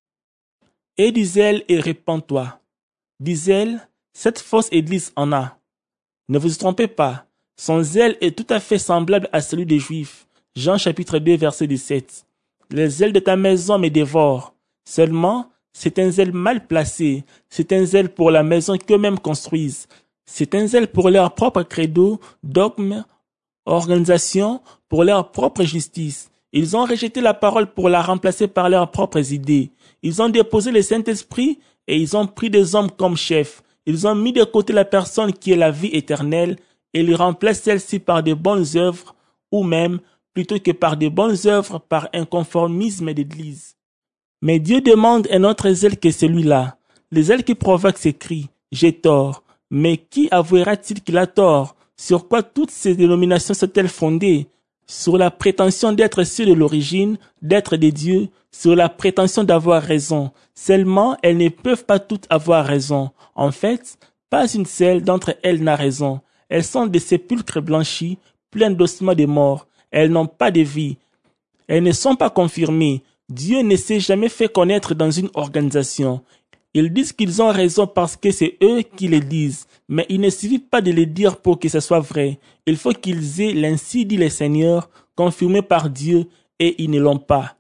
Et du zèle et répands-toi. Du zèle, cette fausse église en a. Ne vous trompez pas. Son zèle est tout à fait semblable à celui des Juifs. Jean chapitre 2 verset 17. Les zèles de ta maison me dévorent. Seulement, c'est un zèle mal placé. C'est un zèle pour la maison qu'eux-mêmes construisent. C'est un zèle pour leur propre credo, dogme, organisation, pour leur propre justice. Ils ont rejeté la parole pour la remplacer par leurs propres idées. Ils ont déposé le Saint-Esprit et ils ont pris des hommes comme chefs. Ils ont mis de côté la personne qui est la vie éternelle et ils remplacent celle-ci par de bonnes œuvres ou même, plutôt que par de bonnes œuvres, par un conformisme d'église. Mais Dieu demande un autre zèle que celui-là. Le zèle qui provoque ces cris « J'ai tort ». Mais qui avouera-t-il qu'il a tort? Sur quoi toutes ces dénominations sont-elles fondées? Sur la prétention d'être ceux de l'origine, d'être des dieux, sur la prétention d'avoir raison. Seulement, elles ne peuvent pas toutes avoir raison. En fait, pas une seule d'entre elles n'a raison. Elles sont des sépulcres blanchis, pleins d'ossements de morts. Elles n'ont pas de vie. Elles ne sont pas confirmées. Dieu ne s'est jamais fait connaître dans une organisation. Ils disent qu'ils ont raison parce que c'est eux qui le disent, mais il ne suffit pas de le dire pour que ce soit vrai. Il faut qu'ils aient l'ainsi dit le Seigneur, confirmé par Dieu, et ils ne l'ont pas.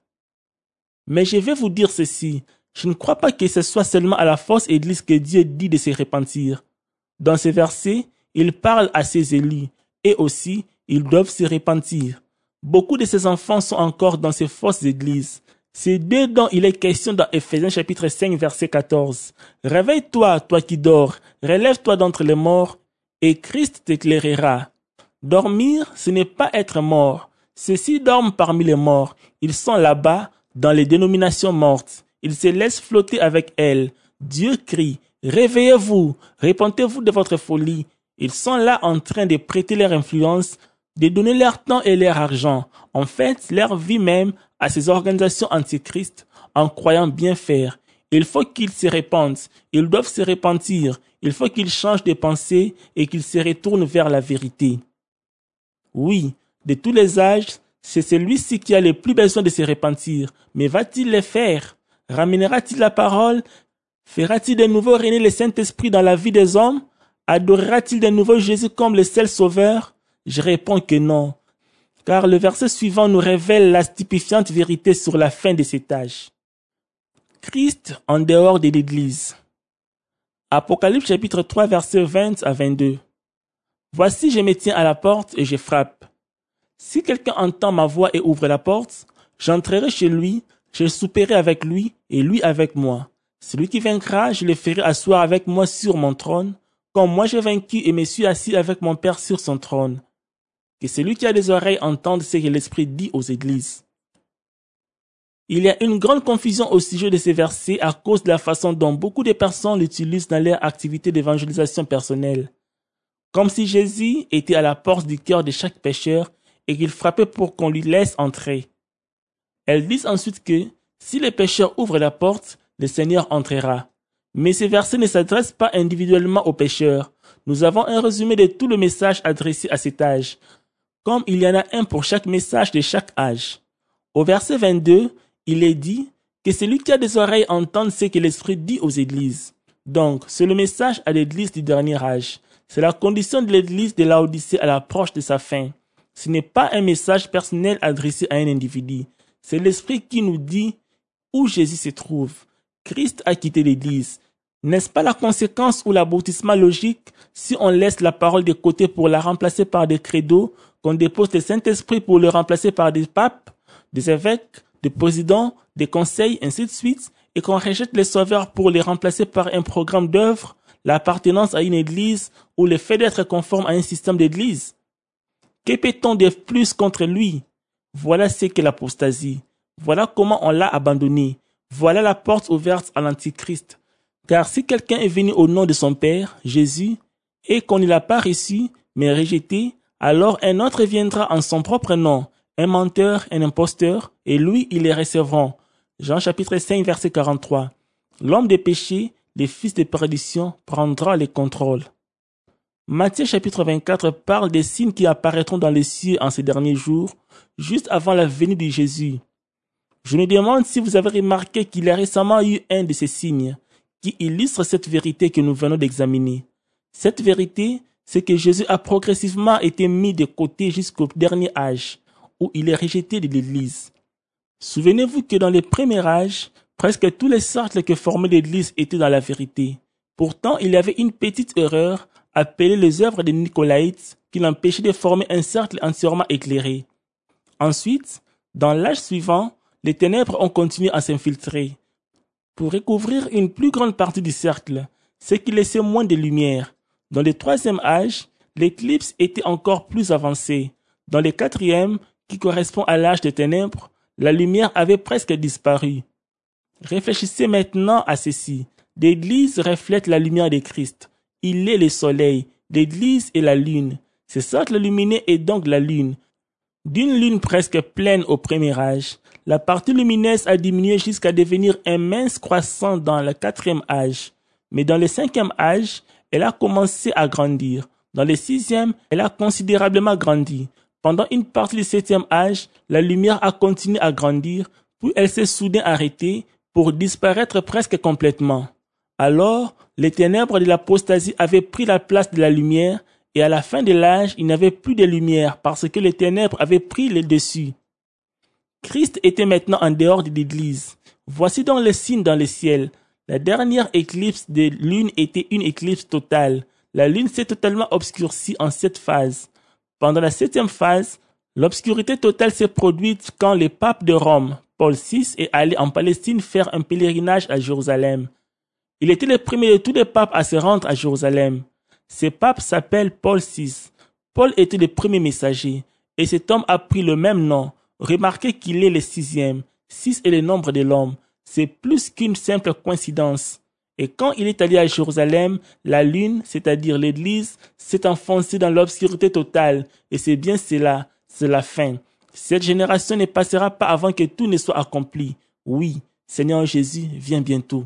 Mais je vais vous dire ceci, je ne crois pas que ce soit seulement à la fausse église que Dieu dit de se repentir. Dans ce verset, il parle à ses élus, et aussi, ils doivent se repentir. Beaucoup de ces enfants sont encore dans ces fausses églises. C'est d'eux dont il est question dans Ephésiens chapitre 5 verset 14. Réveille-toi, toi qui dors, relève-toi d'entre les morts, et Christ t'éclairera. Dormir, ce n'est pas être mort. Ceux-ci dorment parmi les morts. Ils sont là-bas, dans les dénominations mortes. Ils se laissent flotter avec elles. Dieu crie, réveillez-vous, repentez-vous de votre folie. Ils sont là en train de prêter leur influence, de donner leur temps et leur argent, en fait, leur vie même, à ces organisations antichrist, en croyant bien faire. Il faut qu'ils se répandent, ils doivent se repentir, il faut qu'ils changent de pensée et qu'ils se retournent vers la vérité. Oui, de tous les âges, c'est celui-ci qui a le plus besoin de se repentir, mais va-t-il le faire? Ramènera-t-il la parole? Fera-t-il de nouveau régner le Saint-Esprit dans la vie des hommes? Adorera-t-il de nouveau Jésus comme le seul sauveur? Je réponds que non, car le verset suivant nous révèle la stupéfiante vérité sur la fin de cet âge. Christ en dehors de l'Église. Apocalypse chapitre 3 versets 20 à 22. Voici, je me tiens à la porte et je frappe. Si quelqu'un entend ma voix et ouvre la porte, j'entrerai chez lui, je souperai avec lui et lui avec moi. Celui qui vaincra, je le ferai asseoir avec moi sur mon trône, comme moi j'ai vaincu et me suis assis avec mon Père sur son trône. Que celui qui a des oreilles entende ce que l'Esprit dit aux églises. Il y a une grande confusion au sujet de ces versets à cause de la façon dont beaucoup de personnes l'utilisent dans leur activité d'évangélisation personnelle. Comme si Jésus était à la porte du cœur de chaque pécheur et qu'il frappait pour qu'on lui laisse entrer. Elles disent ensuite que, si le pécheur ouvre la porte, le Seigneur entrera. Mais ces versets ne s'adressent pas individuellement aux pécheurs. Nous avons un résumé de tout le message adressé à cet âge, comme il y en a un pour chaque message de chaque âge. Au verset 22, il est dit que celui qui a des oreilles entende ce que l'Esprit dit aux églises. Donc, c'est le message à l'église du dernier âge. C'est la condition de l'église de Laodicée à l'approche de sa fin. Ce n'est pas un message personnel adressé à un individu. C'est l'Esprit qui nous dit où Jésus se trouve. Christ a quitté l'église. N'est-ce pas la conséquence ou l'aboutissement logique si on laisse la parole de côté pour la remplacer par des credos, qu'on dépose le Saint-Esprit pour le remplacer par des papes, des évêques, des présidents, des conseils, ainsi de suite, et qu'on rejette les sauveurs pour les remplacer par un programme d'œuvre, l'appartenance à une église ou le fait d'être conforme à un système d'église? Que peut-on de plus contre lui? Voilà ce qu'est l'apostasie. Voilà comment on l'a abandonné. Voilà la porte ouverte à l'Antichrist. Car si quelqu'un est venu au nom de son Père, Jésus, et qu'on ne l'a pas reçu, mais rejeté, alors un autre viendra en son propre nom, un menteur, un imposteur, et lui, ils les recevront. Jean chapitre 5, verset 43. L'homme des péchés, les fils de perdition, prendra le contrôle. Matthieu chapitre 24 parle des signes qui apparaîtront dans les cieux en ces derniers jours, juste avant la venue de Jésus. Je me demande si vous avez remarqué qu'il y a récemment eu un de ces signes qui illustre cette vérité que nous venons d'examiner. Cette vérité, c'est que Jésus a progressivement été mis de côté jusqu'au dernier âge, où il est rejeté de l'Église. Souvenez-vous que dans le premier âge, presque tous les cercles que formait l'Église étaient dans la vérité. Pourtant, il y avait une petite erreur, appelée les œuvres des Nicolaïtes, qui l'empêchait de former un cercle entièrement éclairé. Ensuite, dans l'âge suivant, les ténèbres ont continué à s'infiltrer pour recouvrir une plus grande partie du cercle, ce qui laissait moins de lumière. Dans le troisième âge, l'éclipse était encore plus avancée. Dans le quatrième, qui correspond à l'âge des ténèbres, la lumière avait presque disparu. Réfléchissez maintenant à ceci. L'Église reflète la lumière de Christ. Il est le soleil. L'Église est la lune. Ce cercle lumineux est donc la lune. D'une lune presque pleine au premier âge, la partie lumineuse a diminué jusqu'à devenir un mince croissant dans le quatrième âge. Mais dans le cinquième âge, elle a commencé à grandir. Dans le sixième, elle a considérablement grandi. Pendant une partie du septième âge, la lumière a continué à grandir, puis elle s'est soudain arrêtée pour disparaître presque complètement. Alors, les ténèbres de l'apostasie avaient pris la place de la lumière, et à la fin de l'âge, il n'y avait plus de lumière parce que les ténèbres avaient pris le dessus. Christ était maintenant en dehors de l'Église. Voici donc le signe dans le ciel. La dernière éclipse de lune était une éclipse totale. La lune s'est totalement obscurcie en 7 phases. Pendant la 7e phase, l'obscurité totale s'est produite quand le pape de Rome, Paul VI, est allé en Palestine faire un pèlerinage à Jérusalem. Il était le premier de tous les papes à se rendre à Jérusalem. Ce pape s'appelle Paul VI. Paul était le premier messager, et cet homme a pris le même nom. Remarquez qu'il est le 6e. 6 est le nombre de l'homme. C'est plus qu'une simple coïncidence. Et quand il est allé à Jérusalem, la lune, c'est-à-dire l'Église, s'est enfoncée dans l'obscurité totale. Et c'est bien cela, c'est la fin. Cette génération ne passera pas avant que tout ne soit accompli. Oui, Seigneur Jésus vient bientôt.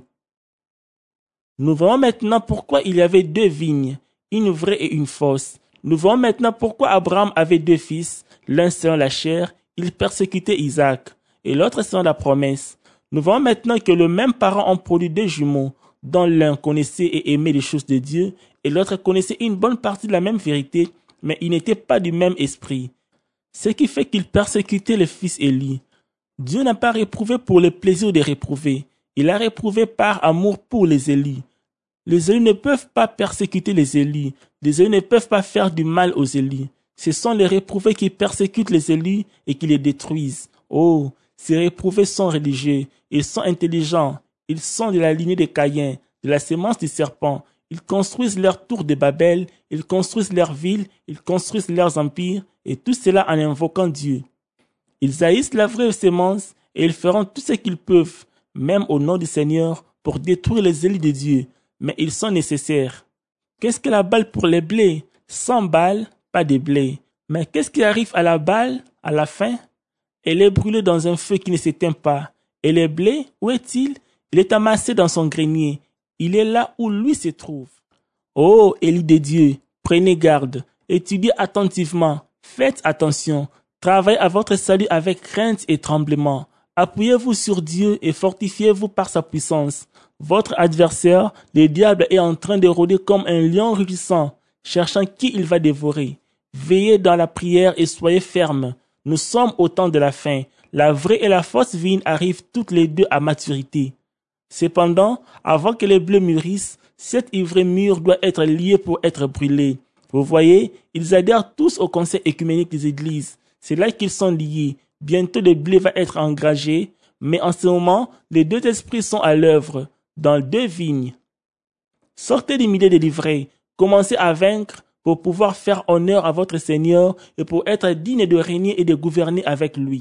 Nous voyons maintenant pourquoi il y avait 2 vignes, une vraie et une fausse. Nous voyons maintenant pourquoi Abraham avait 2 fils, l'un selon la chair, il persécutait Isaac, et l'autre selon la promesse. Nous voyons maintenant que le même parent a produit 2 jumeaux, dont l'un connaissait et aimait les choses de Dieu, et l'autre connaissait une bonne partie de la même vérité, mais ils n'étaient pas du même esprit. Ce qui fait qu'il persécutait le fils Élie. Dieu n'a pas réprouvé pour le plaisir de réprouver. Il a réprouvé par amour pour les élus. Les élus ne peuvent pas persécuter les élus. Les élus ne peuvent pas faire du mal aux élus. Ce sont les réprouvés qui persécutent les élus et qui les détruisent. Oh, ces réprouvés sont religieux. Ils sont intelligents. Ils sont de la lignée de Caïn, de la sémence du serpent. Ils construisent leur tour de Babel. Ils construisent leurs villes. Ils construisent leurs empires. Et tout cela en invoquant Dieu. Ils haïssent la vraie sémence et ils feront tout ce qu'ils peuvent, même au nom du Seigneur, pour détruire les élus de Dieu. Mais ils sont nécessaires. Qu'est-ce que la balle pour les blés? Sans balle, pas de blé. Mais qu'est-ce qui arrive à la balle à la fin? Elle est brûlée dans un feu qui ne s'éteint pas. Et le blé, où est-il? Il est amassé dans son grenier. Il est là où lui se trouve. Oh, élus de Dieu, prenez garde, étudiez attentivement, faites attention, travaillez à votre salut avec crainte et tremblement. Appuyez-vous sur Dieu et fortifiez-vous par sa puissance. Votre adversaire, le diable, est en train de rôder comme un lion rugissant, cherchant qui il va dévorer. Veillez dans la prière et soyez fermes. Nous sommes au temps de la fin. La vraie et la fausse vigne arrivent toutes les 2 à maturité. Cependant, avant que les blés mûrissent, cette ivraie mûre doit être liée pour être brûlée. Vous voyez, ils adhèrent tous au conseil œcuménique des églises. C'est là qu'ils sont liés. Bientôt le blé va être engrangé, mais en ce moment, les 2 esprits sont à l'œuvre, dans 2 vignes. Sortez du milieu de l'ivraie, commencez à vaincre pour pouvoir faire honneur à votre Seigneur et pour être digne de régner et de gouverner avec lui.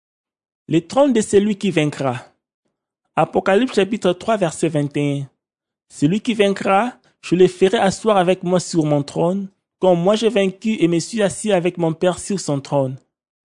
Le trône de celui qui vaincra. Apocalypse chapitre 3 verset 21. Celui qui vaincra, je le ferai asseoir avec moi sur mon trône, comme moi j'ai vaincu et me suis assis avec mon Père sur son trône.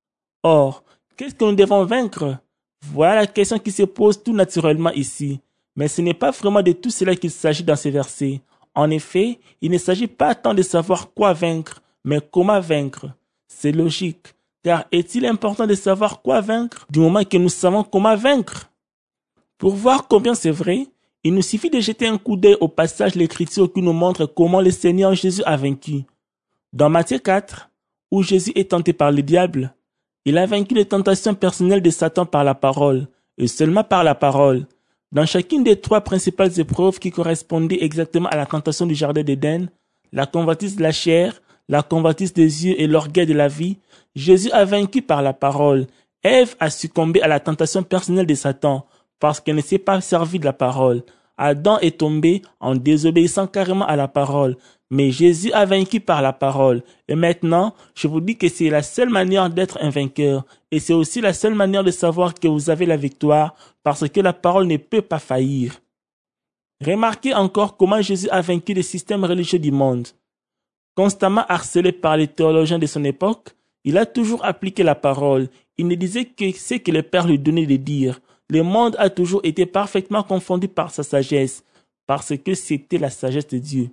Or, qu'est-ce que nous devons vaincre? Voilà la question qui se pose tout naturellement ici. Mais ce n'est pas vraiment de tout cela qu'il s'agit dans ces versets. En effet, il ne s'agit pas tant de savoir quoi vaincre, mais comment vaincre. C'est logique, car est-il important de savoir quoi vaincre du moment que nous savons comment vaincre? Pour voir combien c'est vrai, il nous suffit de jeter un coup d'œil au passage de l'Écriture qui nous montre comment le Seigneur Jésus a vaincu. Dans Matthieu 4, où Jésus est tenté par le diable, il a vaincu les tentations personnelles de Satan par la parole, et seulement par la parole. Dans chacune des 3 principales épreuves qui correspondaient exactement à la tentation du jardin d'Éden, la convoitise de la chair, la convoitise des yeux et l'orgueil de la vie, Jésus a vaincu par la parole. Ève a succombé à la tentation personnelle de Satan parce qu'elle ne s'est pas servie de la parole. Adam est tombé en désobéissant carrément à la parole. Mais Jésus a vaincu par la parole. Et maintenant, je vous dis que c'est la seule manière d'être un vainqueur. Et c'est aussi la seule manière de savoir que vous avez la victoire parce que la parole ne peut pas faillir. Remarquez encore comment Jésus a vaincu les systèmes religieux du monde. Constamment harcelé par les théologiens de son époque, il a toujours appliqué la parole. Il ne disait que ce que le Père lui donnait de dire. Le monde a toujours été parfaitement confondu par sa sagesse, parce que c'était la sagesse de Dieu.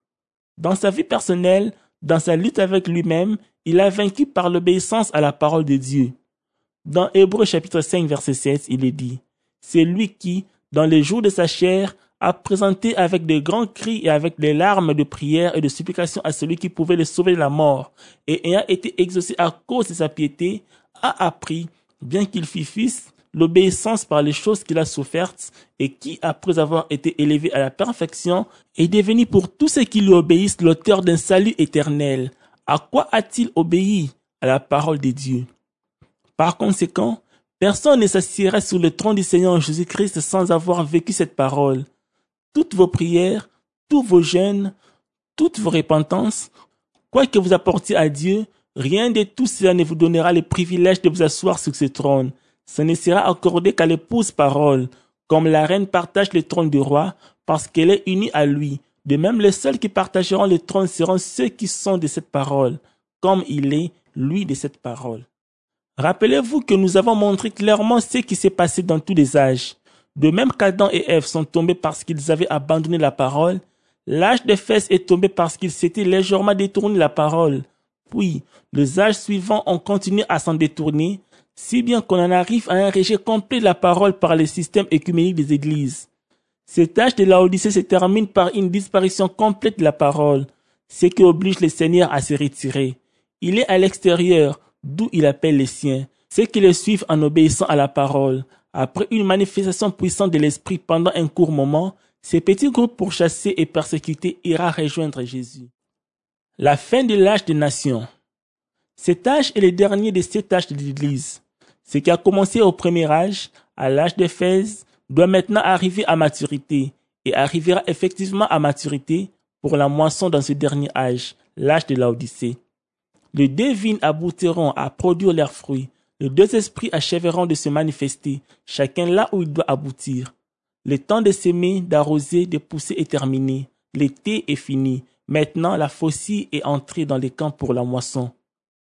Dans sa vie personnelle, dans sa lutte avec lui-même, il a vaincu par l'obéissance à la parole de Dieu. Dans Hébreux chapitre 5 verset 7, il est dit « C'est lui qui, dans les jours de sa chair, a présenté avec de grands cris et avec des larmes de prière et de supplication à celui qui pouvait le sauver de la mort, et ayant été exaucé à cause de sa piété, a appris, bien qu'il fût fils, l'obéissance par les choses qu'il a souffertes, et qui, après avoir été élevé à la perfection, est devenu pour tous ceux qui lui obéissent l'auteur d'un salut éternel. À quoi a-t-il obéi? À la parole de Dieu. Par conséquent, personne ne s'assiera sur le trône du Seigneur Jésus-Christ sans avoir vécu cette parole. Toutes vos prières, tous vos jeûnes, toutes vos repentances, quoi que vous apportiez à Dieu, rien de tout cela ne vous donnera le privilège de vous asseoir sur ce trône. Ce ne sera accordé qu'à l'épouse parole, comme la reine partage le trône du roi, parce qu'elle est unie à lui. De même, les seuls qui partageront le trône seront ceux qui sont de cette parole, comme il est, lui, de cette parole. Rappelez-vous que nous avons montré clairement ce qui s'est passé dans tous les âges. De même qu'Adam et Ève sont tombés parce qu'ils avaient abandonné la parole, l'âge des fesses est tombé parce qu'ils s'étaient légèrement détourné la parole. Puis, les âges suivants ont continué à s'en détourner, si bien qu'on en arrive à un rejet complet de la parole par le système œcuménique des églises. Cet âge de Laodicée se termine par une disparition complète de la parole, ce qui oblige le Seigneur à se retirer. Il est à l'extérieur, d'où il appelle les siens, ceux qui le suivent en obéissant à la parole. Après une manifestation puissante de l'Esprit pendant un court moment, ce petit groupe pourchassé et persécuté ira rejoindre Jésus. La fin de l'âge des nations. Cet âge est le dernier des 7 âges de l'Église. Ce qui a commencé au premier âge, à l'âge d'Éphèse, doit maintenant arriver à maturité et arrivera effectivement à maturité pour la moisson dans ce dernier âge, l'âge de Laodicée. Les 2 vignes aboutiront à produire leurs fruits. Les 2 esprits achèveront de se manifester, chacun là où il doit aboutir. Le temps de s'aimer, d'arroser, de pousser est terminé. L'été est fini. Maintenant, la faucille est entrée dans les camps pour la moisson.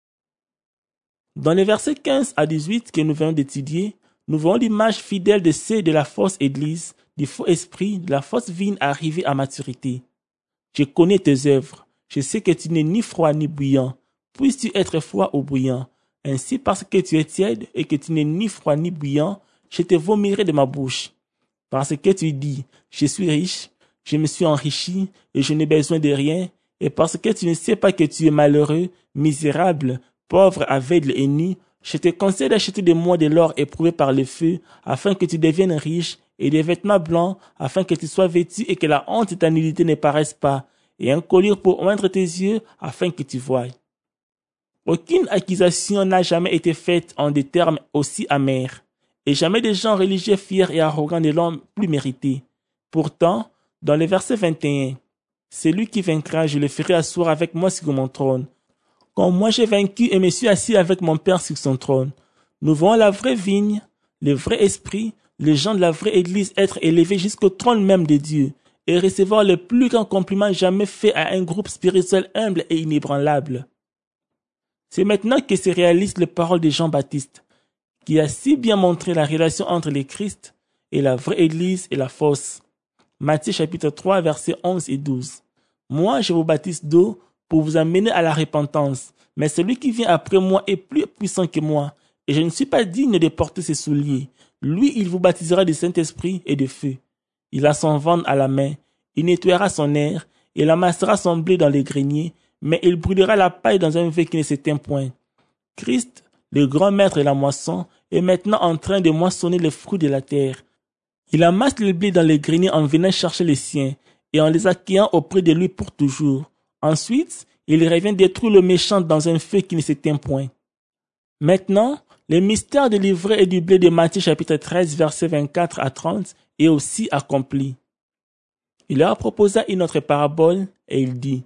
Dans les versets 15 à 18 que nous venons d'étudier, nous voyons l'image fidèle de ceux de la fausse église, du faux esprit, de la fausse vigne arrivée à maturité. Je connais tes œuvres. Je sais que tu n'es ni froid ni bouillant. Puisses-tu être froid ou bouillant? Ainsi, parce que tu es tiède et que tu n'es ni froid ni bouillant, je te vomirai de ma bouche. Parce que tu dis, je suis riche, je me suis enrichi et je n'ai besoin de rien, et parce que tu ne sais pas que tu es malheureux, misérable, pauvre, aveugle et nu, je te conseille d'acheter de moi de l'or éprouvé par le feu, afin que tu deviennes riche, et des vêtements blancs, afin que tu sois vêtu et que la honte et ta nudité ne paraissent pas, et un collier pour oindre tes yeux, afin que tu voies. Aucune accusation n'a jamais été faite en des termes aussi amers, et jamais des gens religieux fiers et arrogants ne l'ont plus mérité. Pourtant, dans le verset 21, « Celui qui vaincra, je le ferai asseoir avec moi sur mon trône. Comme moi j'ai vaincu et me suis assis avec mon Père sur son trône. » Nous voyons la vraie vigne, le vrai esprit, les gens de la vraie église être élevés jusqu'au trône même de Dieu et recevoir le plus grand compliment jamais fait à un groupe spirituel humble et inébranlable. C'est maintenant que se réalisent les paroles de Jean-Baptiste, qui a si bien montré la relation entre le Christ et la vraie Église et la fausse. Matthieu chapitre 3, versets 11 et 12. Moi, je vous baptise d'eau pour vous amener à la repentance, mais celui qui vient après moi est plus puissant que moi, et je ne suis pas digne de porter ses souliers. Lui, il vous baptisera du Saint-Esprit et de feu. Il a son ventre à la main, il nettoiera son air, il amassera son blé dans les greniers, mais il brûlera la paille dans un feu qui ne s'éteint point. Christ, le grand maître de la moisson, est maintenant en train de moissonner les fruits de la terre. Il amasse le blé dans les greniers en venant chercher les siens et en les accueillant auprès de lui pour toujours. Ensuite, il revient détruire le méchant dans un feu qui ne s'éteint point. Maintenant, le mystère de l'ivraie et du blé de Matthieu chapitre 13, versets 24 à 30 est aussi accompli. Il leur proposa une autre parabole et il dit: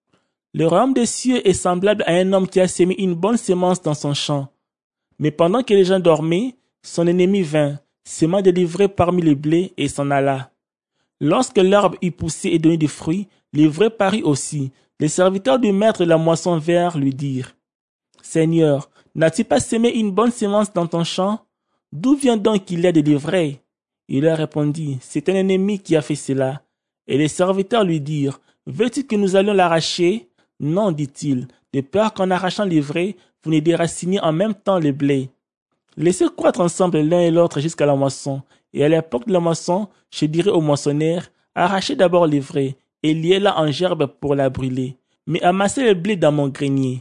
Le royaume des cieux est semblable à un homme qui a semé une bonne semence dans son champ. Mais pendant que les gens dormaient, son ennemi vint, sema de l'ivraie parmi le blé et s'en alla. Lorsque l'arbre eut poussé et donné des fruits, l'ivraie parut aussi. Les serviteurs du maître de la moisson vinrent lui dire: Seigneur, n'as-tu pas semé une bonne semence dans ton champ? D'où vient donc qu'il y a de l'ivraie? Il leur répondit: C'est un ennemi qui a fait cela. Et les serviteurs lui dirent: Veux-tu que nous allions l'arracher? Non, dit-il, de peur qu'en arrachant l'ivraie, vous ne déraciniez en même temps le blé. Laissez croître ensemble l'un et l'autre jusqu'à la moisson. Et à l'époque de la moisson, je dirai au moissonneur: Arrachez d'abord l'ivraie et liez-la en gerbe pour la brûler, mais amassez le blé dans mon grenier.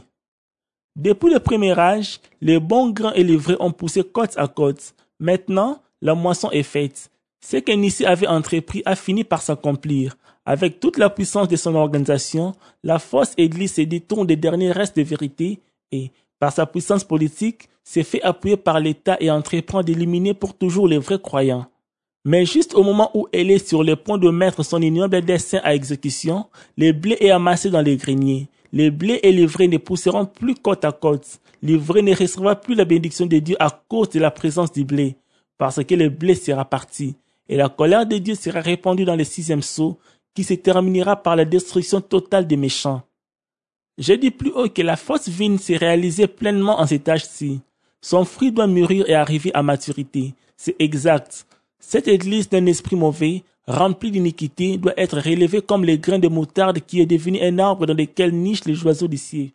Depuis le premier âge, les bons grains et l'ivraie ont poussé côte à côte. Maintenant, la moisson est faite. Ce que Nissi avait entrepris a fini par s'accomplir. Avec toute la puissance de son organisation, la fausse Église se détourne des derniers restes de vérité et, par sa puissance politique, s'est fait appuyer par l'État et entreprend d'éliminer pour toujours les vrais croyants. Mais juste au moment où elle est sur le point de mettre son ignoble dessein à exécution, le blé est amassé dans les greniers. Les blés et l'ivraie ne pousseront plus côte à côte. L'ivraie ne recevra plus la bénédiction de Dieu à cause de la présence du blé, parce que le blé sera parti, et la colère de Dieu sera répandue dans le 6e sceau, qui se terminera par la destruction totale des méchants. Je dis plus haut que la fausse vigne s'est réalisée pleinement en cet âge-ci. Son fruit doit mûrir et arriver à maturité. C'est exact. Cette église d'un esprit mauvais, remplie d'iniquité, doit être relevée comme le grain de moutarde qui est devenu un arbre dans lequel nichent les oiseaux du ciel.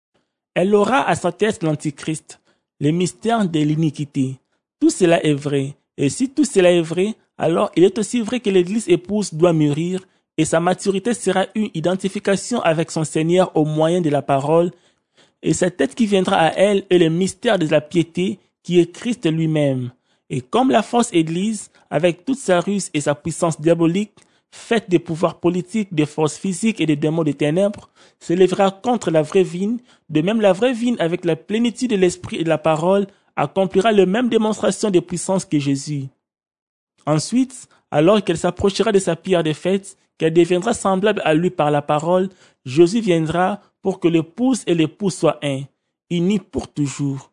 Elle aura à sa tête l'Antichrist, le mystère de l'iniquité. Tout cela est vrai. Et si tout cela est vrai, alors il est aussi vrai que l'église épouse doit mûrir et sa maturité sera une identification avec son Seigneur au moyen de la parole, et sa tête qui viendra à elle est le mystère de la piété qui est Christ lui-même. Et comme la fausse Église, avec toute sa ruse et sa puissance diabolique, faite des pouvoirs politiques, des forces physiques et des démons des ténèbres, s'élèvera contre la vraie vigne, de même la vraie vigne avec la plénitude de l'esprit et de la parole accomplira la même démonstration de puissance que Jésus. Ensuite, alors qu'elle s'approchera de sa pierre de fête, qu'elle deviendra semblable à lui par la parole, Jésus viendra pour que l'épouse et l'époux soient un, unis pour toujours.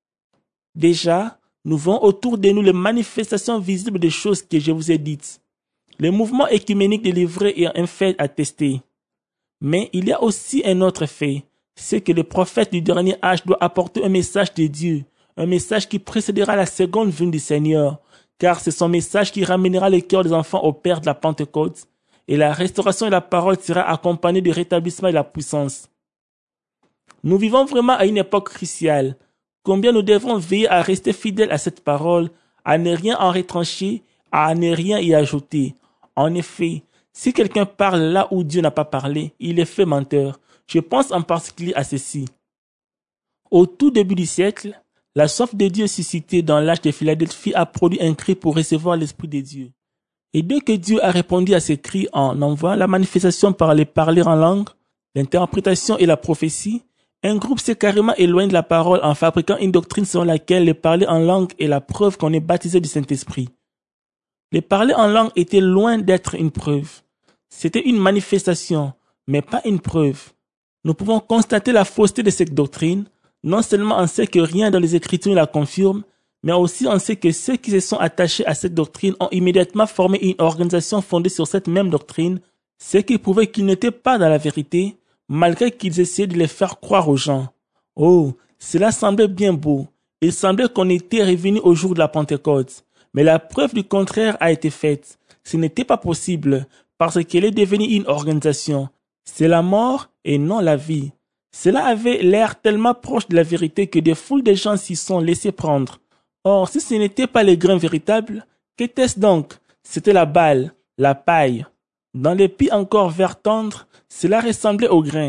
Déjà, nous voyons autour de nous les manifestations visibles des choses que je vous ai dites. Le mouvement écuménique de l'ivraie est un fait attesté. Mais il y a aussi un autre fait, c'est que le prophète du dernier âge doit apporter un message de Dieu, un message qui précédera la seconde venue du Seigneur, car c'est son message qui ramènera les cœurs des enfants au Père de la Pentecôte, et la restauration de la parole sera accompagnée du rétablissement de la puissance. Nous vivons vraiment à une époque cruciale. Combien nous devrons veiller à rester fidèles à cette parole, à ne rien en retrancher, à ne rien y ajouter. En effet, si quelqu'un parle là où Dieu n'a pas parlé, il est fait menteur. Je pense en particulier à ceci. Au tout début du siècle, la soif de Dieu suscitée dans l'âge de Philadelphie a produit un cri pour recevoir l'Esprit de Dieu. Et dès que Dieu a répondu à ces cris en envoyant la manifestation par les parler en langue, l'interprétation et la prophétie, un groupe s'est carrément éloigné de la parole en fabriquant une doctrine selon laquelle le parler en langue est la preuve qu'on est baptisé du Saint-Esprit. Le parler en langue était loin d'être une preuve. C'était une manifestation, mais pas une preuve. Nous pouvons constater la fausseté de cette doctrine, non seulement en ce que rien dans les Écritures ne la confirme, mais aussi en ce que ceux qui se sont attachés à cette doctrine ont immédiatement formé une organisation fondée sur cette même doctrine, ce qui prouvait qu'ils n'étaient pas dans la vérité, malgré qu'ils essayaient de les faire croire aux gens. Oh, cela semblait bien beau. Il semblait qu'on était revenu au jour de la Pentecôte. Mais la preuve du contraire a été faite. Ce n'était pas possible, parce qu'elle est devenue une organisation. C'est la mort et non la vie. Cela avait l'air tellement proche de la vérité que des foules de gens s'y sont laissés prendre. Or, si ce n'était pas les grains véritables, qu'était-ce donc? C'était la balle, la paille. Dans les pis encore vert tendre, cela ressemblait aux grains.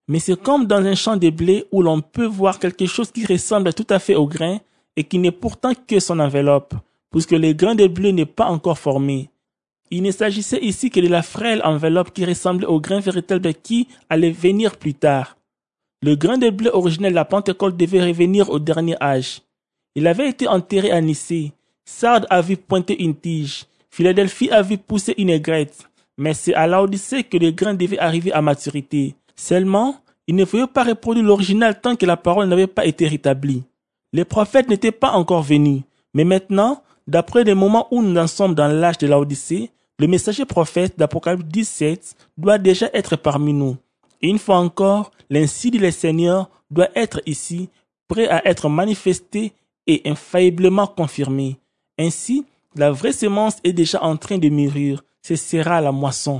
Mais c'est comme dans un champ de blé où l'on peut voir quelque chose qui ressemble tout à fait au grain et qui n'est pourtant que son enveloppe, puisque le grain de blé n'est pas encore formé. Il ne s'agissait ici que de la frêle enveloppe qui ressemblait au grain véritable qui allait venir plus tard. Le grain de blé originel de la Pentecôte devait revenir au dernier âge. Il avait été enterré à Nicée. Sardes a vu pointer une tige. Philadelphie a vu pousser une aigrette. Mais c'est à Laodicée que le grain devait arriver à maturité. Seulement, il ne pouvait pas reproduire l'original tant que la parole n'avait pas été rétablie. Les prophètes n'étaient pas encore venus. Mais maintenant, d'après les moments où nous en sommes dans l'âge de Laodicée, le messager prophète d'Apocalypse 17 doit déjà être parmi nous. Et une fois encore, l'ainsi dit le Seigneur doit être ici, prêt à être manifesté et infailliblement confirmé. Ainsi, la vraie semence est déjà en train de mûrir. Ce sera la moisson.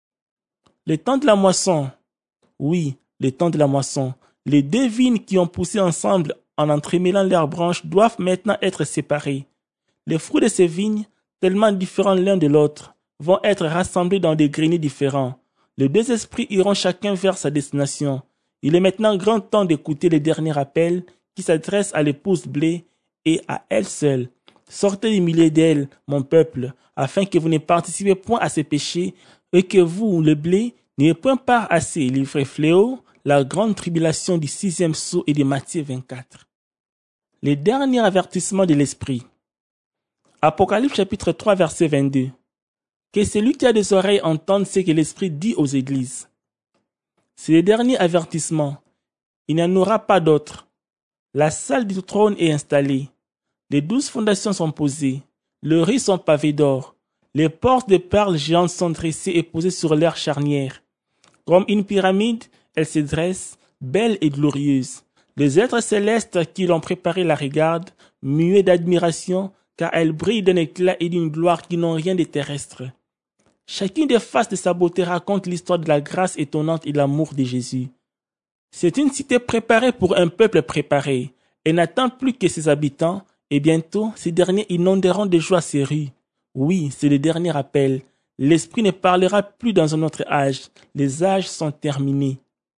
Le temps de la moisson. Oui, le temps de la moisson. Les deux vignes qui ont poussé ensemble en entremêlant leurs branches doivent maintenant être séparées. Les fruits de ces vignes, tellement différents l'un de l'autre, vont être rassemblés dans des greniers différents. Les deux esprits iront chacun vers sa destination. Il est maintenant grand temps d'écouter le dernier appel qui s'adresse à l'épouse blé et à elle seule. Sortez du milieu d'elle, mon peuple, afin que vous ne participez point à ses péchés et que vous, le blé, n'ayez point part à ces livrets fléaux, la grande tribulation du 6e sceau et de Matthieu 24. Les derniers avertissements de l'esprit. Apocalypse chapitre 3 verset 22. Que celui qui a des oreilles entende ce que l'Esprit dit aux églises. C'est le dernier avertissement. Il n'y en aura pas d'autre. La salle du trône est installée. Les 12 fondations sont posées. Les rues sont pavées d'or. Les portes de perles géantes sont dressées et posées sur leurs charnières. Comme une pyramide, elles se dressent, belles et glorieuses. Les êtres célestes qui l'ont préparée la regardent, muets d'admiration, car elle brille d'un éclat et d'une gloire qui n'ont rien de terrestre. Chacune des faces de sa beauté raconte l'histoire de la grâce étonnante et de l'amour de Jésus. C'est une cité préparée pour un peuple préparé. Elle n'attend plus que ses habitants, et bientôt, ces derniers inonderont de joie ces rues. Oui, c'est le dernier appel. L'Esprit ne parlera plus dans un autre âge. Les âges sont terminés.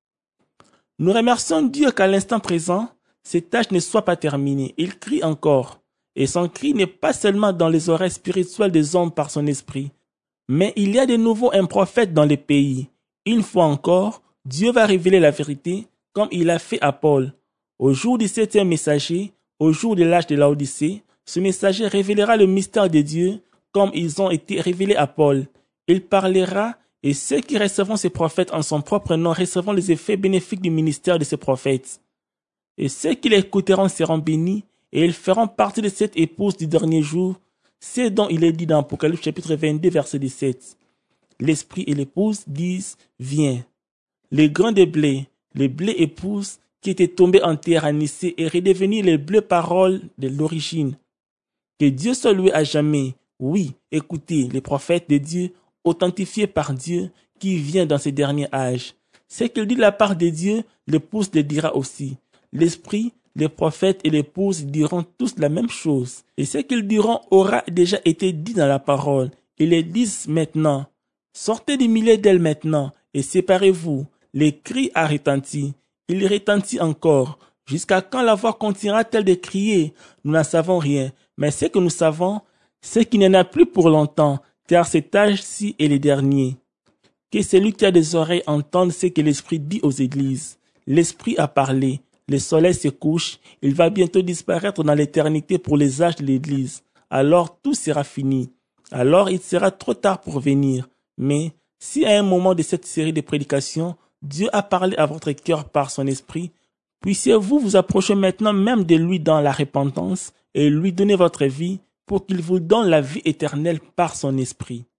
Nous remercions Dieu qu'à l'instant présent, cet âge ne soit pas terminé. Il crie encore. Et son cri n'est pas seulement dans les oreilles spirituelles des hommes par son esprit. Mais il y a de nouveau un prophète dans les pays. Une fois encore, Dieu va révéler la vérité comme il a fait à Paul. Au jour du 7e messager, au jour de l'âge de Laodicée, ce messager révélera le mystère de Dieu comme ils ont été révélés à Paul. Il parlera et ceux qui recevront ces prophètes en son propre nom recevront les effets bénéfiques du ministère de ces prophètes. Et ceux qui l'écouteront seront bénis et ils feront partie de cette épouse du dernier jour. C'est dont il est dit dans Apocalypse chapitre 22 verset 17. L'esprit et l'épouse disent « Viens ». Le grain de blé, le blé épouse qui était tombé en terre à Nicée est redevenu les bleues paroles de l'origine. Que Dieu soit loué à jamais. Oui, écoutez, les prophètes de Dieu, authentifiés par Dieu, qui vient dans ces derniers âges. Ce qu'il dit de la part de Dieu, l'épouse le dira aussi. L'esprit, les prophètes et l'épouse diront tous la même chose. Et ce qu'ils diront aura déjà été dit dans la parole. Ils le disent maintenant. Sortez du milieu d'elle maintenant et séparez-vous. Le cri a retenti. Il retentit encore. Jusqu'à quand la voix continuera-t-elle de crier? Nous n'en savons rien. Mais ce que nous savons, c'est qu'il n'y en a plus pour longtemps, car cet âge-ci est le dernier. Que celui qui a des oreilles entende ce que l'Esprit dit aux églises. L'Esprit a parlé. Le soleil se couche, il va bientôt disparaître dans l'éternité pour les âges de l'Église. Alors tout sera fini. Alors il sera trop tard pour venir. Mais si à un moment de cette série de prédications, Dieu a parlé à votre cœur par son esprit, puissiez-vous vous approcher maintenant même de lui dans la repentance et lui donner votre vie pour qu'il vous donne la vie éternelle par son esprit.